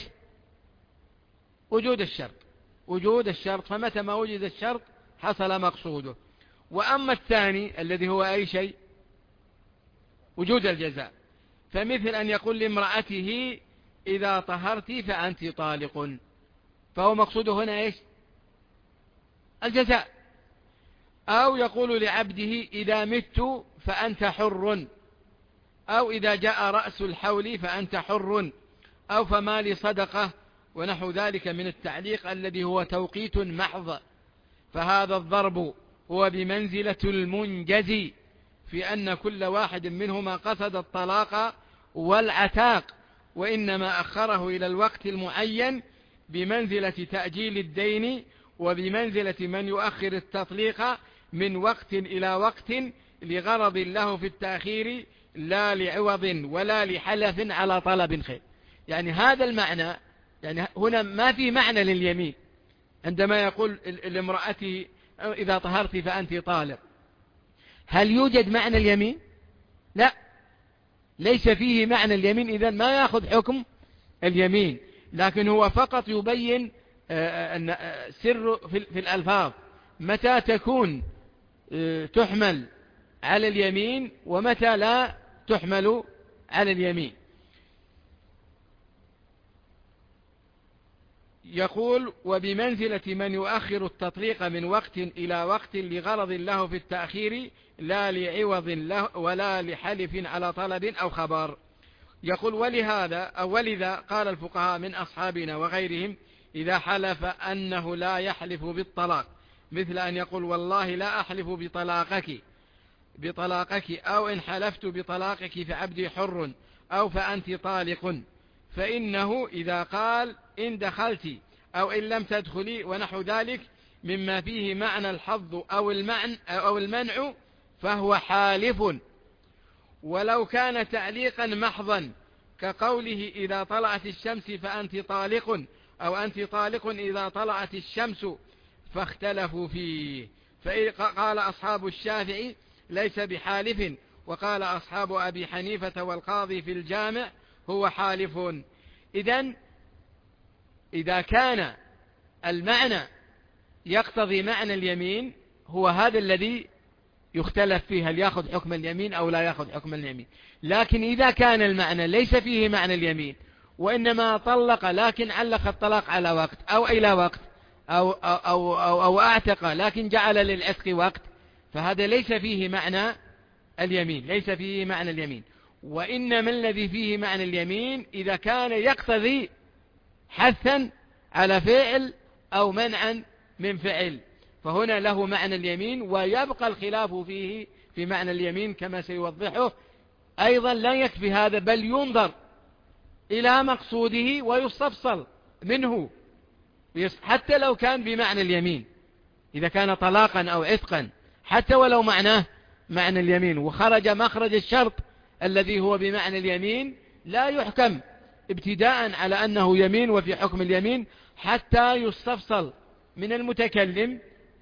وجود الشرط، وجود الشرط، فمتى ما وجد الشرط حصل مقصوده. وأما الثاني الذي هو أي شيء؟ وجود الجزاء. فمثل أن يقول لامرأته إذا طهرت فأنت طالق، فهو مقصوده هنا إيش؟ الجزاء. أو يقول لعبده إذا مت فأنت حر، أو إذا جاء رأس الحول فأنت حر، أو فما لي صدقة، ونحو ذلك من التعليق الذي هو توقيت محض. فهذا الضرب هو بمنزلة المنجز في أن كل واحد منهما قصد الطلاق والعتاق، وإنما أخره إلى الوقت المعين بمنزلة تأجيل الدين، وبمنزلة من يؤخر التطليق من وقت إلى وقت لغرض له في التأخير، لا لعوض ولا لحلف على طلب خير. يعني هذا المعنى، يعني هنا ما في معنى لليمين عندما يقول لامرأته إذا طهرت فأنت طالق. هل يوجد معنى اليمين؟ لا، ليس فيه معنى اليمين، إذن ما يأخذ حكم اليمين، لكن هو فقط يبين أن سر في الألفاظ متى تكون تحمل على اليمين ومتى لا تحمل على اليمين. يقول وبمنزلة من يؤخر التطليق من وقت إلى وقت لغرض له في التأخير، لا لعوض له ولا لحلف على طلب أو خبر. يقول ولهذا أو ولذا قال الفقهاء من أصحابنا وغيرهم إذا حلف أنه لا يحلف بالطلاق، مثل أن يقول والله لا أحلف بطلاقك بطلاقك أو إن حلفت بطلاقك فعبدي حر، أو فأنت طالق، فإنه إذا قال إن دخلت أو إن لم تدخلي ونحو ذلك مما فيه معنى الحظ أو المعنى أو المنع فهو حالف. ولو كان تعليقا محضا كقوله إذا طلعت الشمس فأنت طالق، أو أنت طالق إذا طلعت الشمس، فاختلفوا فيه. فقال أصحاب الشافعي ليس بحالف، وقال أصحاب أبي حنيفة والقاضي في الجامع هو حالف. إذن إذا كان المعنى يقتضي معنى اليمين هو هذا الذي يختلف فيه، هل يأخذ حكم اليمين أو لا يأخذ حكم اليمين. لكن إذا كان المعنى ليس فيه معنى اليمين وإنما طلق لكن علق الطلاق على وقت أو إلى وقت أو, أو, أو, أو, أو أعتق لكن جعل للعتق وقت، فهذا ليس فيه معنى اليمين، ليس فيه معنى اليمين. وإنما الذي فيه معنى اليمين إذا كان يقتضي حثا على فعل أو منعا من فعل، فهنا له معنى اليمين، ويبقى الخلاف فيه في معنى اليمين كما سيوضحه. أيضا لا يكفي هذا، بل ينظر إلى مقصوده ويستفصل منه، حتى لو كان بمعنى اليمين، إذا كان طلاقا أو عتقا، حتى ولو معناه معنى اليمين وخرج مخرج الشرط الذي هو بمعنى اليمين، لا يحكم ابتداء على أنه يمين وفي حكم اليمين حتى يستفصل من المتكلم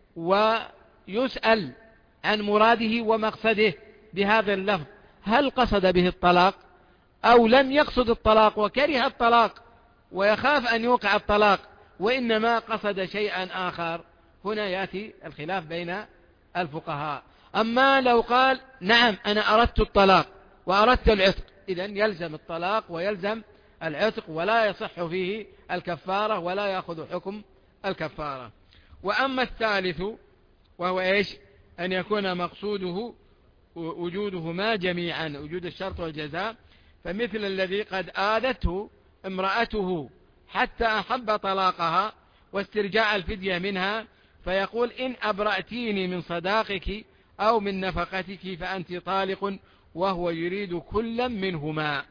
ويسأل عن مراده ومقصده بهذا اللفظ، هل قصد به الطلاق أو لم يقصد الطلاق وكره الطلاق ويخاف أن يوقع الطلاق وإنما قصد شيئا آخر. هنا يأتي الخلاف بين الفقهاء. أما لو قال نعم أنا أردت الطلاق وأردت العتق، إذن يلزم الطلاق ويلزم العتق ولا يصح فيه الكفارة ولا يأخذ حكم الكفارة. وأما الثالث وهو إيش؟ أن يكون مقصوده وجودهما جميعا، وجود الشرط والجزاء، فمثل الذي قد آذته امرأته حتى أحب طلاقها واسترجاع الفدية منها، فيقول إن أبرأتيني من صداقك أو من نفقتك فأنت طالق، وهو يريد كلا منهما.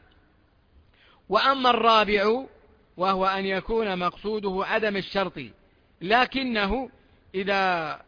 وأما الرابع وهو أن يكون مقصوده عدم الشرط، لكنه إذا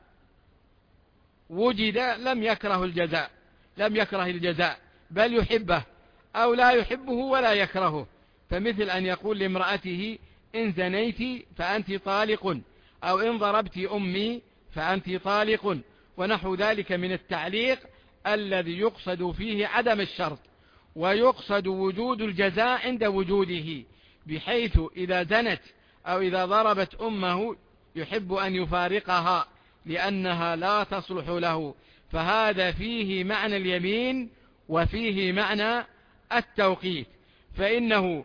وجد لم يكره الجزاء لم يكره الجزاء بل يحبه أو لا يحبه ولا يكرهه، فمثل أن يقول لامرأته إن زنيت فأنت طالق، أو إن ضربت أمي فأنت طالق، ونحو ذلك من التعليق الذي يقصد فيه عدم الشرط ويقصد وجود الجزاء عند وجوده، بحيث إذا زنت أو إذا ضربت أمه يحب أن يفارقها لأنها لا تصلح له، فهذا فيه معنى اليمين وفيه معنى التوقيت، فإنه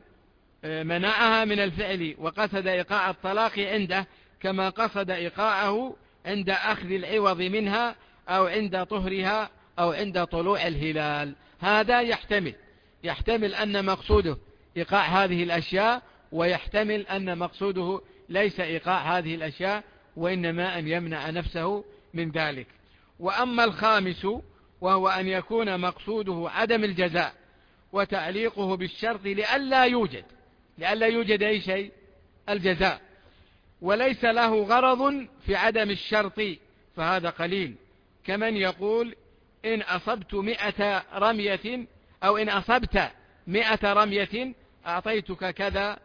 منعها من الفعل وقصد إيقاع الطلاق عنده كما قصد إيقاعه عند أخذ العوض منها أو عند طهرها أو عند طلوع الهلال. هذا يحتمل يحتمل أن مقصوده إيقاع هذه الأشياء، ويحتمل أن مقصوده ليس إيقاع هذه الأشياء وإنما أن يمنع نفسه من ذلك. وأما الخامس وهو أن يكون مقصوده عدم الجزاء وتعليقه بالشرط لئلا يوجد لئلا يوجد أي شيء الجزاء، وليس له غرض في عدم الشرط، فهذا قليل، كمن يقول إن أصبت مئة رمية أو إن أصبت مئة رمية أعطيتك كذا.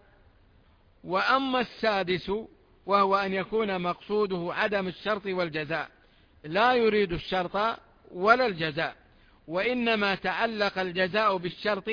وأما السادس وهو أن يكون مقصوده عدم الشرط والجزاء، لا يريد الشرط ولا الجزاء، وإنما تعلق الجزاء بالشرط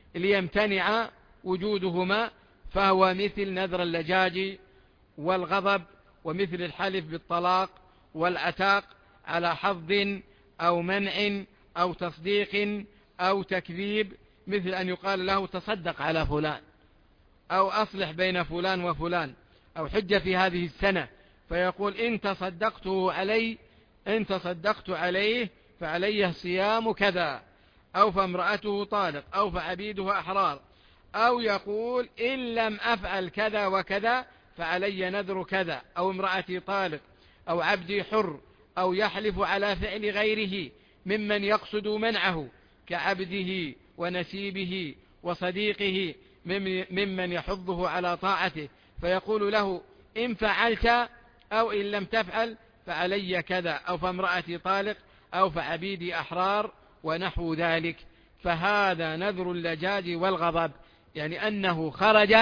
ليمتنع وجودهما، فهو مثل نذر اللجاج والغضب، ومثل الحلف بالطلاق والعتاق على حظ أو منع أو تصديق أو تكذيب، مثل أن يقال له تصدق على فلان أو أصلح بين فلان وفلان أو حج في هذه السنة، فيقول إن تصدقته علي إن تصدقت عليه فعليه صيام كذا، أو فامرأته طالق أو فعبيده أحرار، أو يقول إن لم أفعل كذا وكذا فعلي نذر كذا، أو امرأتي طالق أو عبدي حر، أو يحلف على فعل غيره ممن يقصد منعه كعبده ونسيبه وصديقه ممن يحضه على طاعته، فيقول له إن فعلت أو إن لم تفعل فعلي كذا، أو فامرأتي طالق أو فعبيدي أحرار ونحو ذلك. فهذا نذر اللجاج والغضب، يعني أنه خرج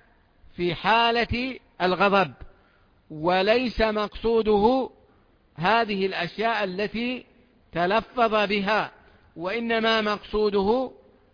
في حالة الغضب وليس مقصوده هذه الأشياء التي تلفظ بها، وإنما مقصوده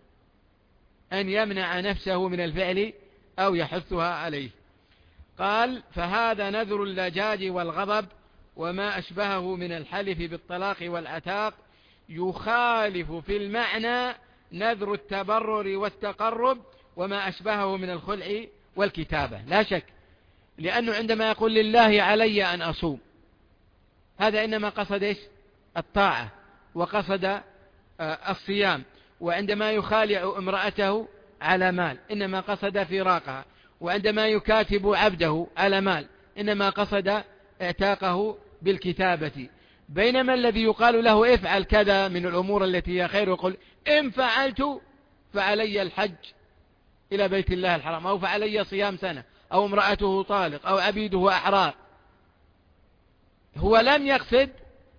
أن يمنع نفسه من الفعل أو يحثها عليه. قال فهذا نذر اللجاج والغضب وما أشبهه من الحلف بالطلاق والعتاق يخالف في المعنى نذر التبرر والتقرب وما أشبهه من الخلع والكتابة، لا شك، لأنه عندما يقول لله علي أن أصوم، هذا إنما قصد إيش؟ الطاعة وقصد الصيام. وعندما يخالع امرأته على مال إنما قصد فراقها، وعندما يكاتب عبده على مال إنما قصد اعتاقه بالكتابة. بينما الذي يقال له افعل كذا من الأمور التي هي خير يقول إن فعلت فعلي الحج إلى بيت الله الحرام أو فعلي صيام سنة، أو امرأته طالق أو عبيده أحرار، هو لم يقصد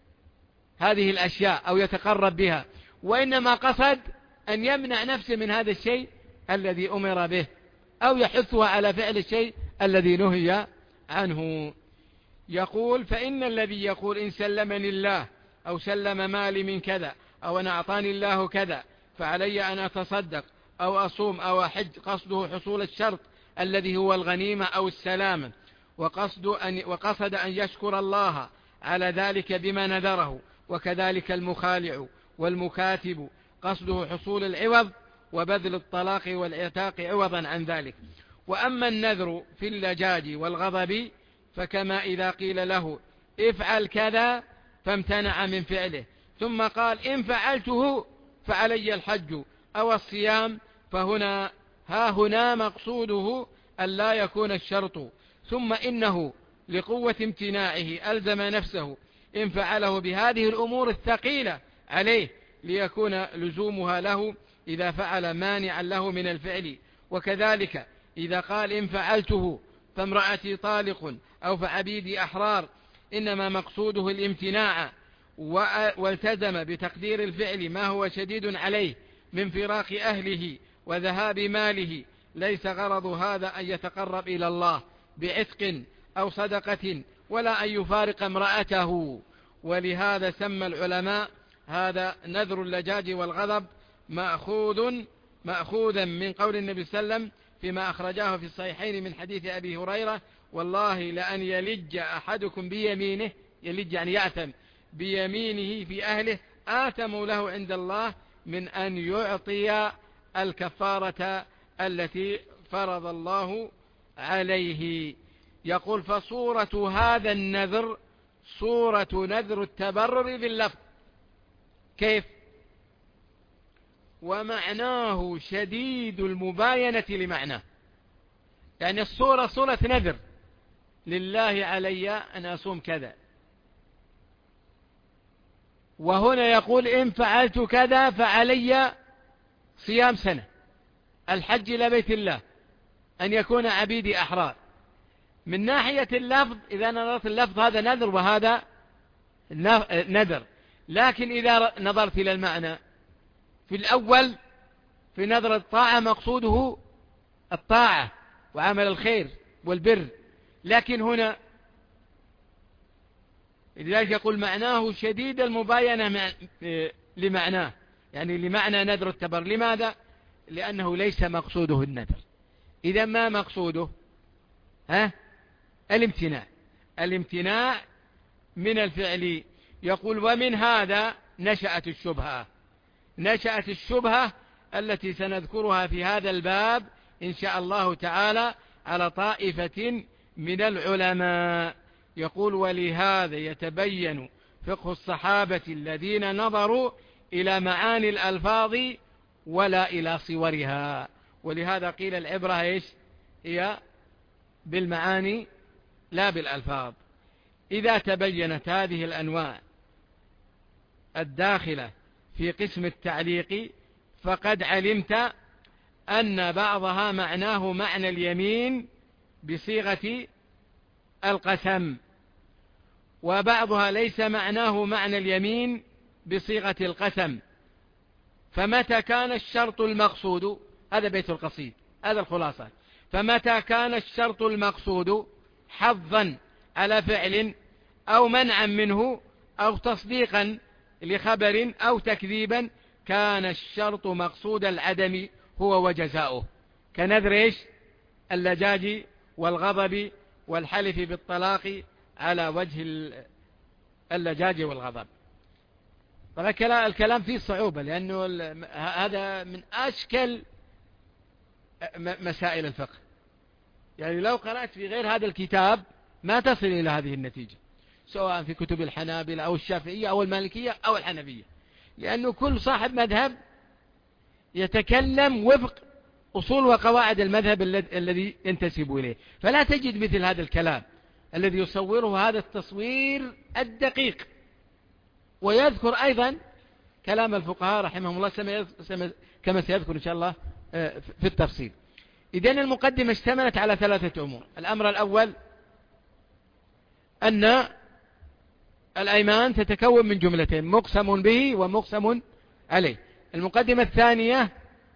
هذه الأشياء أو يتقرب بها، وإنما قصد أن يمنع نفسه من هذا الشيء الذي أمر به، أو يحثها على فعل الشيء الذي نهي عنه. يقول: فإن الذي يقول إن سلمني الله أو سلم مالي من كذا أو أن أعطاني الله كذا فعلي أن أتصدق أو أصوم أو أحج، قصده حصول الشرط الذي هو الغنيمة أو السلامة، وقصد أن وقصد أن يشكر الله على ذلك بما نذره، وكذلك المخالع والمكاتب قصده حصول العوض وبذل الطلاق والعتاق عوضا عن ذلك. وأما النذر في اللجاج والغضب فكما إذا قيل له افعل كذا فامتنع من فعله ثم قال إن فعلته فعلي الحج أو الصيام، فهنا ها هنا مقصوده أن لا يكون الشرط، ثم إنه لقوة امتناعه ألزم نفسه إن فعله بهذه الأمور الثقيلة عليه ليكون لزومها له إذا فعل مانعا له من الفعل. وكذلك إذا قال إن فعلته فامرأتي طالق أو فعبيدي أحرار، إنما مقصوده الامتناع والتزم بتقدير الفعل ما هو شديد عليه من فراق أهله وذهاب ماله، ليس غرض هذا أن يتقرب إلى الله بعتق أو صدقة ولا أن يفارق امرأته. ولهذا سمى العلماء هذا نذر اللجاج والغضب مأخوذ مأخوذا من قول النبي صلى الله عليه وسلم فيما أخرجاه في الصحيحين من حديث أبي هريرة: والله لأن يلج أحدكم بيمينه، يلج يعني يأثم بيمينه في أهله، آثم له عند الله من أن يعطي الكفارة التي فرض الله عليه. يقول: فصورة هذا النذر صورة نذر التبرر باللفظ. كيف؟ ومعناه شديد المباينة لمعناه، يعني الصورة صورة نذر لله علي أن أصوم كذا، وهنا يقول إن فعلت كذا فعلي صيام سنة، الحج إلى بيت الله، أن يكون عبيدي أحرار. من ناحية اللفظ إذا نظرت اللفظ هذا نذر وهذا نذر، لكن إذا نظرت إلى المعنى في الأول في نذر الطاعة مقصوده الطاعة وعمل الخير والبر، لكن هنا لذلك يقول معناه شديد المباينة لمعناه، يعني لمعنى نذر التبر. لماذا؟ لأنه ليس مقصوده النذر. إذا ما مقصوده ها الامتناع الامتناع من الفعل. يقول ومن هذا نشأت الشبهة نشأت الشبهة التي سنذكرها في هذا الباب إن شاء الله تعالى على طائفة من العلماء. يقول ولهذا يتبين فقه الصحابة الذين نظروا إلى معاني الألفاظ ولا إلى صورها، ولهذا قيل العبرة إيش هي بالمعاني لا بالألفاظ. إذا تبينت هذه الأنواع الداخلة في قسم التعليق فقد علمت أن بعضها معناه معنى اليمين بصيغة القسم، وبعضها ليس معناه معنى اليمين بصيغة القسم. فمتى كان الشرط المقصود، هذا بيت القصيد، هذا الخلاصة، فمتى كان الشرط المقصود حظا على فعل أو منعا منه أو تصديقا لخبر أو تكذيبا كان الشرط مقصود العدم هو وجزاؤه، كنذر إيش اللجاج والغضب والحلف بالطلاق على وجه اللجاج والغضب. طبعا الكلام فيه صعوبة لأنه هذا من أشكل مسائل الفقه، يعني لو قرأت في غير هذا الكتاب ما تصل إلى هذه النتيجة، سواء في كتب الحنابلة أو الشافعية أو المالكية أو الحنفية، لأنه كل صاحب مذهب يتكلم وفق أصول وقواعد المذهب الذي ينتسب إليه، فلا تجد مثل هذا الكلام الذي يصوره هذا التصوير الدقيق. ويذكر أيضا كلام الفقهاء رحمهم الله كما سيذكر إن شاء الله في التفصيل. إذن المقدمة اشتملت على ثلاثة أمور. الأمر الأول أن الأيمان تتكون من جملتين: مقسم به ومقسم عليه. المقدمة الثانية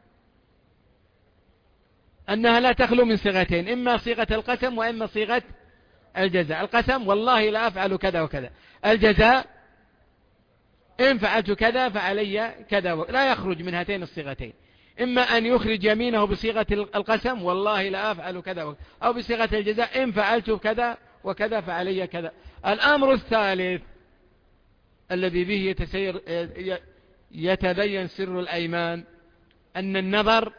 أنها لا تخلو من صيغتين: إما صيغة القسم وإما صيغة الجزاء. القسم: والله لا أفعل كذا وكذا. الجزاء: إن فعلت كذا فعلي كذا. لا يخرج من هاتين الصيغتين. إما أن يخرج يمينه بصيغة القسم: والله لا أفعل كذا وكذا، أو بصيغة الجزاء: إن فعلت كذا وكذا فعلي كذا. الأمر الثالث الذي به يتسير يتبين سر الأيمان أن النظر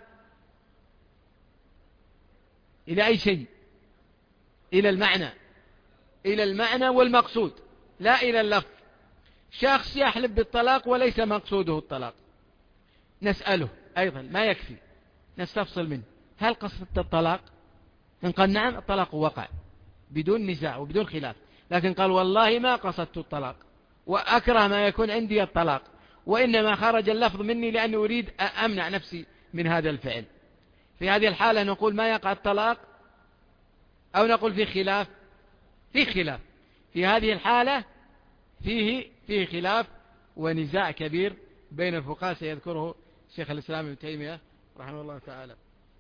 إلى أي شيء، إلى المعنى، إلى المعنى والمقصود، لا إلى اللفظ. شخص يحلف بالطلاق وليس مقصوده الطلاق، نسأله أيضا، ما يكفي، نستفصل منه: هل قصدت الطلاق؟ إن قال نعم، الطلاق وقع بدون نزاع وبدون خلاف. لكن قال والله ما قصدت الطلاق وأكره ما يكون عندي الطلاق، وإنما خرج اللفظ مني لأني أريد أمنع نفسي من هذا الفعل، في هذه الحالة نقول ما يقع الطلاق، أو نقول في خلاف؟ في خلاف. في هذه الحالة فيه فيه خلاف ونزاع كبير بين الفقهاء سيذكره شيخ الإسلام ابن تيمية رحمه الله تعالى.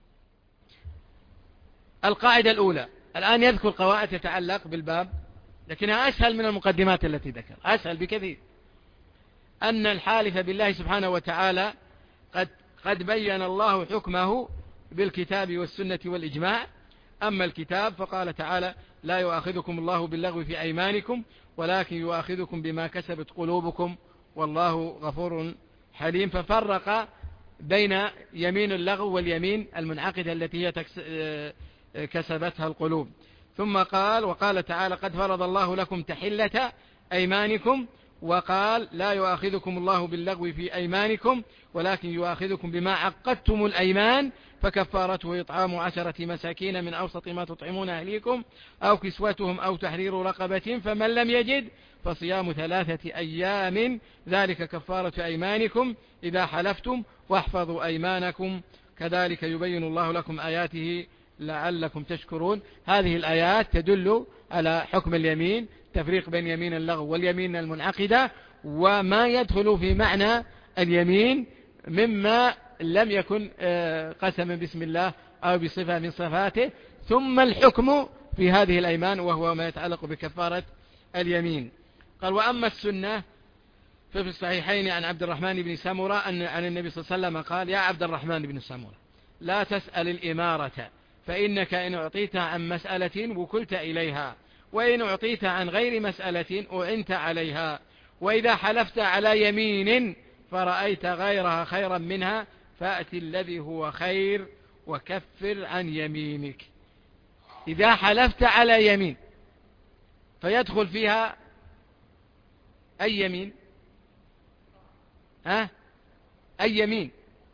القاعدة الأولى، الآن يذكر قواعد تتعلق بالباب لكنها أسهل من المقدمات التي ذكر، أسهل بكثير. أن الحالف بالله سبحانه وتعالى قد قد بين الله حكمه بالكتاب والسنة والإجماع. أما الكتاب فقال تعالى: لا يؤاخذكم الله باللغو في أيمانكم ولكن يؤاخذكم بما كسبت قلوبكم والله غفور حليم. ففرق بين يمين اللغو واليمين المنعقدة التي هي كسبتها القلوب. ثم قال: وقال تعالى: قد فرض الله لكم تحلة أيمانكم. وقال: لا يؤاخذكم الله باللغو في أيمانكم ولكن يؤاخذكم بما عقدتم الأيمان فكفارته إطعام عشرة مساكين من أوسط ما تطعمون أهليكم أو كسوتهم أو تحرير رقبة فمن لم يجد فصيام ثلاثة أيام ذلك كفارة أيمانكم إذا حلفتم واحفظوا أيمانكم كذلك يبين الله لكم آياته لعلكم تشكرون. هذه الآيات تدل على حكم اليمين، تفريق بين يمين اللغو واليمين المنعقدة، وما يدخل في معنى اليمين مما لم يكن قسما بسم الله أو بصفة من صفاته. ثم الحكم في هذه الأيمان وهو ما يتعلق بكفارة اليمين. قال: وأما السنة ففي الصحيحين عن عبد الرحمن بن سمرة أن عن النبي صلى الله عليه وسلم قال: يا عبد الرحمن بن سمرة لا تسأل الإمارة فإنك إن أعطيت عن مسألة وكلت إليها، وإن أعطيت عن غير مسألة أعنت عليها، وإذا حلفت على يمين فرأيت غيرها خيرا منها فأتي الذي هو خير وكفر عن يمينك. إذا حلفت على يمين فيدخل فيها أي يمين؟ ها؟ أي يمين؟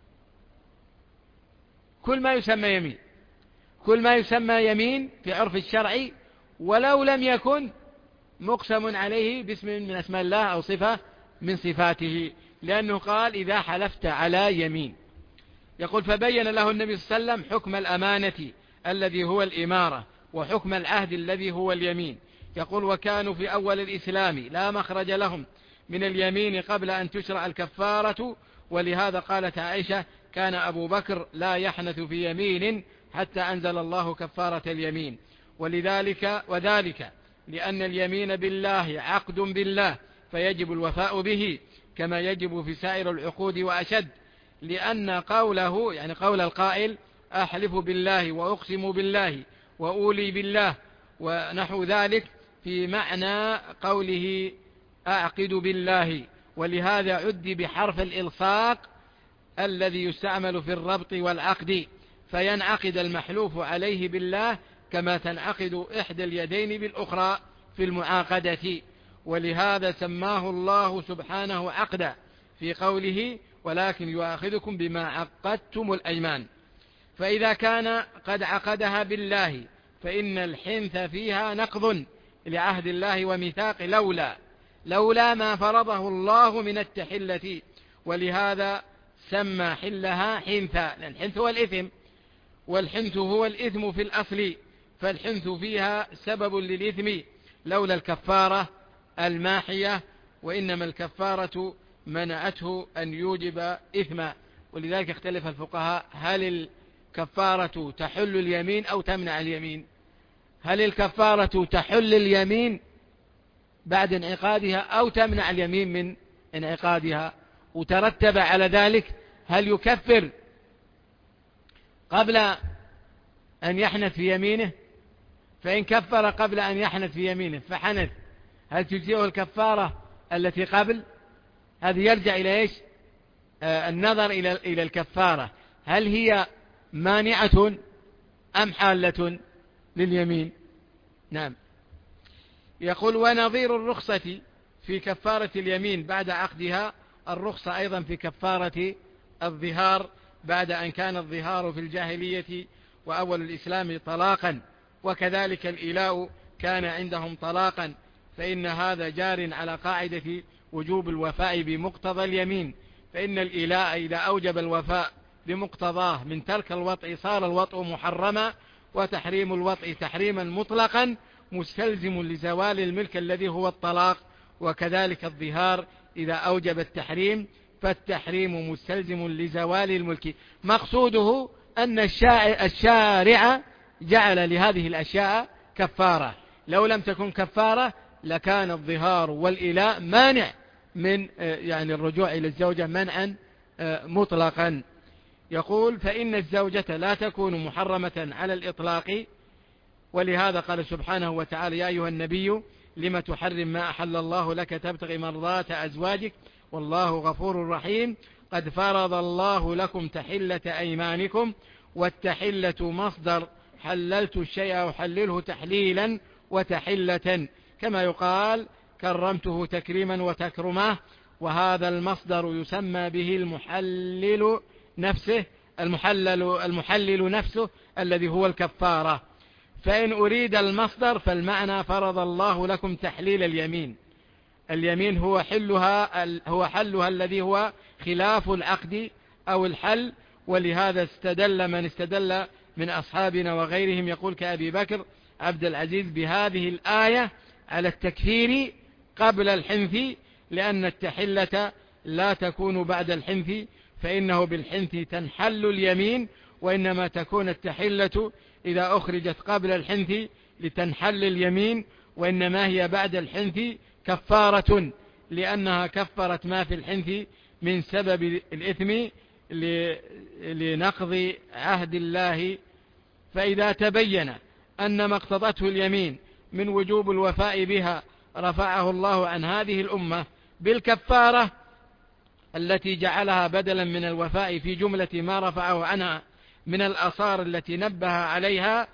كل ما يسمى يمين، كل ما يسمى يمين في عرف الشرع ولو لم يكن مقسم عليه باسم من اسماء الله أو صفة من صفاته، لأنه قال: إذا حلفت على يمين. يقول: فبين له النبي صلى الله عليه وسلم حكم الأمانة الذي هو الإمارة وحكم العهد الذي هو اليمين. يقول: وكانوا في أول الإسلام لا مخرج لهم من اليمين قبل أن تشرع الكفارة، ولهذا قالت عائشة: كان أبو بكر لا يحنث في يمين حتى أنزل الله كفارة اليمين. ولذلك وذلك لأن اليمين بالله عقد بالله فيجب الوفاء به كما يجب في سائر العقود وأشد، لأن قوله يعني قول القائل: أحلف بالله وأقسم بالله وأولي بالله ونحو ذلك في معنى قوله أعقد بالله، ولهذا عد بحرف الإلصاق الذي يستعمل في الربط والعقد، فينعقد المحلوف عليه بالله كما تنعقد إحدى اليدين بالأخرى في المعاقدة. ولهذا سماه الله سبحانه عقدا في قوله: ولكن يؤاخذكم بما عقدتم الأيمان. فإذا كان قد عقدها بالله فإن الحنث فيها نقض لعهد الله وميثاق لولا لولا ما فرضه الله من التحلة، ولهذا سمى حلها حنثا، لأن الحنث هو الإثم، والحنث هو الإثم في الأصل، فالحنث فيها سبب للإثم لولا الكفارة الماحية، وإنما الكفارة منعته أن يوجب إثما. ولذلك اختلف الفقهاء هل الكفارة تحل اليمين أو تمنع اليمين؟ هل الكفارة تحل اليمين بعد انعقادها أو تمنع اليمين من انعقادها؟ وترتب على ذلك هل يكفر قبل أن يحنث في يمينه؟ فإن كفر قبل أن يحنث في يمينه فحنث، هل تجزئه الكفارة التي قبل؟ هذا يرجع إلى إيش؟ آه النظر إلى إلى الكفارة، هل هي مانعة أم حالة لليمين؟ نعم. يقول ونظير الرخصة في كفارة اليمين بعد عقدها الرخصة أيضا في كفارة الظهار بعد أن كان الظهار في الجاهلية وأول الإسلام طلاقا، وكذلك الإلاء كان عندهم طلاقا، فإن هذا جار على قاعدة وجوب الوفاء بمقتضى اليمين، فإن الإلاء إذا أوجب الوفاء بمقتضاه من ترك الوطء صار الوطء محرما، وتحريم الوطء تحريما مطلقا مستلزم لزوال الملك الذي هو الطلاق، وكذلك الظهار إذا أوجب التحريم فالتحريم مستلزم لزوال الملك. مقصوده أن الشارع جعل لهذه الأشياء كفارة، لو لم تكن كفارة لكان الظهار والإلاء مانع من يعني الرجوع إلى الزوجة منعا مطلقا. يقول فإن الزوجة لا تكون محرمة على الإطلاق، ولهذا قال سبحانه وتعالى يا أيها النبي لما تحرم ما أحل الله لك تبتغي مرضات أزواجك والله غفور رحيم قد فرض الله لكم تحلة أيمانكم، والتحلة مصدر حللت الشيء أحلله تحليلا وتحلة، كما يقال كرمته تكريما وتكرمه، وهذا المصدر يسمى به المحلل نفسه المحلل, المحلل نفسه الذي هو الكفارة. فإن أريد المصدر فالمعنى فرض الله لكم تحليل اليمين، اليمين هو حلها هو حلها الذي هو خلاف العقد أو الحل، ولهذا استدل من استدل من أصحابنا وغيرهم يقول كأبي بكر عبد العزيز بهذه الآية على التكفير قبل الحنث، لأن التحلة لا تكون بعد الحنث، فإنه بالحنث تنحل اليمين، وإنما تكون التحلة إذا أخرجت قبل الحنث لتنحل اليمين، وإنما هي بعد الحنث كفارة لأنها كفرت ما في الحنث من سبب الإثم لنقض عهد الله. فإذا تبين أن ما اقتضته اليمين من وجوب الوفاء بها رفعه الله عن هذه الأمة بالكفارة التي جعلها بدلا من الوفاء في جملة ما رفعه عنها من الآثار التي نبه عليها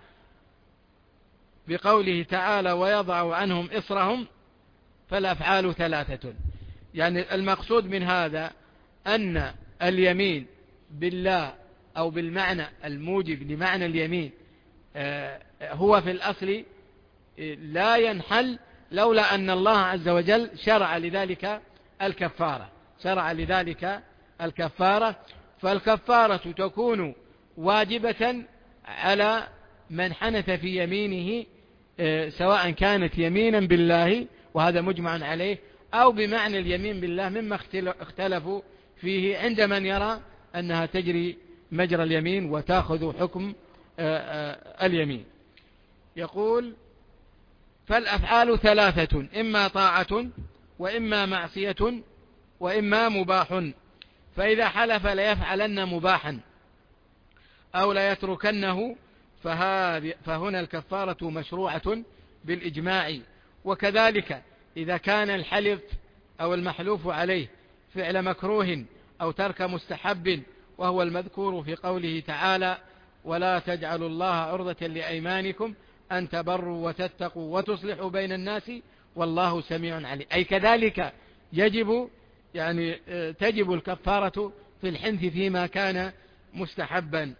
بقوله تعالى ويضع عنهم إصرهم، فالأفعال ثلاثة. يعني المقصود من هذا أن اليمين بالله أو بالمعنى الموجب لمعنى اليمين هو في الأصل لا ينحل لولا أن الله عز وجل شرع لذلك الكفارة شرع لذلك الكفارة فالكفارة تكون واجبة على من حنث في يمينه سواء كانت يمينا بالله وهذا مجمع عليه أو بمعنى اليمين بالله، مما اختلفوا فيه عند من يرى أنها تجري مجرى اليمين وتأخذ حكم اليمين. يقول فالأفعال ثلاثة إما طاعة وإما معصية وإما مباح، فإذا حلف ليفعلن مباحا أو لا يتركنه فهنا الكفارة مشروعة بالإجماع. وكذلك إذا كان الحلف أو المحلوف عليه فعل مكروه أو ترك مستحب، وهو المذكور في قوله تعالى ولا تجعلوا الله عرضة لأيمانكم أن تبروا وتتقوا وتصلحوا بين الناس والله سميع عليم، أي كذلك يجب يعني تجب الكفارة في الحنث فيما كان مستحبا.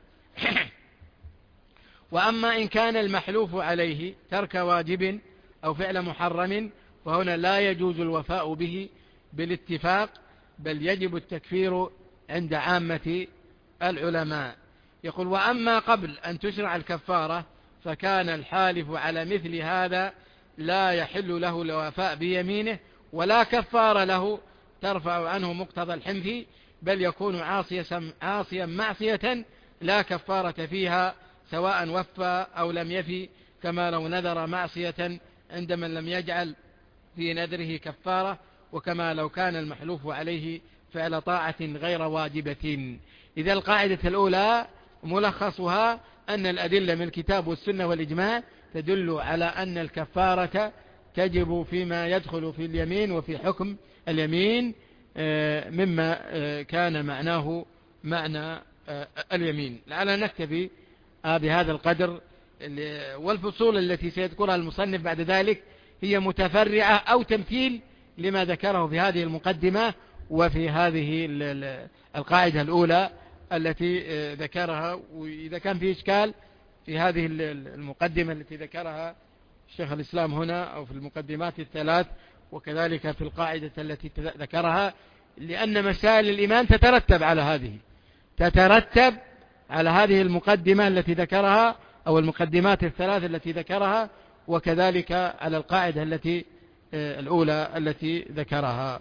وأما إن كان المحلوف عليه ترك واجب أو فعل محرم فهنا لا يجوز الوفاء به بالاتفاق، بل يجب التكفير عند عامة العلماء. يقول وأما قبل أن تشرع الكفارة فكان الحالف على مثل هذا لا يحل له الوفاء بيمينه ولا كفار له ترفع عنه مقتضى الحنث، بل يكون عاصيا معصية لا كفارة فيها سواء وفى أو لم يفي، كما لو نذر معصية عند من لم يجعل في نذره كفارة، وكما لو كان المحلوف عليه فعل طاعة غير واجبة. إذا القاعدة الأولى ملخصها أن الأدلة من الكتاب والسنة والإجماع تدل على أن الكفارة تجب فيما يدخل في اليمين وفي حكم اليمين مما كان معناه معنى اليمين. لعلنا نكتفي بهذا القدر، والفصول التي سيذكرها المصنف بعد ذلك هي متفرعة أو تمثيل لما ذكره في هذه المقدمة وفي هذه القاعدة الأولى التي ذكرها. وإذا كان في إشكال في هذه المقدمة التي ذكرها شيخ الإسلام هنا أو في المقدمات الثلاث وكذلك في القاعدة التي ذكرها، لأن مسائل الإيمان تترتب على هذه تترتب على هذه المقدمة التي ذكرها أو المقدمات الثلاث التي ذكرها، وكذلك على القاعدة التي الأولى التي ذكرها.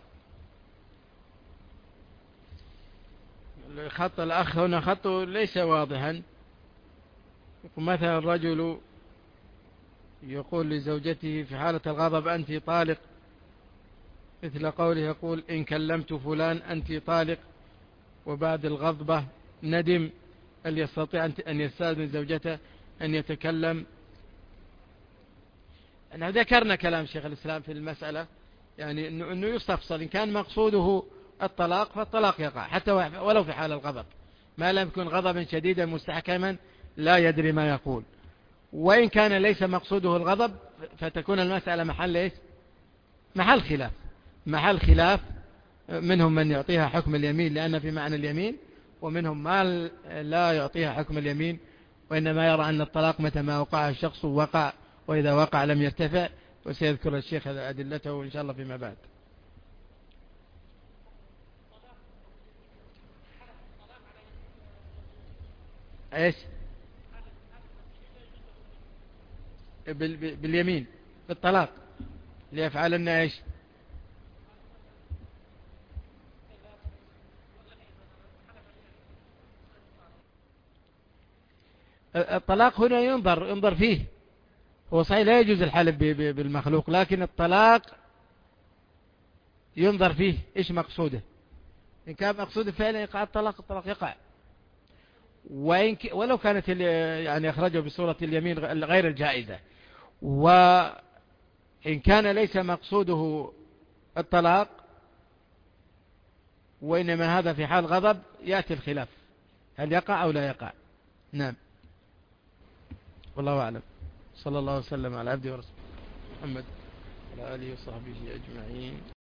خط الأخ هنا خط ليس واضحا. مثلا الرجل يقول لزوجته في حالة الغضب أنت طالق، مثل قوله يقول إن كلمت فلان أنت طالق، وبعد الغضبة ندم، هل يستطيع أن يستأذن زوجته أن يتكلم؟ أنا ذكرنا كلام شيخ الإسلام في المسألة، يعني أنه, إنه يستفصل. إن كان مقصوده الطلاق فالطلاق يقع حتى ولو في حال الغضب، ما لم يكن غضبا شديدا مستحكما لا يدري ما يقول. وإن كان ليس مقصوده الغضب فتكون المسألة محل إيش؟ محل خلاف محل خلاف منهم من يعطيها حكم اليمين لأن في معنى اليمين، ومنهم ما لا يعطيها حكم اليمين وإنما يرى أن الطلاق متى ما وقع الشخص وقع، وإذا وقع لم يرتفع. وسيذكر الشيخ أدلته إن شاء الله فيما بعد. ايش؟ باليمين بالطلاق ليفعلن ايش؟ الطلاق هنا ينظر ينظر فيه. هو صحيح لا يجوز الحلف بالمخلوق، لكن الطلاق ينظر فيه ايش مقصوده. ان كان مقصوده فعلا يقع الطلاق الطلاق يقع. وإن ك... ولو كانت ال... يعني أخرجه بصورة اليمين غير الجائزة. وإن كان ليس مقصوده الطلاق وإنما هذا في حال غضب يأتي الخلاف هل يقع أو لا يقع. نعم، والله أعلم. صلى الله وسلم على عبده ورسوله محمد وعلى آله وصحبه أجمعين.